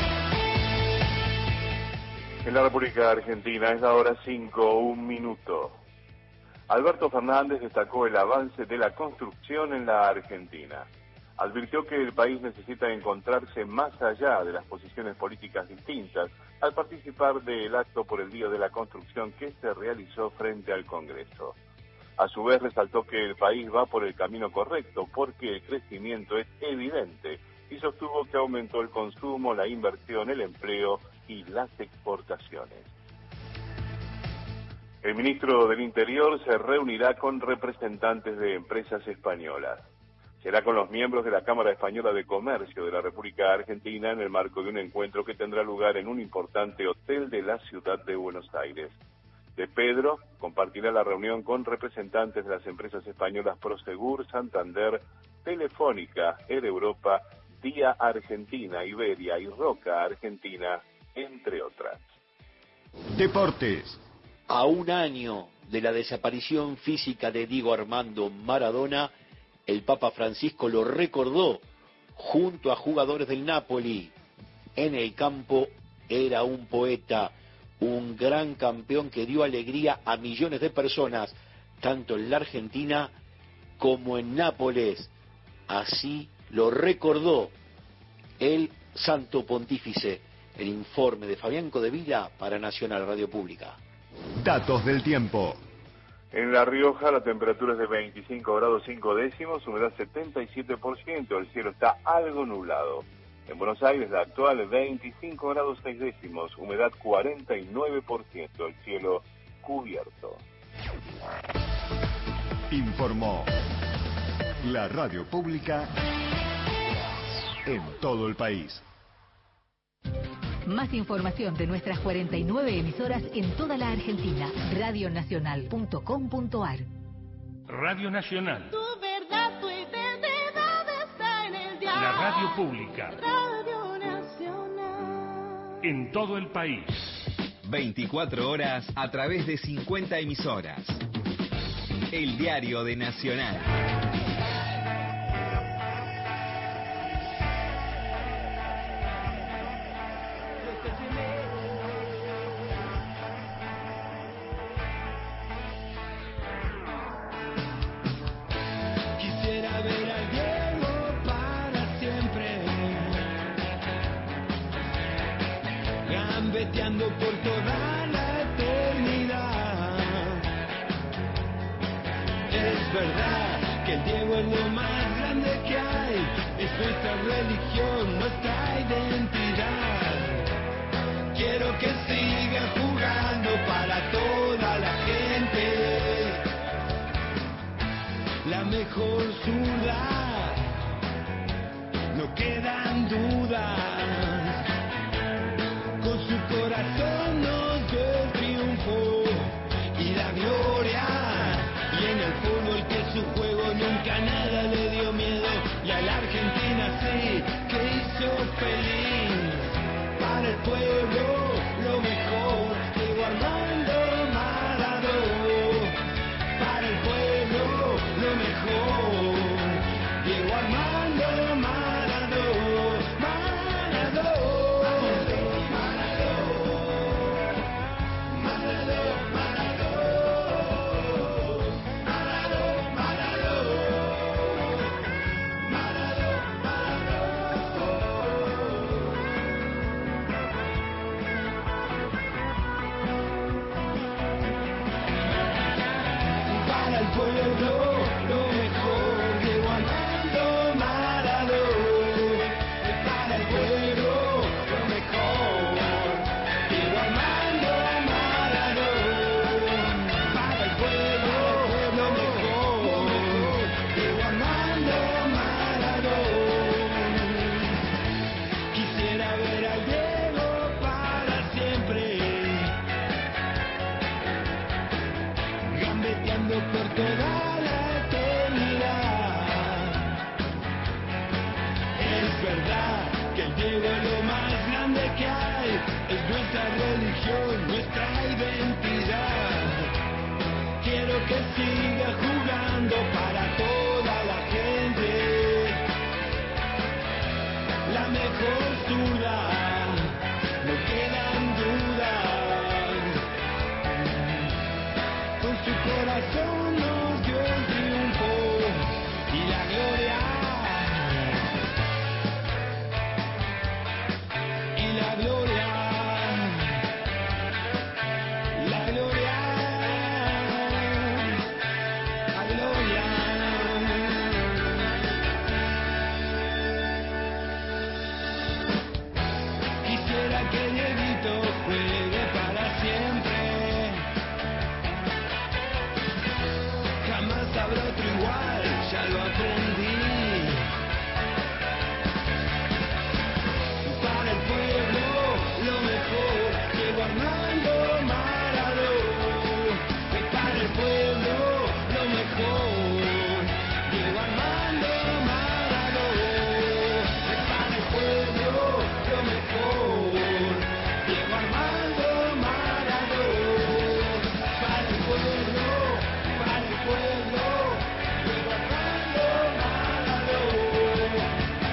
En la República Argentina es la hora cinco, un minuto. Alberto Fernández destacó el avance de la construcción en la Argentina. Advirtió que el país necesita encontrarse más allá de las posiciones políticas distintas al participar del acto por el Día de la Construcción que se realizó frente al Congreso. A su vez resaltó que el país va por el camino correcto porque el crecimiento es evidente y sostuvo que aumentó el consumo, la inversión, el empleo y las exportaciones. El ministro del Interior se reunirá con representantes de empresas españolas. Será con los miembros de la Cámara Española de Comercio de la República Argentina en el marco de un encuentro que tendrá lugar en un importante hotel de la ciudad de Buenos Aires. De Pedro compartirá la reunión con representantes de las empresas españolas Prosegur, Santander, Telefónica, Air Europa, Día Argentina, Iberia y Roca Argentina, entre otras. Deportes. A un año de la desaparición física de Diego Armando Maradona, el Papa Francisco lo recordó junto a jugadores del Napoli. En el campo era un poeta, un gran campeón que dio alegría a millones de personas, tanto en la Argentina como en Nápoles. Así lo recordó el Santo Pontífice. El informe de Fabián Codevila para Nacional Radio Pública. Datos del tiempo. En La Rioja la temperatura es de veinticinco grados cinco décimos, humedad setenta y siete por ciento, el cielo está algo nublado. En Buenos Aires la actual veinticinco grados seis décimos, humedad cuarenta y nueve por ciento, el cielo cubierto. Informó la Radio Pública en todo el país. Más información de nuestras cuarenta y nueve emisoras en toda la Argentina. radio nacional punto com punto ar. Radio Nacional. Tu verdad, tu identidad está en el diario. La radio pública. Radio Nacional. En todo el país. veinticuatro horas a través de cincuenta emisoras. El diario de Nacional. Quisiera ver al Diego para siempre, gambeteando por toda la eternidad. Es verdad que el Diego es lo más grande que hay, es nuestra religión, nuestra identidad. Quiero que siga jugando para toda la gente, la mejor ciudad, no quedan dudas. Con su corazón nos dio el triunfo y la gloria. Y en el fútbol que su juego nunca nada le dio miedo. Y a la Argentina sí que hizo feliz. Para el pueblo lo mejor, Diego Armando Maradona. Para el pueblo lo mejor, Diego Armando Maradona. Maradona. Por toda la eternidad. Es verdad que el Diego es lo más grande que hay, es nuestra religión, nuestra identidad. Quiero que siga jugando para toda la gente, la mejor ciudad, no quedan dudas. Con su corazón nos dio el triunfo y la gloria. Y la gloria. La gloria. La gloria. Quisiera que Dieguito juegue para siempre. Jamás habrá otro igual, ya lo aprendí. Para el pueblo, lo mejor, Diego Armando Maradona. Para el pueblo, lo mejor, Diego Armando Maradona. Para el pueblo, lo mejor, Diego Armando Maradona. Para el pueblo, para el pueblo, Diego Armando Maradona.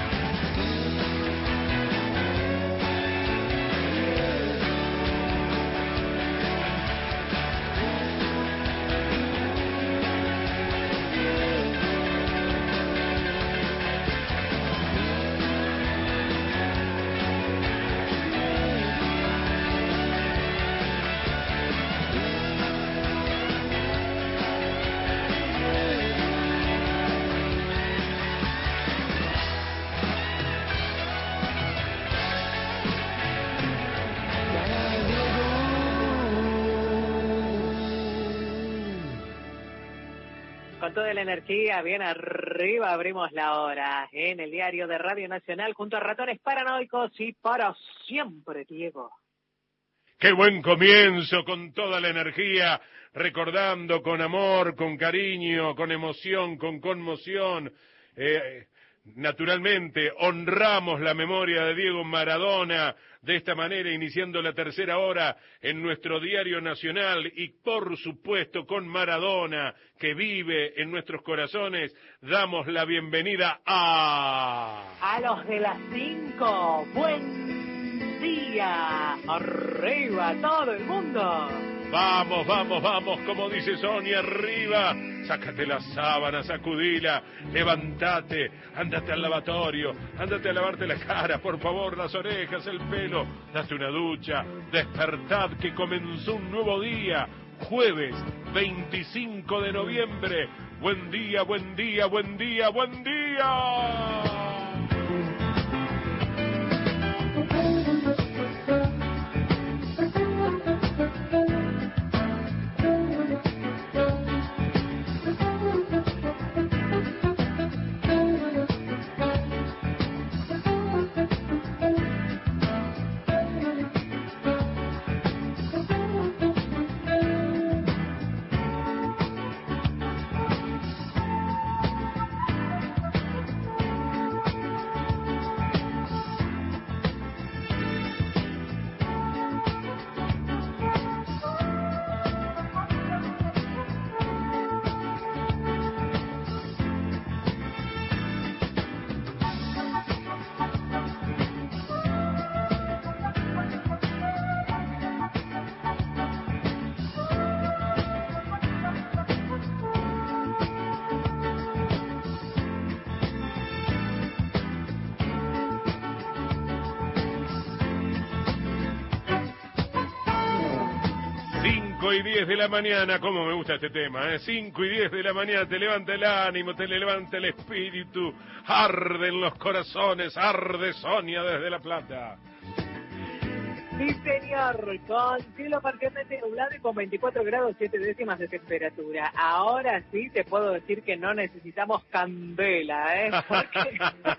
Con toda la energía, bien arriba, abrimos la hora en el diario de Radio Nacional junto a Ratones Paranoicos y para siempre, Diego. Qué buen comienzo, con toda la energía, recordando con amor, con cariño, con emoción, con conmoción, eh, Naturalmente, honramos la memoria de Diego Maradona de esta manera, iniciando la tercera hora en nuestro diario nacional y, por supuesto, con Maradona, que vive en nuestros corazones, damos la bienvenida a... A los de las cinco, buen día, arriba todo el mundo. Vamos, vamos, vamos, como dice Sonia, arriba, sácate la sábana, sacudila, levántate, ándate al lavatorio, ándate a lavarte la cara, por favor, las orejas, el pelo, date una ducha, despertad que comenzó un nuevo día, jueves veinticinco de noviembre, buen día, buen día, buen día, buen día. cinco y diez de la mañana, cómo me gusta este tema, ¿eh? cinco y diez de la mañana, te levanta el ánimo, te levanta el espíritu, arden los corazones, arde Sonia desde La Plata. Sí, señor, con cielo parcialmente nublado y con veinticuatro grados siete décimas de temperatura. Ahora sí te puedo decir que no necesitamos candela, ¿eh? Porque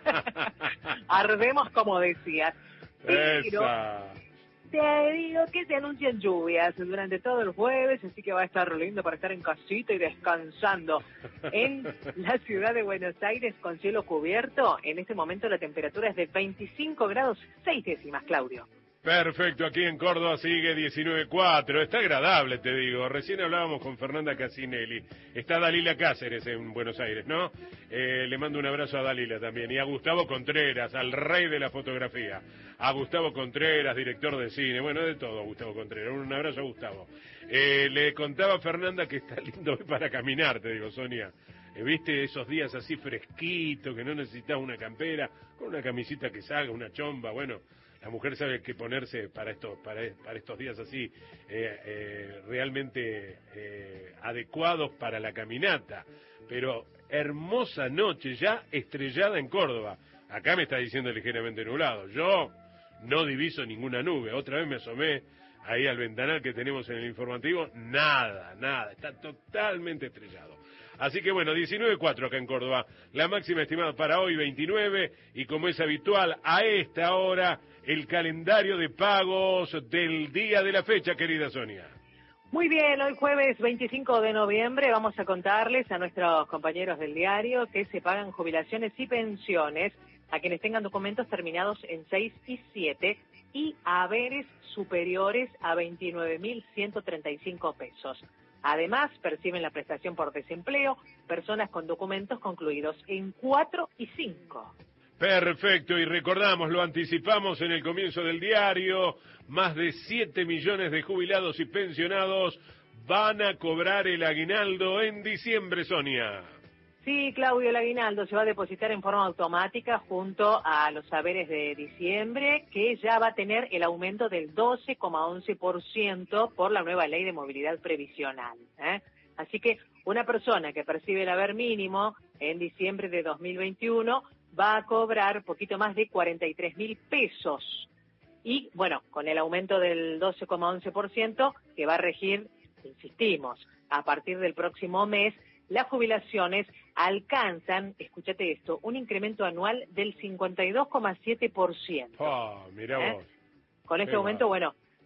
ardemos como decías. Pero Esa. te digo que se anuncian lluvias durante todo el jueves, así que va a estar lindo para estar en casita y descansando. En la ciudad de Buenos Aires, con cielo cubierto, en este momento la temperatura es de veinticinco grados seis décimas, Claudio. Perfecto, aquí en Córdoba sigue diecinueve cuatro, está agradable, te digo. Recién hablábamos con Fernanda Casinelli, está Dalila Cáceres en Buenos Aires, ¿no? Eh, le mando un abrazo a Dalila también, y a Gustavo Contreras, al rey de la fotografía, a Gustavo Contreras, director de cine, bueno, de todo Gustavo Contreras, un abrazo a Gustavo. Eh, le contaba a Fernanda que está lindo para caminar, te digo, Sonia. Eh, ¿Viste esos días así fresquitos, que no necesitas una campera, con una camisita que salga, una chomba, bueno... La mujer sabe qué ponerse para estos, para, para estos días así, eh, eh, realmente eh, adecuados para la caminata. Pero hermosa noche ya estrellada en Córdoba. Acá me está diciendo ligeramente nublado. Yo no diviso ninguna nube. Otra vez me asomé ahí al ventanal que tenemos en el informativo. Nada, nada. Está totalmente estrellado. Así que bueno, diecinueve cuatro acá en Córdoba. La máxima estimada para hoy, veintinueve. Y como es habitual, a esta hora... el calendario de pagos del día de la fecha, querida Sonia. Muy bien, hoy jueves veinticinco de noviembre vamos a contarles a nuestros compañeros del diario que se pagan jubilaciones y pensiones a quienes tengan documentos terminados en seis y siete y haberes superiores a veintinueve mil ciento treinta y cinco pesos. Además, perciben la prestación por desempleo personas con documentos concluidos en cuatro y cinco. Perfecto, y recordamos, lo anticipamos en el comienzo del diario, más de siete millones de jubilados y pensionados van a cobrar el aguinaldo en diciembre, Sonia. Sí, Claudio, el aguinaldo se va a depositar en forma automática junto a los haberes de diciembre, que ya va a tener el aumento del doce coma once por ciento por la nueva ley de movilidad previsional, ¿eh? Así que una persona que percibe el haber mínimo en diciembre de dos mil veintiuno va a cobrar poquito más de cuarenta y tres mil pesos. Y, bueno, con el aumento del doce coma once por ciento que va a regir, insistimos, a partir del próximo mes, las jubilaciones alcanzan, escúchate esto, un incremento anual del cincuenta y dos coma siete por ciento. Oh, mirá ¿Eh? vos. Con este Qué aumento, va. bueno,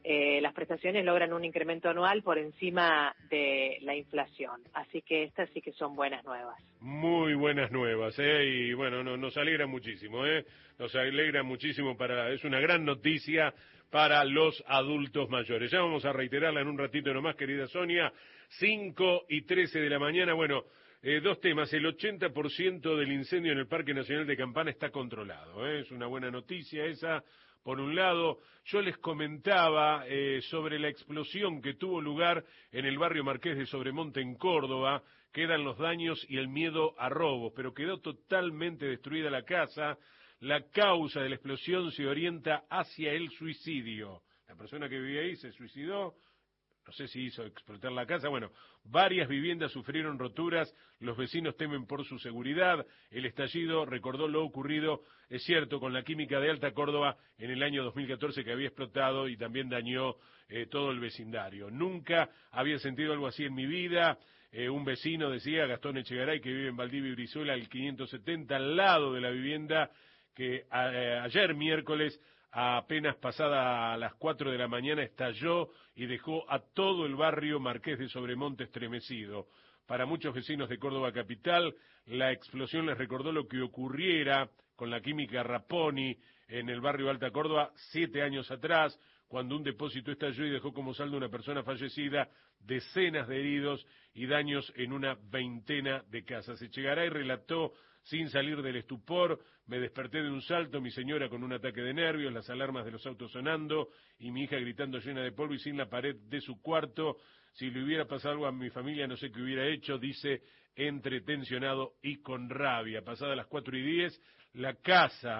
eh, las prestaciones logran un incremento anual por encima de la inflación. Así que estas sí que son buenas nuevas. Muy buenas nuevas, ¿eh? Y bueno, no, nos alegra muchísimo, ¿eh? Nos alegra muchísimo, para es una gran noticia para los adultos mayores. Ya vamos a reiterarla en un ratito nomás, querida Sonia, cinco y trece de la mañana. Bueno, eh, dos temas. El ochenta por ciento del incendio en el Parque Nacional de Campana está controlado, ¿eh? Es una buena noticia esa. Por un lado, yo les comentaba eh, sobre la explosión que tuvo lugar en el barrio Marqués de Sobremonte, en Córdoba. Quedan los daños y el miedo a robos, pero quedó totalmente destruida la casa. La causa de la explosión se orienta hacia el suicidio. La persona que vivía ahí se suicidó. No sé si hizo explotar la casa. Bueno, varias viviendas sufrieron roturas, los vecinos temen por su seguridad. El estallido recordó lo ocurrido, es cierto, con la química de Alta Córdoba en el año dos mil catorce, que había explotado y también dañó eh, todo el vecindario. Nunca había sentido algo así en mi vida. Eh, un vecino decía, Gastón Echegaray, que vive en Valdivia y Brizuela, al quinientos setenta, al lado de la vivienda, que a, eh, ayer miércoles, apenas pasada a las cuatro de la mañana, estalló y dejó a todo el barrio Marqués de Sobremonte estremecido. Para muchos vecinos de Córdoba capital, la explosión les recordó lo que ocurriera con la química Raponi en el barrio Alta Córdoba siete años atrás, cuando un depósito estalló y dejó como saldo una persona fallecida, decenas de heridos y daños en una veintena de casas. Echegaray relató, sin salir del estupor, me desperté de un salto, mi señora con un ataque de nervios, las alarmas de los autos sonando y mi hija gritando llena de polvo y sin la pared de su cuarto. Si le hubiera pasado algo a mi familia, no sé qué hubiera hecho, dice, entre tensionado y con rabia. Pasadas las cuatro y diez, la casa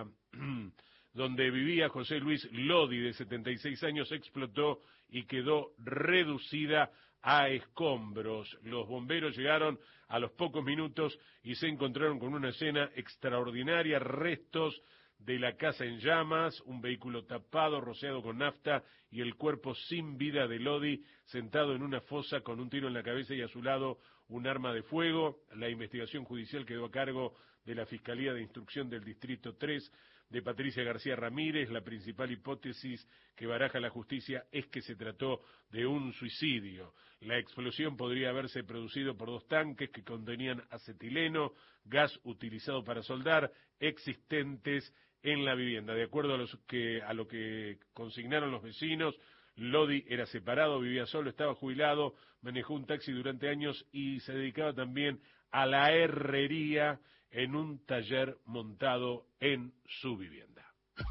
donde vivía José Luis Lodi, de setenta y seis años, explotó y quedó reducida a escombros. Los bomberos llegaron a los pocos minutos y se encontraron con una escena extraordinaria, restos de la casa en llamas, un vehículo tapado, rociado con nafta y el cuerpo sin vida de Lodi sentado en una fosa con un tiro en la cabeza y a su lado un arma de fuego. La investigación judicial quedó a cargo de la Fiscalía de Instrucción del Distrito tres, de Patricia García Ramírez. La principal hipótesis que baraja la justicia es que se trató de un suicidio. La explosión podría haberse producido por dos tanques que contenían acetileno, gas utilizado para soldar, existentes en la vivienda. De acuerdo a, los que, a lo que consignaron los vecinos, Lodi era separado, vivía solo, estaba jubilado, manejó un taxi durante años y se dedicaba también a la herrería en un taller montado en su vivienda.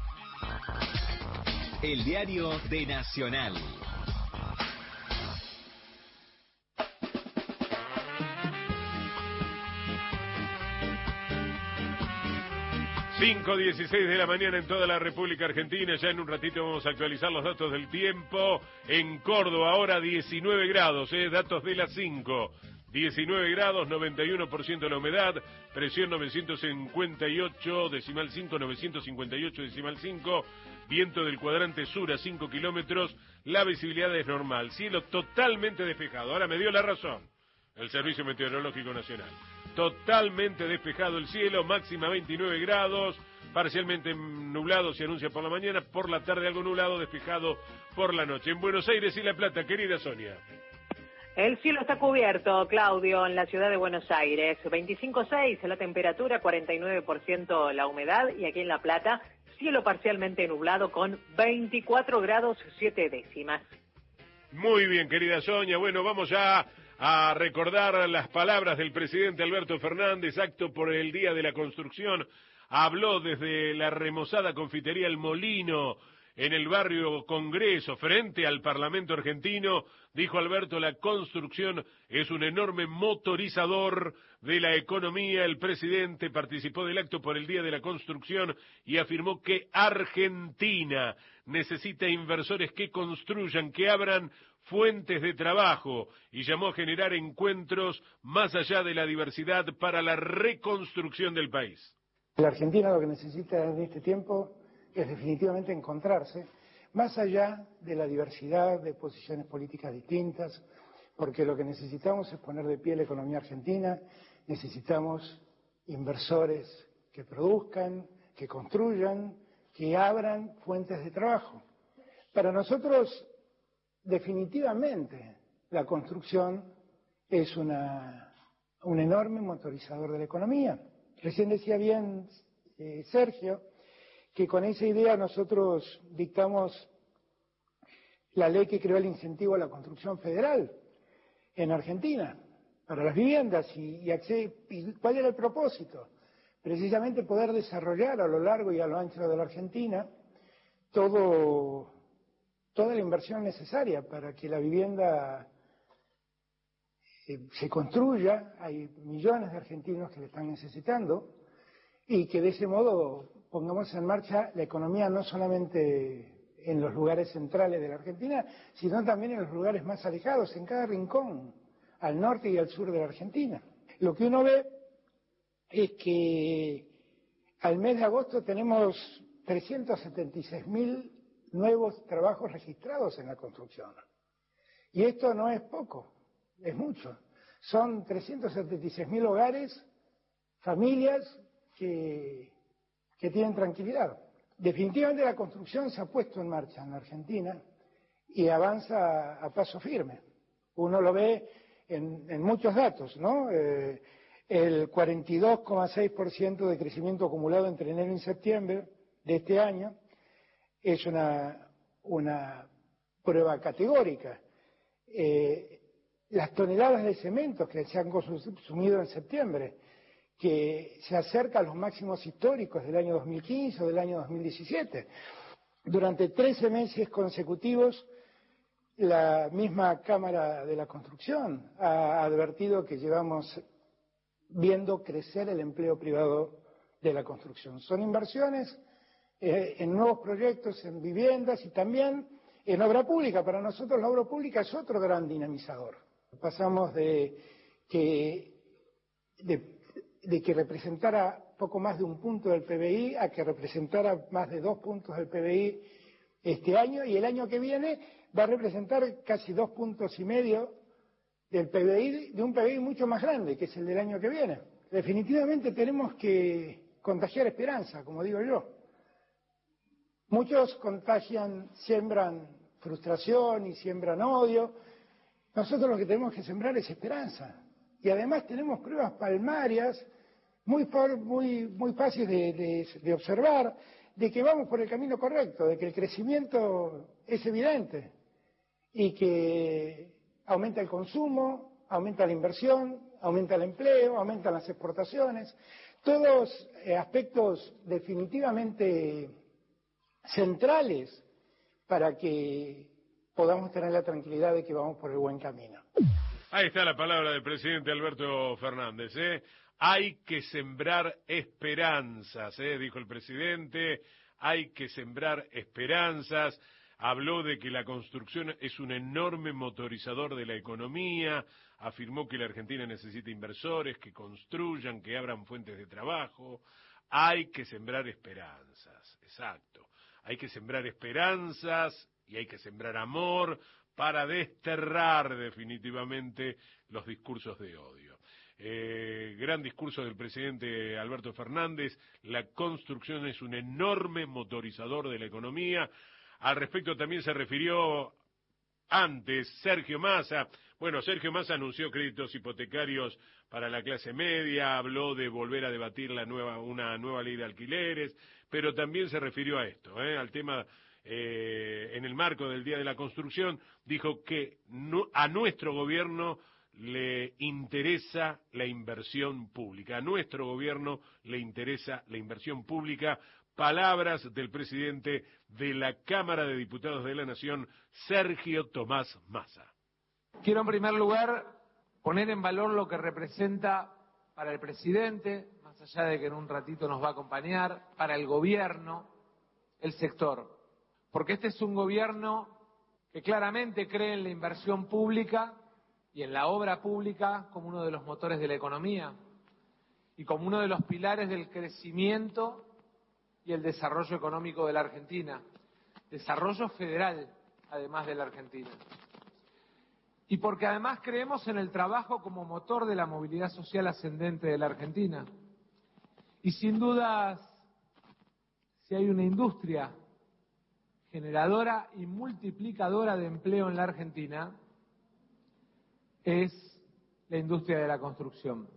El diario de Nacional. cinco dieciséis de la mañana en toda la República Argentina. Ya en un ratito vamos a actualizar los datos del tiempo. En Córdoba ahora diecinueve grados, ¿eh? Datos de las cinco. diecinueve grados, noventa y uno por ciento la humedad, presión novecientos cincuenta y ocho, decimal cinco, novecientos cincuenta y ocho, decimal cinco, viento del cuadrante sur a cinco kilómetros, la visibilidad es normal, cielo totalmente despejado. Ahora me dio la razón el Servicio Meteorológico Nacional. Totalmente despejado el cielo, máxima veintinueve grados, parcialmente nublado se anuncia por la mañana, por la tarde algo nublado, despejado por la noche. En Buenos Aires y La Plata, querida Sonia. El cielo está cubierto, Claudio, en la ciudad de Buenos Aires. veinticinco punto seis la temperatura, cuarenta y nueve por ciento la humedad. Y aquí en La Plata, cielo parcialmente nublado con veinticuatro grados siete décimas. Muy bien, querida Sonia. Bueno, vamos ya a recordar las palabras del presidente Alberto Fernández, acto por el Día de la Construcción. Habló desde la remozada confitería El Molino, en el barrio Congreso, frente al Parlamento argentino. Dijo Alberto, la construcción es un enorme motorizador de la economía. El presidente participó del acto por el Día de la Construcción y afirmó que Argentina necesita inversores que construyan, que abran fuentes de trabajo, y llamó a generar encuentros más allá de la diversidad para la reconstrucción del país. La Argentina lo que necesita en este tiempo es definitivamente encontrarse, más allá de la diversidad de posiciones políticas distintas, porque lo que necesitamos es poner de pie la economía argentina, necesitamos inversores que produzcan, que construyan, que abran fuentes de trabajo. Para nosotros definitivamente la construcción es una, un enorme motorizador de la economía. Recién decía bien eh, Sergio que con esa idea nosotros dictamos la ley que creó el incentivo a la construcción federal en Argentina para las viviendas y, y, y ¿cuál era el propósito? Precisamente poder desarrollar a lo largo y a lo ancho de la Argentina todo, toda la inversión necesaria para que la vivienda eh, se construya. Hay millones de argentinos que le están necesitando y que de ese modo pongamos en marcha la economía no solamente en los lugares centrales de la Argentina, sino también en los lugares más alejados, en cada rincón, al norte y al sur de la Argentina. Lo que uno ve es que al mes de agosto tenemos trescientos setenta y seis mil nuevos trabajos registrados en la construcción. Y esto no es poco, es mucho. Son trescientos setenta y seis mil hogares, familias que, que tienen tranquilidad. Definitivamente la construcción se ha puesto en marcha en la Argentina y avanza a paso firme. Uno lo ve en, en muchos datos, ¿no? Eh, el cuarenta y dos coma seis por ciento de crecimiento acumulado entre enero y septiembre de este año es una, una prueba categórica. Eh, las toneladas de cemento que se han consumido en septiembre, que se acerca a los máximos históricos del año dos mil quince o del año dos mil diecisiete. Durante trece meses consecutivos, la misma Cámara de la Construcción ha advertido que llevamos viendo crecer el empleo privado de la construcción. Son inversiones eh, en nuevos proyectos, en viviendas y también en obra pública. Para nosotros la obra pública es otro gran dinamizador. Pasamos de que, de, de que representara poco más de un punto del P B I a que representara más de dos puntos del P B I este año, y el año que viene va a representar casi dos puntos y medio del P B I, de un P B I mucho más grande, que es el del año que viene. Definitivamente tenemos que contagiar esperanza, como digo yo. Muchos contagian, siembran frustración y siembran odio. Nosotros lo que tenemos que sembrar es esperanza. Y además tenemos pruebas palmarias muy, muy, muy fáciles de, de, de observar, de que vamos por el camino correcto, de que el crecimiento es evidente y que aumenta el consumo, aumenta la inversión, aumenta el empleo, aumentan las exportaciones, todos eh, aspectos definitivamente centrales para que podamos tener la tranquilidad de que vamos por el buen camino. Ahí está la palabra del presidente Alberto Fernández, ¿eh? Hay que sembrar esperanzas, ¿eh? Dijo el presidente, hay que sembrar esperanzas. Habló de que la construcción es un enorme motorizador de la economía, afirmó que la Argentina necesita inversores, que construyan, que abran fuentes de trabajo. Hay que sembrar esperanzas, exacto. Hay que sembrar esperanzas y hay que sembrar amor para desterrar definitivamente los discursos de odio. Eh, gran discurso del presidente Alberto Fernández, la construcción es un enorme motorizador de la economía. Al respecto también se refirió antes Sergio Massa. Bueno, Sergio Massa anunció créditos hipotecarios para la clase media, habló de volver a debatir la nueva, una nueva ley de alquileres, pero también se refirió a esto, ¿eh? al tema eh, en el marco del Día de la Construcción, dijo que no, a nuestro gobierno le interesa la inversión pública, a nuestro gobierno le interesa la inversión pública. Palabras del presidente de la Cámara de Diputados de la Nación, Sergio Tomás Massa. Quiero en primer lugar poner en valor lo que representa para el presidente, más allá de que en un ratito nos va a acompañar, para el gobierno, el sector. Porque este es un gobierno que claramente cree en la inversión pública y en la obra pública como uno de los motores de la economía y como uno de los pilares del crecimiento y el desarrollo económico de la Argentina, desarrollo federal, además de la Argentina. Y porque además creemos en el trabajo como motor de la movilidad social ascendente de la Argentina. Y sin dudas, si hay una industria generadora y multiplicadora de empleo en la Argentina es la industria de la construcción.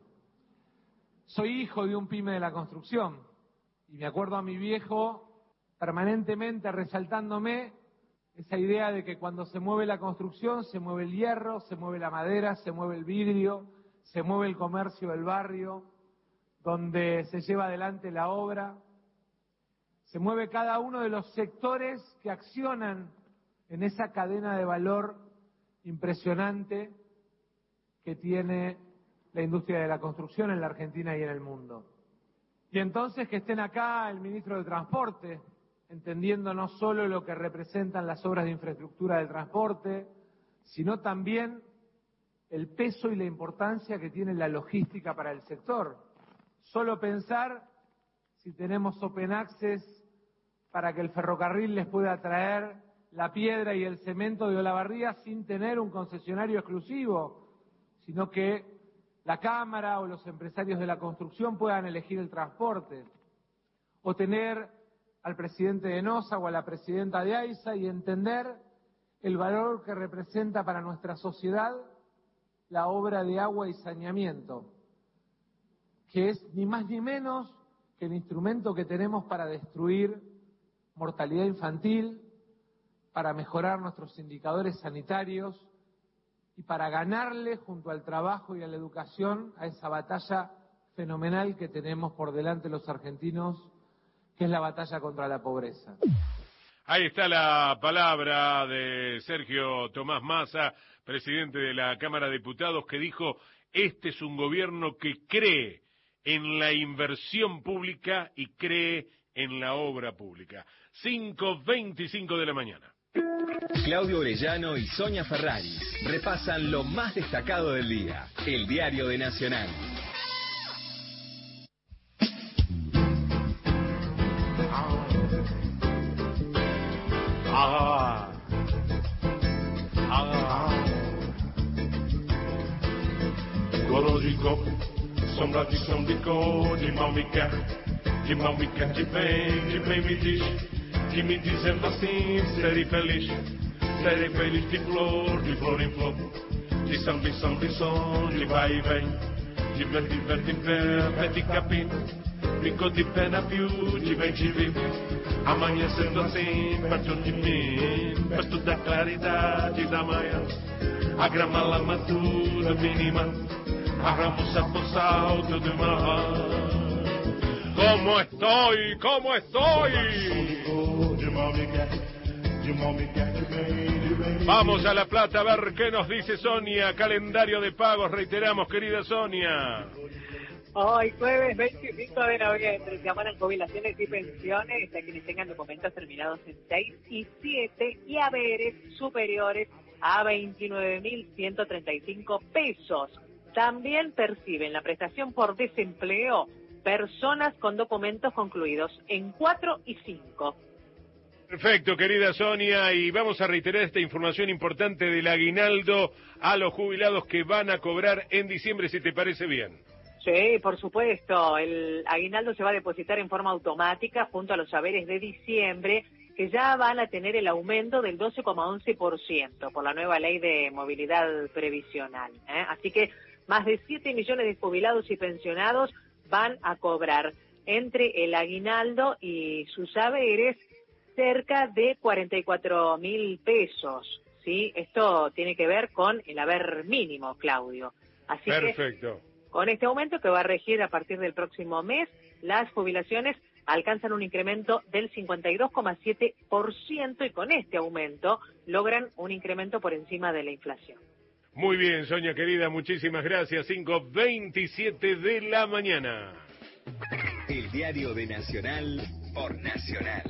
Soy hijo de un pyme de la construcción y me acuerdo a mi viejo permanentemente resaltándome esa idea de que cuando se mueve la construcción se mueve el hierro, se mueve la madera, se mueve el vidrio, se mueve el comercio del barrio, donde se lleva adelante la obra, se mueve cada uno de los sectores que accionan en esa cadena de valor impresionante que tiene la industria de la construcción en la Argentina y en el mundo. Y entonces que estén acá el ministro de Transporte, entendiendo no solo lo que representan las obras de infraestructura del transporte, sino también el peso y la importancia que tiene la logística para el sector. Solo pensar si tenemos open access para que el ferrocarril les pueda traer la piedra y el cemento de Olavarría sin tener un concesionario exclusivo, sino que la Cámara o los empresarios de la construcción puedan elegir el transporte, o tener al presidente de NOSA o a la presidenta de AISA y entender el valor que representa para nuestra sociedad la obra de agua y saneamiento, que es ni más ni menos que el instrumento que tenemos para destruir mortalidad infantil, para mejorar nuestros indicadores sanitarios y para ganarle junto al trabajo y a la educación a esa batalla fenomenal que tenemos por delante los argentinos, que es la batalla contra la pobreza. Ahí está la palabra de Sergio Tomás Massa, presidente de la Cámara de Diputados, que dijo: este es un gobierno que cree en la inversión pública y cree en la obra pública. cinco veinticinco de la mañana. Claudio Orellano y Sonia Ferraris repasan lo más destacado del día. El diario de Nacional. Ah, ah, coro de coco, sombra de som de cor, de mal me quer, de mal me quer, de bem, de bem me diz, de me dizendo assim, serei feliz, serei feliz de flor, de flor em flor, de samba em samba em som, de vai e vem, de ver, de ver, de ver, pé de capim, ficou de pé na viu, de vem te vir. Amanhecendo assim, perto de mim, perto da claridade da manhã, a grama lá madura, mínima, a ramuça por salto do mar. ¿Cómo estoy? ¿Cómo estoy? Vamos a La Plata a ver qué nos dice Sonia. Calendario de pagos, reiteramos, querida Sonia. Hoy, jueves veinticinco de noviembre, se llaman jubilaciones y pensiones a quienes tengan documentos terminados en seis y siete y haberes superiores a veintinueve mil ciento treinta y cinco pesos. También perciben la prestación por desempleo personas con documentos concluidos en cuatro y cinco. Perfecto, querida Sonia, y vamos a reiterar esta información importante del aguinaldo a los jubilados que van a cobrar en diciembre, si te parece bien. Sí, por supuesto. El aguinaldo se va a depositar en forma automática junto a los haberes de diciembre, que ya van a tener el aumento del doce coma once por ciento por la nueva ley de movilidad previsional, ¿eh? Así que más de siete millones de jubilados y pensionados van a cobrar entre el aguinaldo y sus haberes cerca de cuarenta y cuatro mil pesos, ¿sí? Esto tiene que ver con el haber mínimo, Claudio. Así Perfecto. que con este aumento que va a regir a partir del próximo mes, las jubilaciones alcanzan un incremento del cincuenta y dos coma siete por ciento y con este aumento logran un incremento por encima de la inflación. Muy bien, Sonia querida, muchísimas gracias. cinco veintisiete de la mañana. El diario de Nacional por Nacional.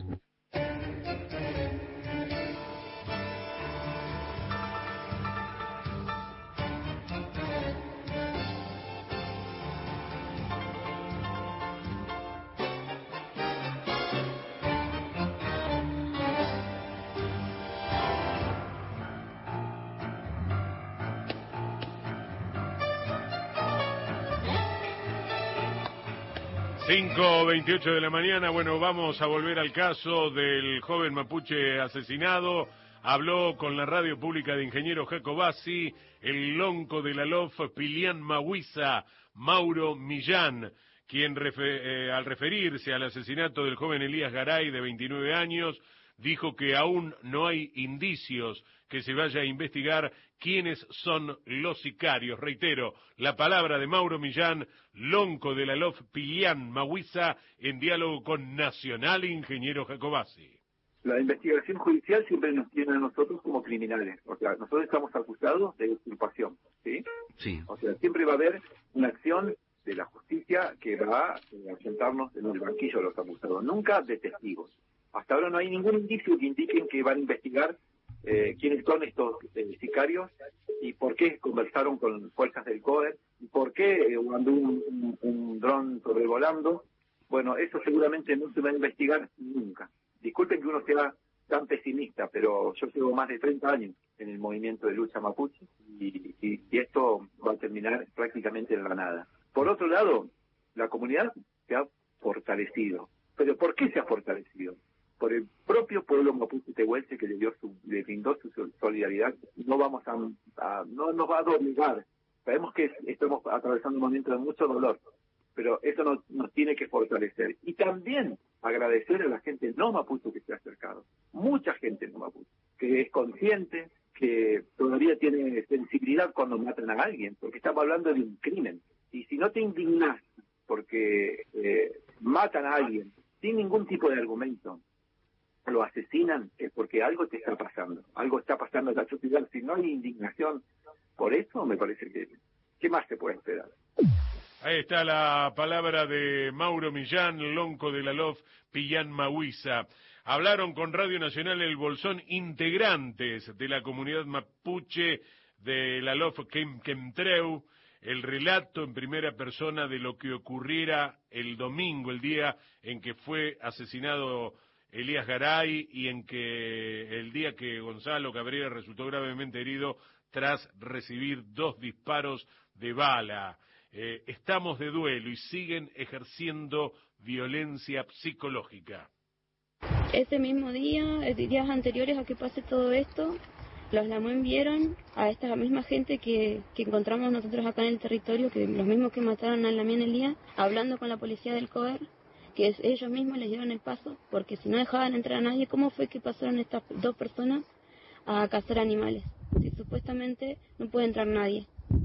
cinco veintiocho de la mañana, bueno, vamos a volver al caso del joven mapuche asesinado. Habló con la radio pública de Ingeniero Jacobasi, el lonco de la L O F, Pilián Mahuiza, Mauro Millán, quien refer, eh, al referirse al asesinato del joven Elías Garay, de veintinueve años, dijo que aún no hay indicios que se vaya a investigar quiénes son los sicarios. Reitero, la palabra de Mauro Millán, lonco de la L O F, Pilián Mahuiza, en diálogo con Nacional Ingeniero Jacobasi. La investigación judicial siempre nos tiene a nosotros como criminales. O sea, nosotros estamos acusados de usurpación, ¿sí? Sí. O sea, siempre va a haber una acción de la justicia que va a sentarnos en el banquillo de los acusados, nunca de testigos. Hasta ahora no hay ningún indicio que indiquen que van a investigar eh, quiénes son estos eh, sicarios y por qué conversaron con fuerzas del C O E R y por qué eh, andó un, un, un dron sobrevolando. Bueno, eso seguramente no se va a investigar nunca. Disculpen que uno sea tan pesimista, pero yo llevo más de treinta años en el movimiento de lucha mapuche y, y, y esto va a terminar prácticamente en la nada. Por otro lado, la comunidad se ha fortalecido. ¿Pero por qué se ha fortalecido? Por el propio pueblo mapuche tehuelche que le dio su, le brindó su solidaridad. No vamos a, a no nos va a doblegar. Sabemos que estamos atravesando un momento de mucho dolor, pero eso nos, nos tiene que fortalecer. Y también agradecer a la gente no mapuche que se ha acercado. Mucha gente no mapuche, que es consciente, que todavía tiene sensibilidad cuando matan a alguien, porque estamos hablando de un crimen. Y si no te indignas porque eh, matan a alguien sin ningún tipo de argumento, lo asesinan, es porque algo te está pasando. Algo está pasando en la sociedad. Si no hay indignación por eso, me parece que... ¿Qué más se puede esperar? Ahí está la palabra de Mauro Millán, lonco de la L O F, Pilián Mahuiza. Hablaron con Radio Nacional El Bolsón integrantes de la comunidad mapuche de la L O F Quemtreu, el relato en primera persona de lo que ocurriera el domingo, el día en que fue asesinado Elías Garay y en que el día que Gonzalo Cabrera resultó gravemente herido tras recibir dos disparos de bala. Eh, estamos de duelo y siguen ejerciendo violencia psicológica. Ese mismo día, días anteriores a que pase todo esto, los Lamuen vieron a esta misma gente que, que encontramos nosotros acá en el territorio, que los mismos que mataron a Lamien Elías, hablando con la policía del C O E R, que es, ellos mismos les dieron el paso, porque si no dejaban entrar a nadie, ¿cómo fue que pasaron estas dos personas a cazar animales? Si supuestamente no puede entrar nadie.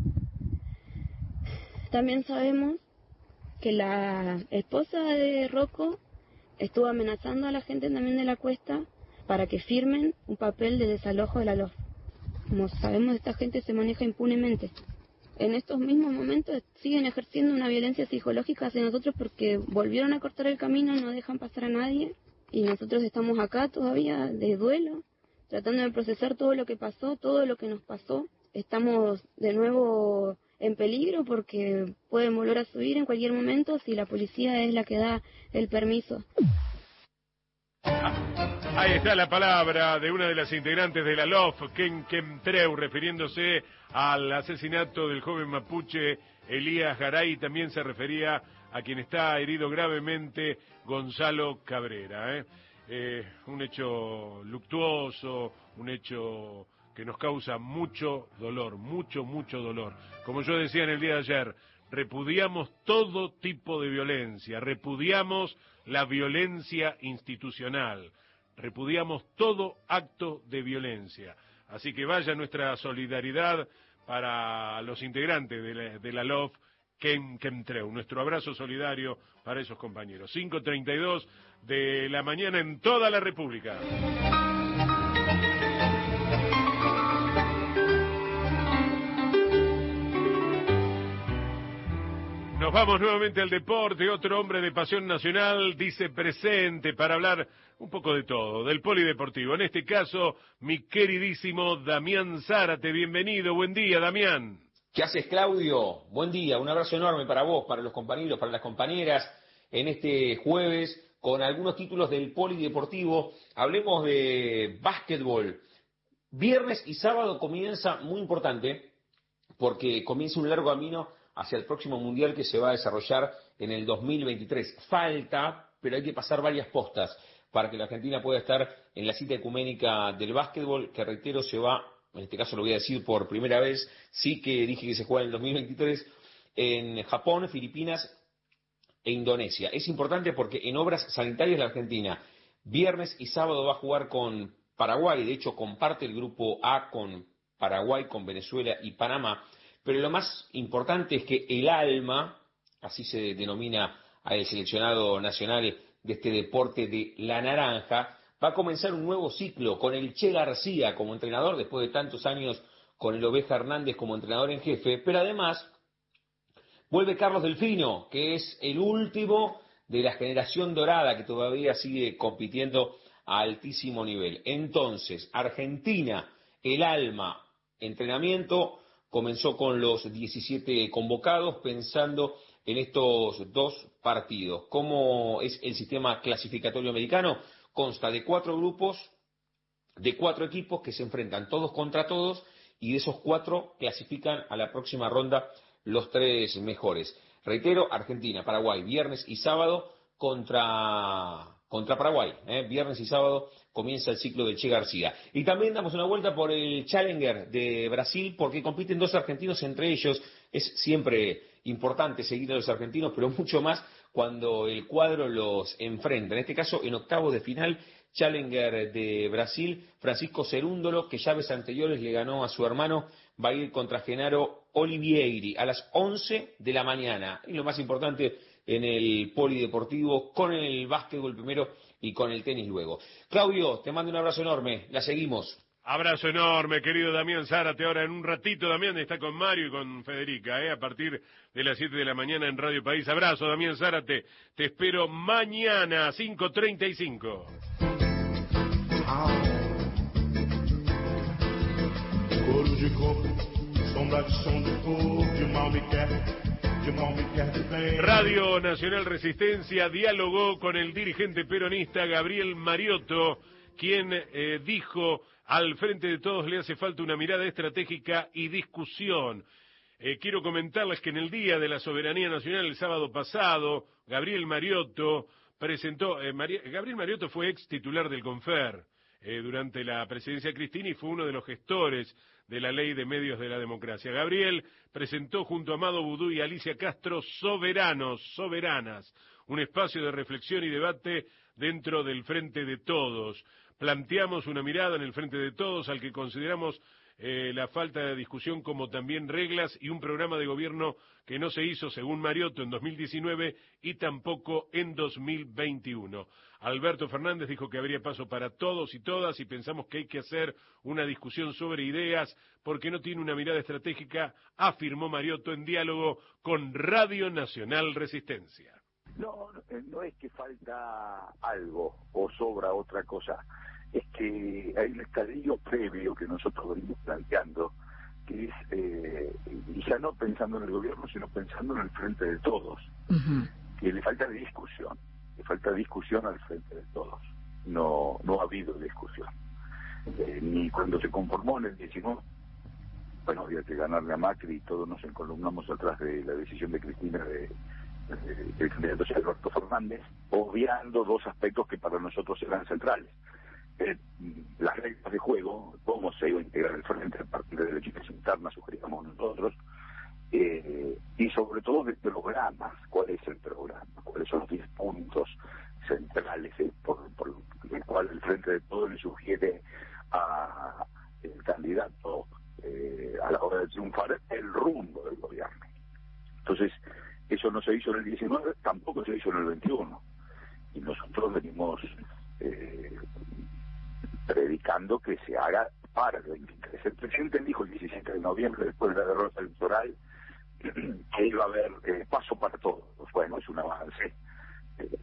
También sabemos que la esposa de Rocco estuvo amenazando a la gente también de la cuesta para que firmen un papel de desalojo de la L O F. Como sabemos, esta gente se maneja impunemente. En estos mismos momentos siguen ejerciendo una violencia psicológica hacia nosotros porque volvieron a cortar el camino, no dejan pasar a nadie y nosotros estamos acá todavía de duelo, tratando de procesar todo lo que pasó, todo lo que nos pasó. Estamos de nuevo en peligro porque pueden volver a subir en cualquier momento si la policía es la que da el permiso. Ahí está la palabra de una de las integrantes de la L O F, Ken Quemtreu, refiriéndose al asesinato del joven mapuche Elías Garay. También se refería a quien está herido gravemente, Gonzalo Cabrera. ¿eh? Eh, un hecho luctuoso, un hecho que nos causa mucho dolor, mucho, mucho dolor. Como yo decía en el día de ayer, repudiamos todo tipo de violencia, repudiamos la violencia institucional, repudiamos todo acto de violencia. Así que vaya nuestra solidaridad para los integrantes de la, de la L O F Quemtreu. Nuestro abrazo solidario para esos compañeros. cinco treinta y dos de la mañana en toda la República. Nos vamos nuevamente al deporte. Otro hombre de Pasión Nacional dice presente para hablar un poco de todo, del polideportivo. En este caso, mi queridísimo Damián Zárate. Bienvenido, buen día, Damián. ¿Qué haces, Claudio? Buen día, un abrazo enorme para vos, para los compañeros, para las compañeras, en este jueves con algunos títulos del polideportivo. Hablemos de básquetbol. Viernes y sábado comienza muy importante, porque comienza un largo camino hacia el próximo Mundial que se va a desarrollar en el dos mil veintitrés. Falta, pero hay que pasar varias postas para que la Argentina pueda estar en la cita ecuménica del básquetbol, que reitero, se va, en este caso lo voy a decir por primera vez, sí que dije que se juega en el dos mil veintitrés, en Japón, Filipinas e Indonesia. Es importante porque en obras sanitarias la Argentina, viernes y sábado va a jugar con Paraguay, de hecho comparte el grupo A con Paraguay, con Venezuela y Panamá, pero lo más importante es que el ALMA, así se denomina al seleccionado nacional de este deporte de la naranja, va a comenzar un nuevo ciclo con el Che García como entrenador, después de tantos años con el Oveja Hernández como entrenador en jefe, pero además vuelve Carlos Delfino, que es el último de la generación dorada que todavía sigue compitiendo a altísimo nivel. Entonces, Argentina, el ALMA, entrenamiento, comenzó con los diecisiete convocados pensando en estos dos partidos. ¿Cómo es el sistema clasificatorio americano? Consta de cuatro grupos, de cuatro equipos que se enfrentan todos contra todos y de esos cuatro clasifican a la próxima ronda los tres mejores. Reitero, Argentina, Paraguay, viernes y sábado contra, contra Paraguay. ¿eh? Viernes y sábado comienza el ciclo de Che García. Y también damos una vuelta por el Challenger de Brasil porque compiten dos argentinos entre ellos. Es siempre importante seguir a los argentinos, pero mucho más cuando el cuadro los enfrenta. En este caso, en octavos de final, Challenger de Brasil, Francisco Cerúndolo, que llaves anteriores le ganó a su hermano, va a ir contra Genaro Olivieri a las once de la mañana. Y lo más importante, en el polideportivo, con el básquetbol primero y con el tenis luego. Claudio, te mando un abrazo enorme, la seguimos. Abrazo enorme, querido Damián Zárate. Ahora en un ratito Damián está con Mario y con Federica, ¿eh? a partir de las siete de la mañana en Radio País. Abrazo, Damián Zárate. Te espero mañana, cinco treinta y cinco. Radio Nacional Resistencia dialogó con el dirigente peronista Gabriel Mariotto, quien eh, dijo: al frente de todos le hace falta una mirada estratégica y discusión. Eh, quiero comentarles que en el Día de la Soberanía Nacional, el sábado pasado, Gabriel Mariotto presentó, eh, María, Gabriel Mariotto fue ex titular del Confer eh, durante la presidencia de Cristina y fue uno de los gestores de la Ley de Medios de la Democracia. Gabriel presentó junto a Amado Boudou y Alicia Castro Soberanos, Soberanas, un espacio de reflexión y debate dentro del Frente de Todos. Planteamos una mirada en el Frente de Todos al que consideramos eh, la falta de discusión como también reglas y un programa de gobierno que no se hizo según Mariotto en dos mil diecinueve y tampoco en dos mil veintiuno. Alberto Fernández dijo que habría paso para todos y todas y pensamos que hay que hacer una discusión sobre ideas porque no tiene una mirada estratégica, afirmó Mariotto en diálogo con Radio Nacional Resistencia. No, no es que falta algo o sobra otra cosa, es que hay un estadio previo que nosotros venimos planteando, que es, eh, y ya no pensando en el gobierno, sino pensando en el Frente de Todos, uh-huh. que le falta discusión, le falta discusión al Frente de Todos, no no ha habido discusión, eh, ni cuando se conformó en el diecinueve, bueno, había que ganarle a Macri y todos nos encolumnamos atrás de la decisión de Cristina de el candidato sea Alberto Fernández, obviando dos aspectos que para nosotros eran centrales. Eh, las reglas de juego, cómo se iba a integrar el frente a partir de elecciones internas, sugeríamos nosotros, eh, y sobre todo de programas, cuál es el programa, cuáles son los diez puntos centrales eh, por, por el cual el Frente de Todos le sugiere a el candidato eh, a la hora de triunfar el rumbo del gobierno. Entonces, eso no se hizo en el diecinueve, tampoco se hizo en el veintiuno. Y nosotros venimos eh, predicando que se haga para el veintitrés. El presidente dijo el diecisiete de noviembre, después de la derrota electoral, que iba a haber eh, paso para todos. Bueno, es un avance. Eh,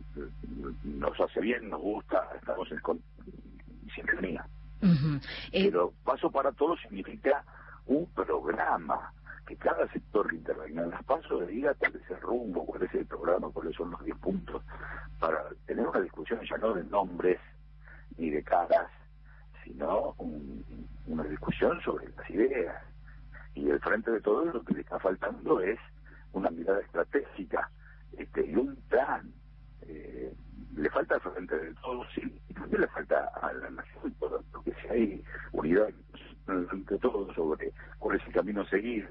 nos hace bien, nos gusta, estamos en sintonía. Uh-huh. eh... Pero paso para todos significa un programa, que cada sector que intervenga en las pasos diga cuál es el rumbo, cuál es el programa, cuáles son los diez puntos, para tener una discusión ya no de nombres ni de caras, sino un, una discusión sobre las ideas. Y el Frente de Todos lo que le está faltando es una mirada estratégica este, y un plan. Eh, le falta al Frente de Todos, sí, y también le falta a la nación, porque si hay unidad entre todos sobre cuál es el camino a seguir.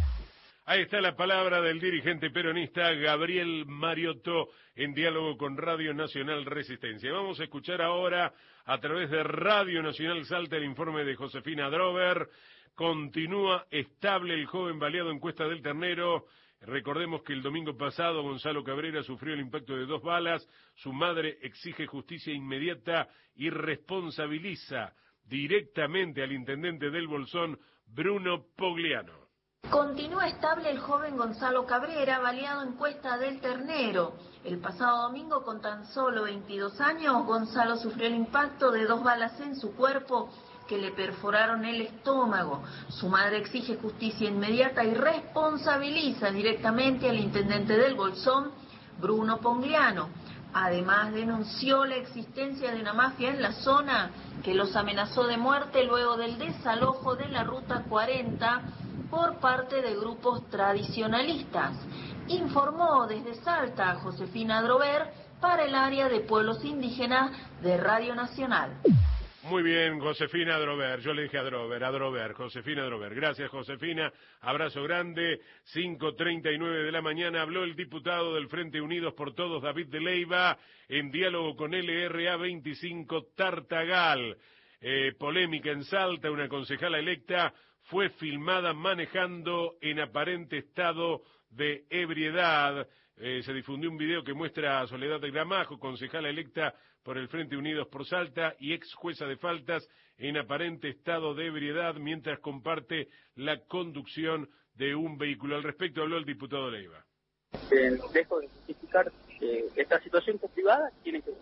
Ahí está la palabra del dirigente peronista Gabriel Mariotto en diálogo con Radio Nacional Resistencia. Vamos a escuchar ahora a través de Radio Nacional Salta el informe de Josefina Drover. Continúa estable el joven baleado en Cuesta del Ternero. Recordemos que el domingo pasado Gonzalo Cabrera sufrió el impacto de dos balas. Su madre exige justicia inmediata y responsabiliza directamente al intendente del Bolsón, Bruno Pogliano. Continúa estable el joven Gonzalo Cabrera, baleado en Cuesta del Ternero. El pasado domingo, con tan solo veintidós años, Gonzalo sufrió el impacto de dos balas en su cuerpo que le perforaron el estómago. Su madre exige justicia inmediata y responsabiliza directamente al intendente del Bolsón, Bruno Pogliano. Además, denunció la existencia de una mafia en la zona que los amenazó de muerte luego del desalojo de la Ruta cuarenta por parte de grupos tradicionalistas. Informó desde Salta Josefina Drover para el área de pueblos indígenas de Radio Nacional. Muy bien, Josefina Drover, yo le dije a Drover, a Drover, Josefina Drover. Gracias, Josefina, abrazo grande. cinco treinta y nueve de la mañana habló el diputado del Frente Unidos por Todos, David de Leiva, en diálogo con L R A veinticinco Tartagal. Eh, polémica en Salta, una concejala electa fue filmada manejando en aparente estado de ebriedad. Eh, se difundió un video que muestra a Soledad de Gramajo, concejala electa por el Frente Unidos por Salta y ex jueza de faltas, en aparente estado de ebriedad mientras comparte la conducción de un vehículo. Al respecto habló el diputado Leiva. Eh, dejo de justificar que esta situación que es privada tiene que ver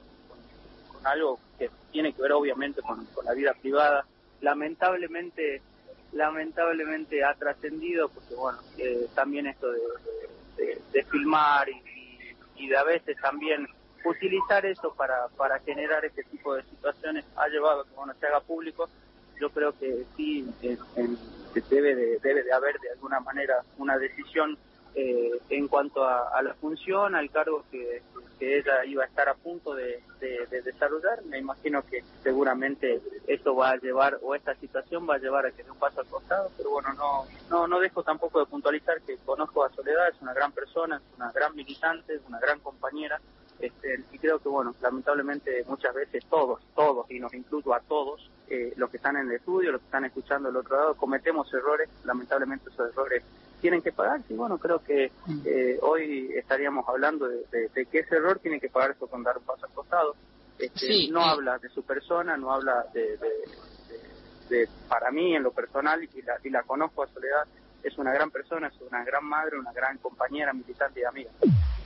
con, con algo que tiene que ver obviamente con, con la vida privada. Lamentablemente, lamentablemente ha trascendido porque bueno, eh, también esto de, de, de, de filmar y, y, y de a veces también utilizar eso para para generar este tipo de situaciones ha llevado a que bueno se haga público. Yo creo que sí en, en, debe de debe de haber de alguna manera una decisión eh, en cuanto a, a la función, al cargo que, que ella iba a estar a punto de, de, de desarrollar. Me imagino que seguramente esto va a llevar, o esta situación va a llevar a que dé un paso al costado, pero bueno, no no no dejo tampoco de puntualizar que conozco a Soledad, es una gran persona, es una gran militante, es una gran compañera. Este, y creo que, bueno, lamentablemente muchas veces todos, todos, y nos incluyo a todos, eh, los que están en el estudio, los que están escuchando del otro lado, cometemos errores, lamentablemente esos errores tienen que pagarse, y bueno, creo que eh, hoy estaríamos hablando de, de, de que ese error tiene que pagarse con dar un paso al costado. Este, sí, no sí. habla de su persona, no habla de, de, de, de, para mí en lo personal, y la, y la conozco a Soledad, es una gran persona, es una gran madre, una gran compañera, militante y amiga.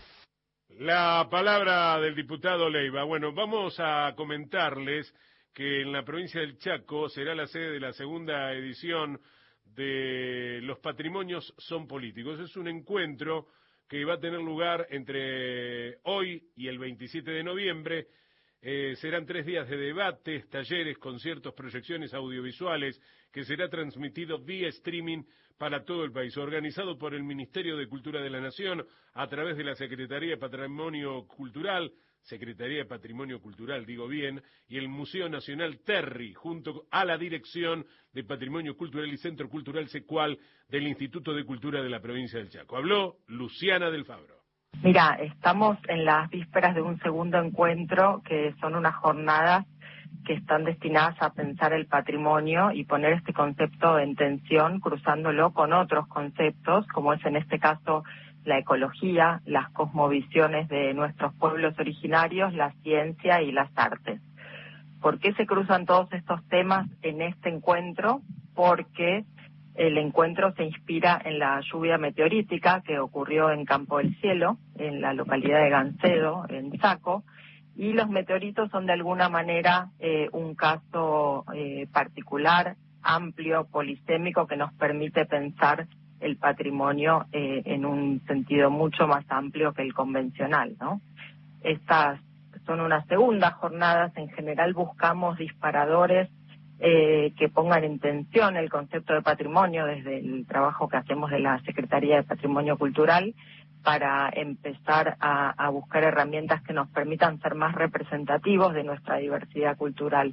La palabra del diputado Leiva. Bueno, vamos a comentarles que en la provincia del Chaco será la sede de la segunda edición de Los Patrimonios Son Políticos. Es un encuentro que va a tener lugar entre hoy y el veintisiete de noviembre. Eh, serán tres días de debates, talleres, conciertos, proyecciones audiovisuales, que será transmitido vía streaming para todo el país, organizado por el Ministerio de Cultura de la Nación a través de la Secretaría de Patrimonio Cultural, Secretaría de Patrimonio Cultural, digo bien, y el Museo Nacional Terry, junto a la Dirección de Patrimonio Cultural y Centro Cultural Secual del Instituto de Cultura de la provincia del Chaco. Habló Luciana del Fabro. Mira, estamos en las vísperas de un segundo encuentro, que son unas jornadas que están destinadas a pensar el patrimonio y poner este concepto en tensión, cruzándolo con otros conceptos, como es en este caso la ecología, las cosmovisiones de nuestros pueblos originarios, la ciencia y las artes. ¿Por qué se cruzan todos estos temas en este encuentro? Porque el encuentro se inspira en la lluvia meteorítica que ocurrió en Campo del Cielo, en la localidad de Gancedo, en Chaco, y los meteoritos son de alguna manera eh, un caso eh, particular, amplio, polisémico, que nos permite pensar el patrimonio eh, en un sentido mucho más amplio que el convencional, ¿no? Estas son unas segundas jornadas. En general buscamos disparadores eh, que pongan en tensión el concepto de patrimonio desde el trabajo que hacemos de la Secretaría de Patrimonio Cultural para empezar a, a buscar herramientas que nos permitan ser más representativos de nuestra diversidad cultural.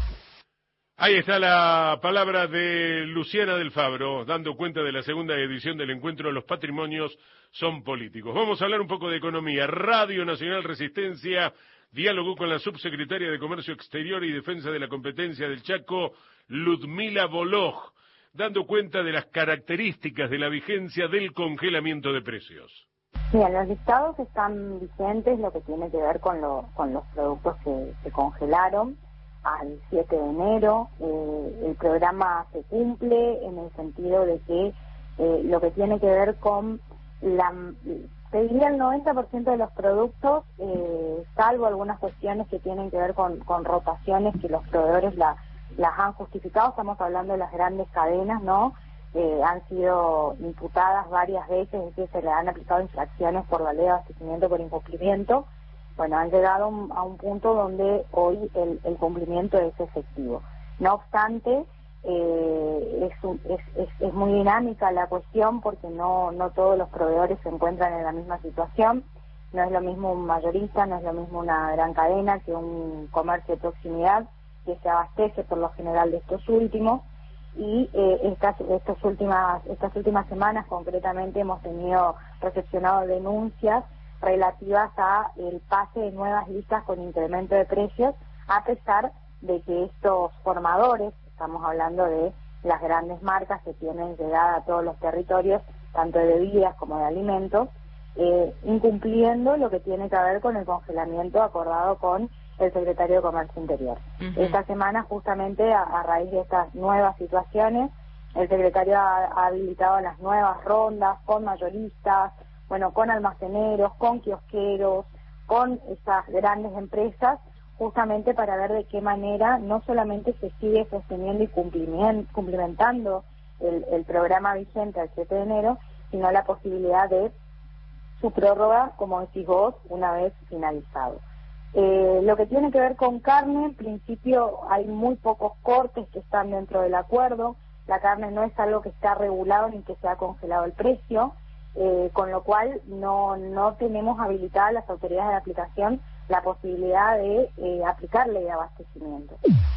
Ahí está la palabra de Luciana del Fabro, dando cuenta de la segunda edición del encuentro Los Patrimonios son Políticos. Vamos a hablar un poco de economía. Radio Nacional Resistencia dialogó con la subsecretaria de Comercio Exterior y Defensa de la Competencia del Chaco, Ludmila Boloj, dando cuenta de las características de la vigencia del congelamiento de precios. Bien, los listados están vigentes, lo que tiene que ver con, lo, con los productos que se congelaron al siete de enero. Eh, el programa se cumple en el sentido de que eh, lo que tiene que ver con la, te diría el noventa por ciento de los productos, eh, salvo algunas cuestiones que tienen que ver con, con rotaciones que los proveedores la, las han justificado. Estamos hablando de las grandes cadenas, ¿no? Eh, han sido imputadas varias veces, es decir, se le han aplicado infracciones por la ley de abastecimiento por incumplimiento. Bueno, han llegado a un punto donde hoy el, el cumplimiento es efectivo. No obstante, eh, es, un, es, es, es muy dinámica la cuestión porque no, no todos los proveedores se encuentran en la misma situación. No es lo mismo un mayorista, no es lo mismo una gran cadena que un comercio de proximidad que se abastece por lo general de estos últimos. Y eh, estas, estas, últimas, estas últimas semanas concretamente hemos tenido recepcionado denuncias relativas a el pase de nuevas listas con incremento de precios, a pesar de que estos formadores, estamos hablando de las grandes marcas que tienen llegada a todos los territorios, tanto de bebidas como de alimentos, eh, incumpliendo lo que tiene que ver con el congelamiento acordado con el secretario de Comercio Interior. Uh-huh. Esta semana, justamente a, a raíz de estas nuevas situaciones, el secretario ha, ha habilitado las nuevas rondas con mayoristas, bueno, con almaceneros, con kiosqueros, con esas grandes empresas, justamente para ver de qué manera no solamente se sigue sosteniendo y cumplimentando el, el programa vigente al siete de enero, sino la posibilidad de su prórroga, como decís vos, una vez finalizado. Eh, lo que tiene que ver con carne, en principio hay muy pocos cortes que están dentro del acuerdo. La carne no es algo que está regulado ni que se ha congelado el precio. Eh, con lo cual no no tenemos habilitada las autoridades de aplicación la posibilidad de eh, aplicar ley de abastecimiento.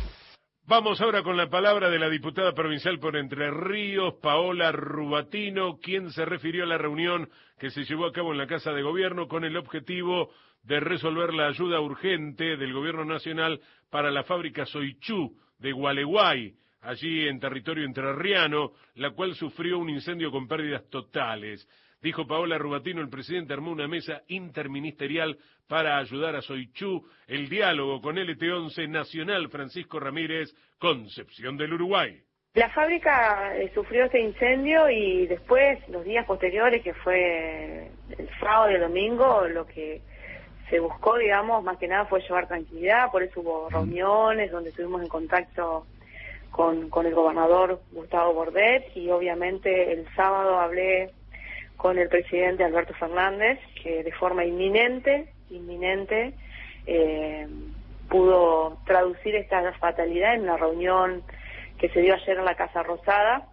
Vamos ahora con la palabra de la diputada provincial por Entre Ríos, Paola Rubatino, quien se refirió a la reunión que se llevó a cabo en la Casa de Gobierno con el objetivo de resolver la ayuda urgente del Gobierno Nacional para la fábrica Soichú de Gualeguay, allí en territorio entrerriano, la cual sufrió un incendio con pérdidas totales. Dijo Paola Rubatino, el presidente armó una mesa interministerial para ayudar a Soichú, el diálogo con L T once Nacional Francisco Ramírez, Concepción del Uruguay. La fábrica eh, sufrió este incendio y después, los días posteriores, que fue el sábado y el domingo, lo que se buscó, digamos, más que nada fue llevar tranquilidad, por eso hubo reuniones donde estuvimos en contacto con, con el gobernador Gustavo Bordet, y obviamente el sábado hablé con el presidente Alberto Fernández, que de forma inminente, inminente, eh, pudo traducir esta fatalidad en una reunión que se dio ayer en la Casa Rosada,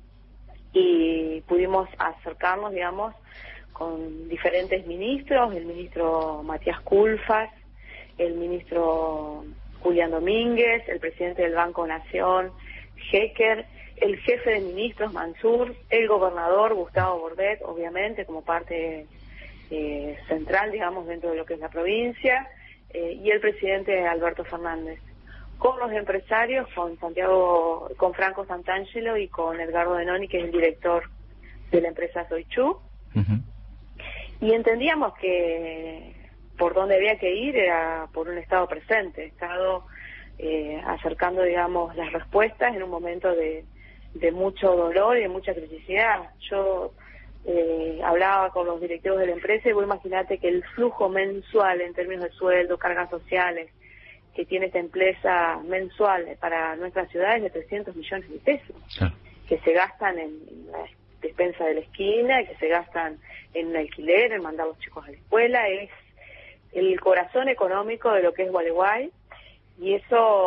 y pudimos acercarnos, digamos, con diferentes ministros, el ministro Matías Culfas, el ministro Julián Domínguez, el presidente del Banco Nación, Hecker, el jefe de ministros Mansur, el gobernador Gustavo Bordet, obviamente como parte eh, central, digamos, dentro de lo que es la provincia, eh, y el presidente Alberto Fernández, con los empresarios, con Santiago, con Franco Santangelo y con Edgardo Denoni, que es el director de la empresa Soichú. Uh-huh. Y entendíamos que por donde había que ir era por un Estado presente, Estado eh, acercando, digamos, las respuestas en un momento de, de mucho dolor y de mucha criticidad. Yo eh, hablaba con los directivos de la empresa y vos imaginate que el flujo mensual en términos de sueldo, cargas sociales, que tiene esta empresa mensual para nuestra ciudad es de trescientos millones de pesos, sí, que se gastan en, en la despensa de la esquina, que se gastan en un alquiler, en mandar a los chicos a la escuela. Es el corazón económico de lo que es Gualeguay, y eso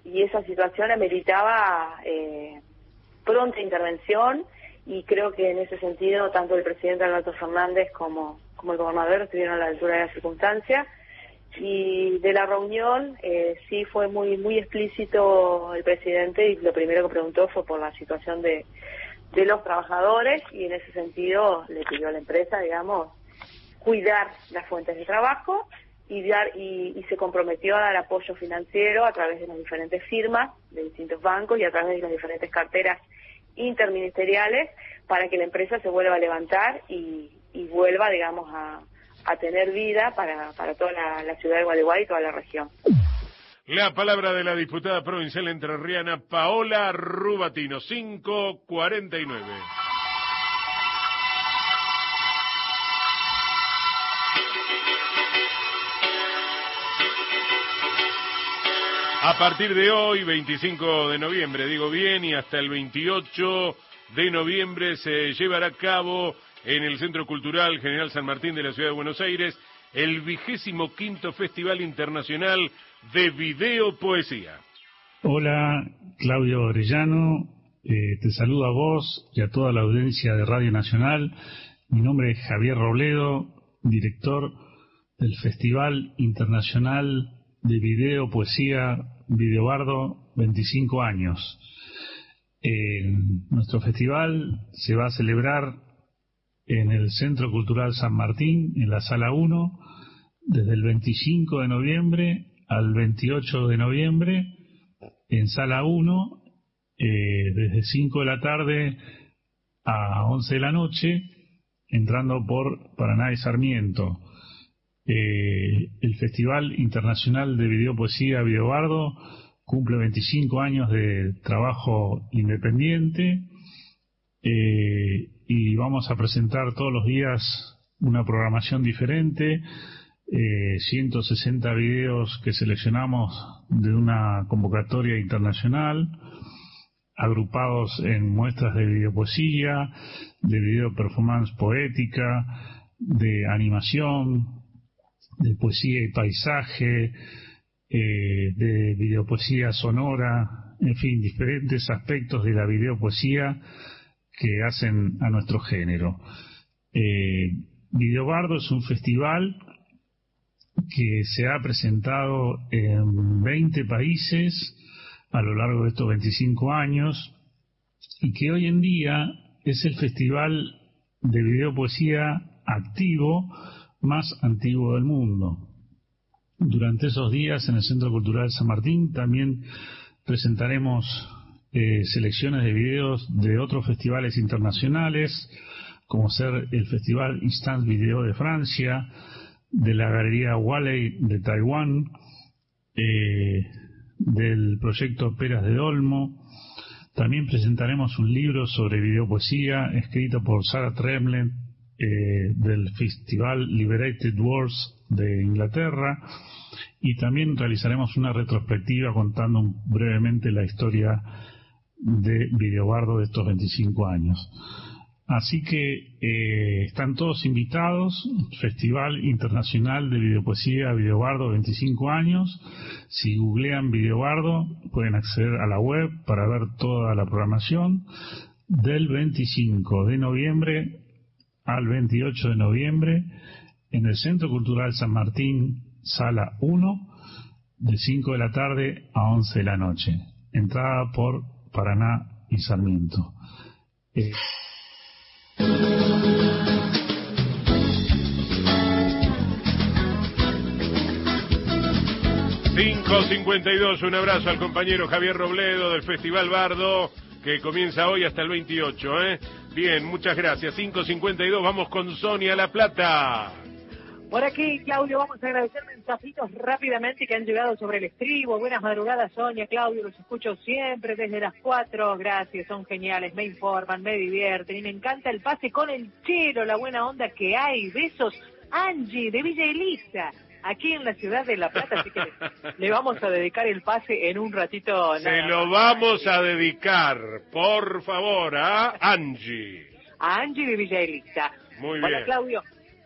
y esa situación ameritaba eh, pronta intervención, y creo que en ese sentido tanto el presidente Alberto Fernández como, como el gobernador estuvieron a la altura de la circunstancia. Y de la reunión eh, sí fue muy muy explícito el presidente, y lo primero que preguntó fue por la situación de, de los trabajadores, y en ese sentido le pidió a la empresa, digamos, cuidar las fuentes de trabajo y dar y, y se comprometió a dar apoyo financiero a través de las diferentes firmas de distintos bancos y a través de las diferentes carteras interministeriales para que la empresa se vuelva a levantar y, y vuelva, digamos, a, a tener vida para, para toda la, la ciudad de Gualeguay y toda la región. La palabra de la diputada provincial entrerriana Paola Rubatino, cinco cuarenta y nueve. A partir de hoy, veinticinco de noviembre, digo bien, y hasta el veintiocho de noviembre se llevará a cabo en el Centro Cultural General San Martín de la Ciudad de Buenos Aires el vigésimo quinto Festival Internacional de Video Poesía. Hola, Claudio Orellano, eh, te saludo a vos y a toda la audiencia de Radio Nacional. Mi nombre es Javier Robledo, director del Festival Internacional de Video Poesía Videobardo, veinticinco años. Eh, nuestro festival se va a celebrar en el Centro Cultural San Martín, en la Sala uno, desde el veinticinco de noviembre al veintiocho de noviembre, en Sala uno, eh, desde cinco de la tarde a once de la noche, entrando por Paraná y Sarmiento. Eh, el Festival Internacional de Video Poesía Videobardo cumple veinticinco años de trabajo independiente, eh, y vamos a presentar todos los días una programación diferente, eh, ciento sesenta videos que seleccionamos de una convocatoria internacional, agrupados en muestras de videopoesía, de video performance poética, de animación, de poesía y paisaje, eh, de videopoesía sonora, en fin, diferentes aspectos de la videopoesía que hacen a nuestro género. Eh, Videobardo es un festival que se ha presentado en veinte países a lo largo de estos veinticinco años, y que hoy en día es el festival de videopoesía activo más antiguo del mundo. Durante esos días en el Centro Cultural San Martín también presentaremos eh, selecciones de videos de otros festivales internacionales, como ser el Festival Instant Video de Francia, de la Galería Walley de Taiwán, eh, del proyecto Peras de Olmo. También presentaremos un libro sobre videopoesía escrito por Sarah Tremlett, eh, del Festival Liberated Words de Inglaterra, y también realizaremos una retrospectiva contando brevemente la historia de Videobardo de estos veinticinco años. Así que eh, están todos invitados. Festival Internacional de Videopoesía Videobardo, veinticinco años. Si googlean Videobardo pueden acceder a la web para ver toda la programación. Del veinticinco de noviembre al veintiocho de noviembre en el Centro Cultural San Martín, Sala uno, de cinco de la tarde a once de la noche. Entrada por Paraná y Sarmiento. Eh, cinco cincuenta y dos, un abrazo al compañero Javier Robledo del Festival Bardo, que comienza hoy hasta el veintiocho, ¿eh? Bien, muchas gracias. cinco cincuenta y dos, vamos con Sonia La Plata. Por aquí, Claudio, vamos a agradecer mensajitos rápidamente que han llegado sobre el estribo. Buenas madrugadas, Sonia, Claudio, los escucho siempre desde las cuatro. Gracias, son geniales, me informan, me divierten y me encanta el pase con el chelo, la buena onda que hay. Besos, Angie, de Villa Elisa, aquí en la ciudad de La Plata, así que le, le vamos a dedicar el pase en un ratito. Se lo vamos a dedicar, por favor, a Angie. A Angie de Villa Elisa. Muy Hola, bien. Claudio.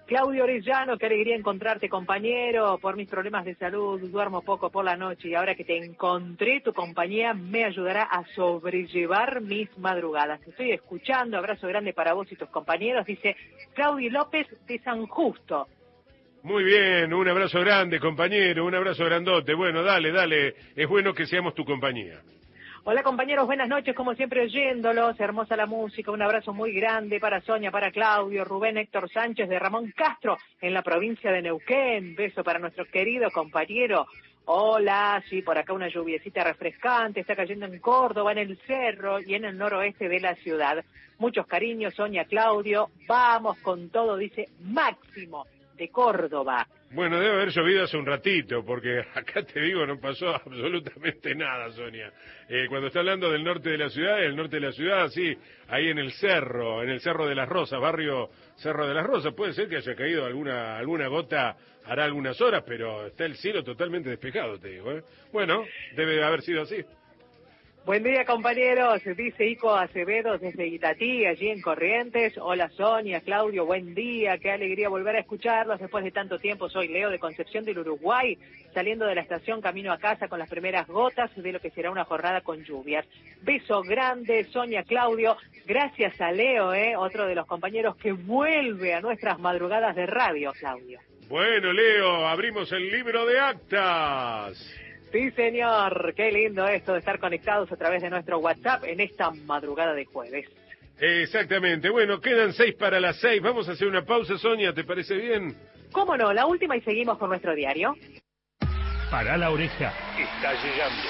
Claudio Orellano, qué alegría encontrarte, compañero. Por mis problemas de salud, duermo poco por la noche y ahora que te encontré, tu compañía me ayudará a sobrellevar mis madrugadas. Te estoy escuchando, abrazo grande para vos y tus compañeros, dice Claudio López de San Justo. Muy bien, un abrazo grande, compañero, un abrazo grandote. Bueno, dale, dale, es bueno que seamos tu compañía. Hola compañeros, buenas noches, como siempre oyéndolos, hermosa la música, un abrazo muy grande para Sonia, para Claudio, Rubén Héctor Sánchez de Ramón Castro, en la provincia de Neuquén, beso para nuestro querido compañero. Hola, sí, por acá una lluviecita refrescante, está cayendo en Córdoba, en el cerro y en el noroeste de la ciudad. Muchos cariños, Sonia, Claudio, vamos con todo, dice Máximo de Córdoba. Bueno, debe haber llovido hace un ratito, porque acá te digo, no pasó absolutamente nada, Sonia. Eh, cuando está hablando del norte de la ciudad, el norte de la ciudad, sí, ahí en el cerro, en el Cerro de las Rosas, barrio Cerro de las Rosas, puede ser que haya caído alguna alguna gota, hará algunas horas, pero está el cielo totalmente despejado, te digo, ¿eh? Bueno, debe haber sido así. Buen día, compañeros, dice Ico Acevedo desde Itatí, allí en Corrientes. Hola, Sonia, Claudio, buen día, qué alegría volver a escucharlos después de tanto tiempo. Soy Leo de Concepción del Uruguay, saliendo de la estación camino a casa con las primeras gotas de lo que será una jornada con lluvias. Beso grande, Sonia, Claudio, gracias a Leo, eh, otro de los compañeros que vuelve a nuestras madrugadas de radio, Claudio. Bueno, Leo, abrimos el libro de actas. Sí, señor, qué lindo esto de estar conectados a través de nuestro WhatsApp en esta madrugada de jueves. Exactamente, bueno, quedan seis para las seis, vamos a hacer una pausa, Sonia, ¿te parece bien? ¿Cómo no? La última y seguimos con nuestro diario. Para la oreja, está llegando.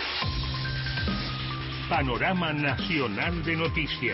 Panorama Nacional de Noticias.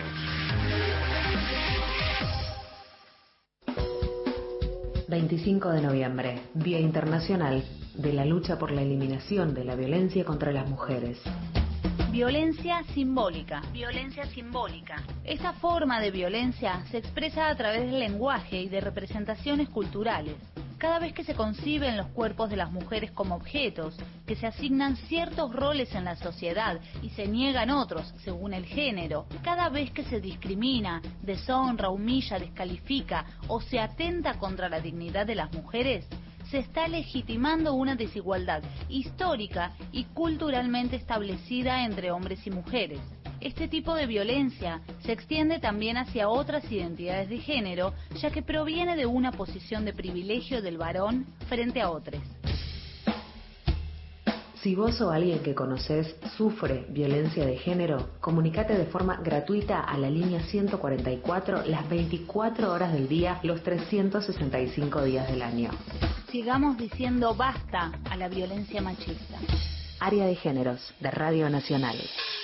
veinticinco de noviembre, Día Internacional de la lucha por la eliminación de la violencia contra las mujeres. Violencia simbólica. Violencia simbólica. Esta forma de violencia se expresa a través del lenguaje y de representaciones culturales. Cada vez que se conciben los cuerpos de las mujeres como objetos, que se asignan ciertos roles en la sociedad y se niegan otros según el género, cada vez que se discrimina, deshonra, humilla, descalifica o se atenta contra la dignidad de las mujeres, se está legitimando una desigualdad histórica y culturalmente establecida entre hombres y mujeres. Este tipo de violencia se extiende también hacia otras identidades de género, ya que proviene de una posición de privilegio del varón frente a otros. Si vos o alguien que conoces sufre violencia de género, comunicate de forma gratuita a la línea ciento cuarenta y cuatro las veinticuatro horas del día, los trescientos sesenta y cinco días del año. Sigamos diciendo basta a la violencia machista. Área de Géneros de Radio Nacional.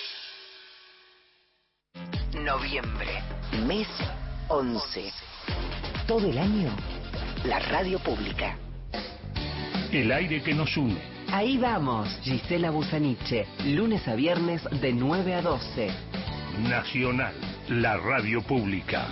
Noviembre, mes once. Todo el año, la radio pública. El aire que nos une. Ahí vamos, Gisela Busaniche, lunes a viernes de nueve a doce. Nacional, la radio pública.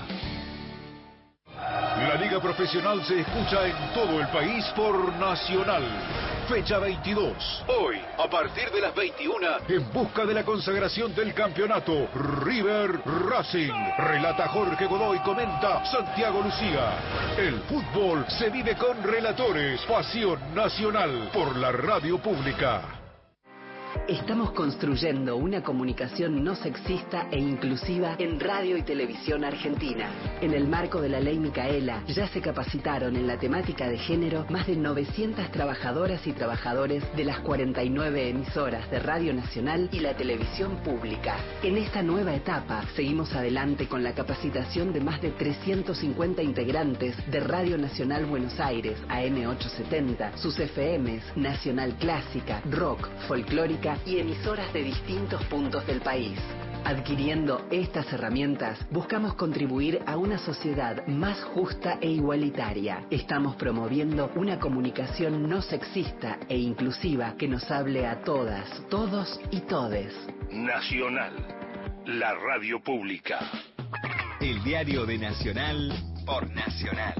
La Liga Profesional se escucha en todo el país por Nacional. Fecha veintidós. Hoy, a partir de las veintiuna, en busca de la consagración del campeonato, River Racing. Relata Jorge Godoy, comenta Santiago Lucía. El fútbol se vive con relatores. Pasión Nacional por la radio pública. Estamos construyendo una comunicación no sexista e inclusiva en radio y televisión argentina. En el marco de la Ley Micaela, ya se capacitaron en la temática de género más de novecientas trabajadoras y trabajadores de las cuarenta y nueve emisoras de Radio Nacional y la televisión pública. En esta nueva etapa, seguimos adelante con la capacitación de más de trescientos cincuenta integrantes de Radio Nacional Buenos Aires, A M ochocientos setenta, sus F Ms, Nacional Clásica, Rock, Folclórica y emisoras de distintos puntos del país. Adquiriendo estas herramientas, buscamos contribuir a una sociedad más justa e igualitaria. Estamos promoviendo una comunicación no sexista e inclusiva que nos hable a todas, todos y todes. Nacional, la radio pública. El diario de Nacional por Nacional.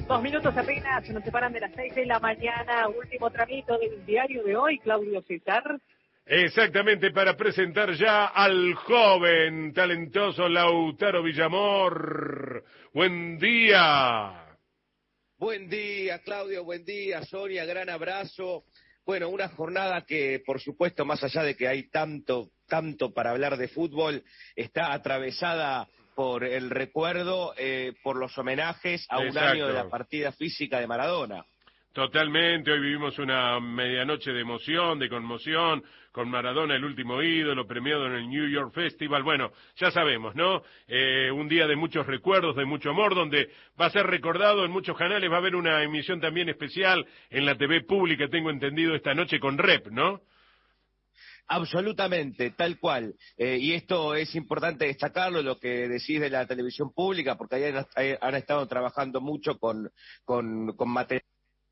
Dos minutos apenas se nos separan de las seis de la mañana. Último tramito del diario de hoy, Claudio César. Exactamente, para presentar ya al joven, talentoso Lautaro Villamor. Buen día. Buen día, Claudio, buen día, Sonia, gran abrazo. Bueno, una jornada que, por supuesto, más allá de que hay tanto, tanto para hablar de fútbol, está atravesada por el recuerdo, eh, por los homenajes a Exacto. un año de la partida física de Maradona. Totalmente, hoy vivimos una medianoche de emoción, de conmoción, con Maradona, el último ídolo, premiado en el New York Festival. Bueno, ya sabemos, ¿no? Eh, un día de muchos recuerdos, de mucho amor, donde va a ser recordado en muchos canales. Va a haber una emisión también especial en la T V pública, tengo entendido, esta noche con Rep, ¿no? Absolutamente, tal cual. Eh, y esto es importante destacarlo, lo que decís de la televisión pública, porque ahí han, han estado trabajando mucho con, con, con material.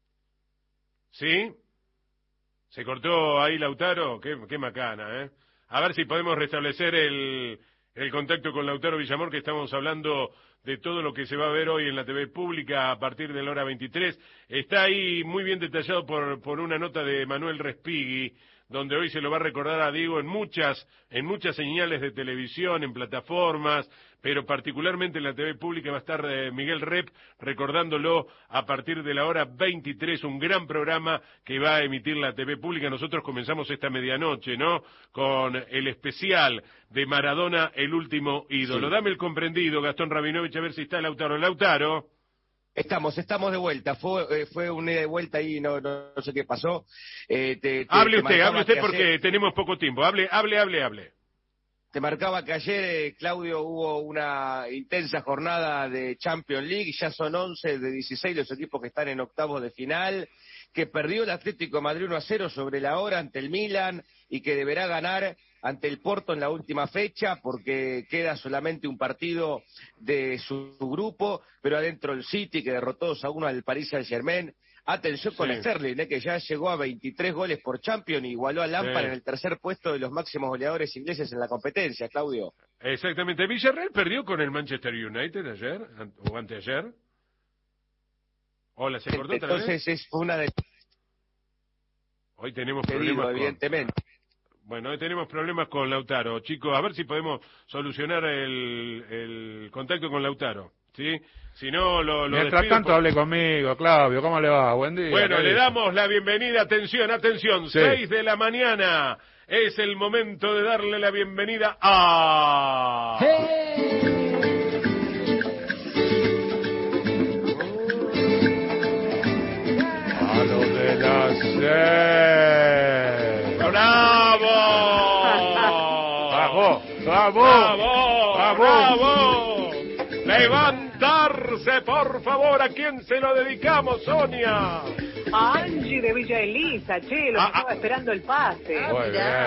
¿Sí? ¿Se cortó ahí, Lautaro? Qué, qué macana, ¿eh? A ver si podemos restablecer el, el contacto con Lautaro Villamor, que estamos hablando de todo lo que se va a ver hoy en la T V pública a partir de la hora veintitrés. Está ahí muy bien detallado por, por una nota de Manuel Respighi, donde hoy se lo va a recordar a Diego en muchas, en muchas señales de televisión, en plataformas, pero particularmente en la T V pública va a estar eh, Miguel Rep recordándolo a partir de la hora veintitrés, un gran programa que va a emitir la T V pública. Nosotros comenzamos esta medianoche, ¿no?, con el especial de Maradona, el último ídolo. Sí. Dame el comprendido, Gastón Rabinovich, a ver si está Lautaro. Lautaro. Estamos, estamos de vuelta. Fue, eh, fue una ida de vuelta y no, no, no sé qué pasó. Eh, te, te, hable te usted, hable usted porque ayer, tenemos poco tiempo. Hable, hable, hable, hable. Te marcaba que ayer, eh, Claudio, hubo una intensa jornada de Champions League. Ya son once de dieciséis los equipos que están en octavos de final. Que perdió el Atlético de Madrid uno a cero sobre la hora ante el Milan y que deberá ganar ante el Porto en la última fecha, porque queda solamente un partido de su grupo, pero adentro el City, que derrotó dos a uno al Paris Saint-Germain. Atención con sí. Sterling, eh, que ya llegó a veintitrés goles por Champions y igualó a Lampard sí. en el tercer puesto de los máximos goleadores ingleses en la competencia, Claudio. Exactamente. ¿Villarreal perdió con el Manchester United ayer o anteayer? Hola, ¿se cortó otra vez? Entonces es una de... Hoy tenemos Te problemas digo, con... evidentemente. Bueno, hoy tenemos problemas con Lautaro. Chicos, a ver si podemos solucionar el, el contacto con Lautaro, ¿sí? Si no, lo, lo Mientras tanto, por... hable conmigo, Claudio. ¿Cómo le va? Buen día. Bueno, le damos la bienvenida. Atención, atención. Sí. Seis de la mañana. Es el momento de darle la bienvenida a... ¡Hey! A lo de las seis. ¡Bravo! ¡Bravo! ¡Bravo! ¡Bravo! ¡Bravo! ¡Levantarse, por favor! ¿A quién se lo dedicamos, Sonia? A Angie de Villa Elisa, che, lo que ah, estaba ah. esperando el pase. Muy bien,